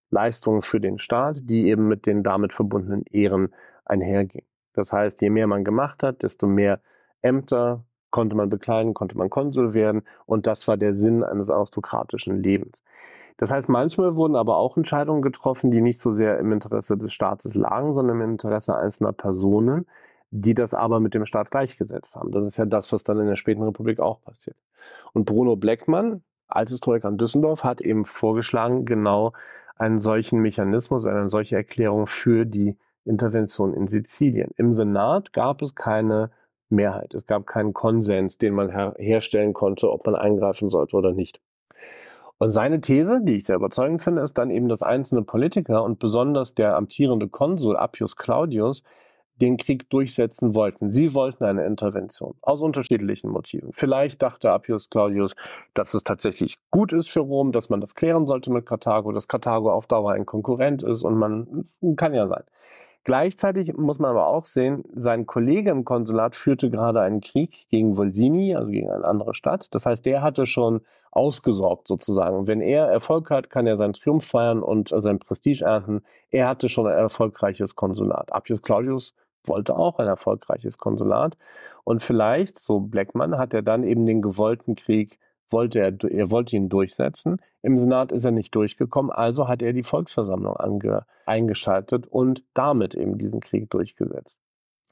Leistungen für den Staat, die eben mit den damit verbundenen Ehren einhergehen. Das heißt, je mehr man gemacht hat, desto mehr Ämter konnte man bekleiden, konnte man Konsul werden, und das war der Sinn eines aristokratischen Lebens. Das heißt, manchmal wurden aber auch Entscheidungen getroffen, die nicht so sehr im Interesse des Staates lagen, sondern im Interesse einzelner Personen, die das aber mit dem Staat gleichgesetzt haben. Das ist ja das, was dann in der späten Republik auch passiert. Und Bruno Bleckmann, als Historiker in Düsseldorf, hat eben vorgeschlagen, genau einen solchen Mechanismus, eine solche Erklärung für die Intervention in Sizilien. Im Senat gab es keine Mehrheit. Es gab keinen Konsens, den man her- herstellen konnte, ob man eingreifen sollte oder nicht. Und seine These, die ich sehr überzeugend finde, ist dann eben, dass einzelne Politiker und besonders der amtierende Konsul Appius Claudius den Krieg durchsetzen wollten. Sie wollten eine Intervention aus unterschiedlichen Motiven. Vielleicht dachte Appius Claudius, dass es tatsächlich gut ist für Rom, dass man das klären sollte mit Karthago, dass Karthago auf Dauer ein Konkurrent ist, und man, kann ja sein. Gleichzeitig muss man aber auch sehen, sein Kollege im Konsulat führte gerade einen Krieg gegen Volsini, also gegen eine andere Stadt. Das heißt, der hatte schon ausgesorgt sozusagen. Und wenn er Erfolg hat, kann er seinen Triumph feiern und sein Prestige ernten. Er hatte schon ein erfolgreiches Konsulat. Appius Claudius wollte auch ein erfolgreiches Konsulat. Und vielleicht, so Bleckmann, hat er dann eben den gewollten Krieg, wollte er, er wollte ihn durchsetzen. Im Senat ist er nicht durchgekommen, also hat er die Volksversammlung ange, eingeschaltet und damit eben diesen Krieg durchgesetzt.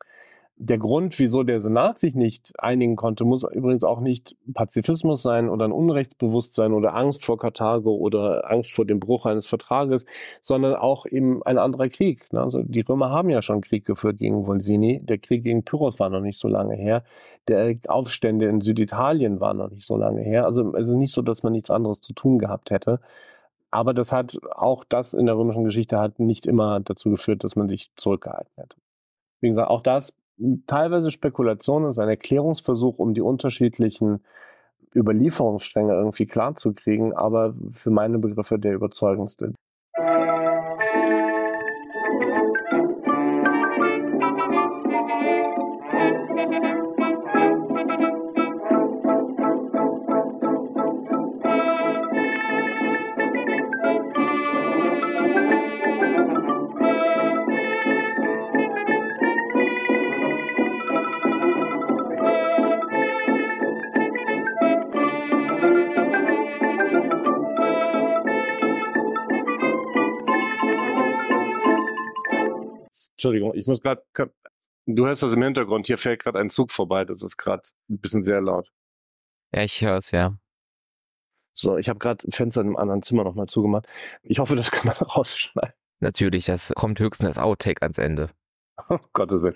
Der Grund, wieso der Senat sich nicht einigen konnte, muss übrigens auch nicht Pazifismus sein oder ein Unrechtsbewusstsein oder Angst vor Karthago oder Angst vor dem Bruch eines Vertrages, sondern auch eben ein anderer Krieg. Also die Römer haben ja schon Krieg geführt gegen Volsini. Der Krieg gegen Pyrrhos war noch nicht so lange her. Der Aufstände in Süditalien waren noch nicht so lange her. Also es ist nicht so, dass man nichts anderes zu tun gehabt hätte. Aber das hat auch das in der römischen Geschichte hat nicht immer dazu geführt, dass man sich zurückgehalten hätte. Wie gesagt, auch das teilweise Spekulation ist ein Erklärungsversuch, um die unterschiedlichen Überlieferungsstränge irgendwie klarzukriegen, aber für meine Begriffe der überzeugendste. Entschuldigung, ich muss gerade, du hörst das im Hintergrund, hier fährt gerade ein Zug vorbei, das ist gerade ein bisschen sehr laut. Ja, ich höre es, ja. So, ich habe gerade ein Fenster in einem anderen Zimmer nochmal zugemacht. Ich hoffe, das kann man rausschneiden. Natürlich, das kommt höchstens als Outtake ans Ende. Oh Gottes Willen.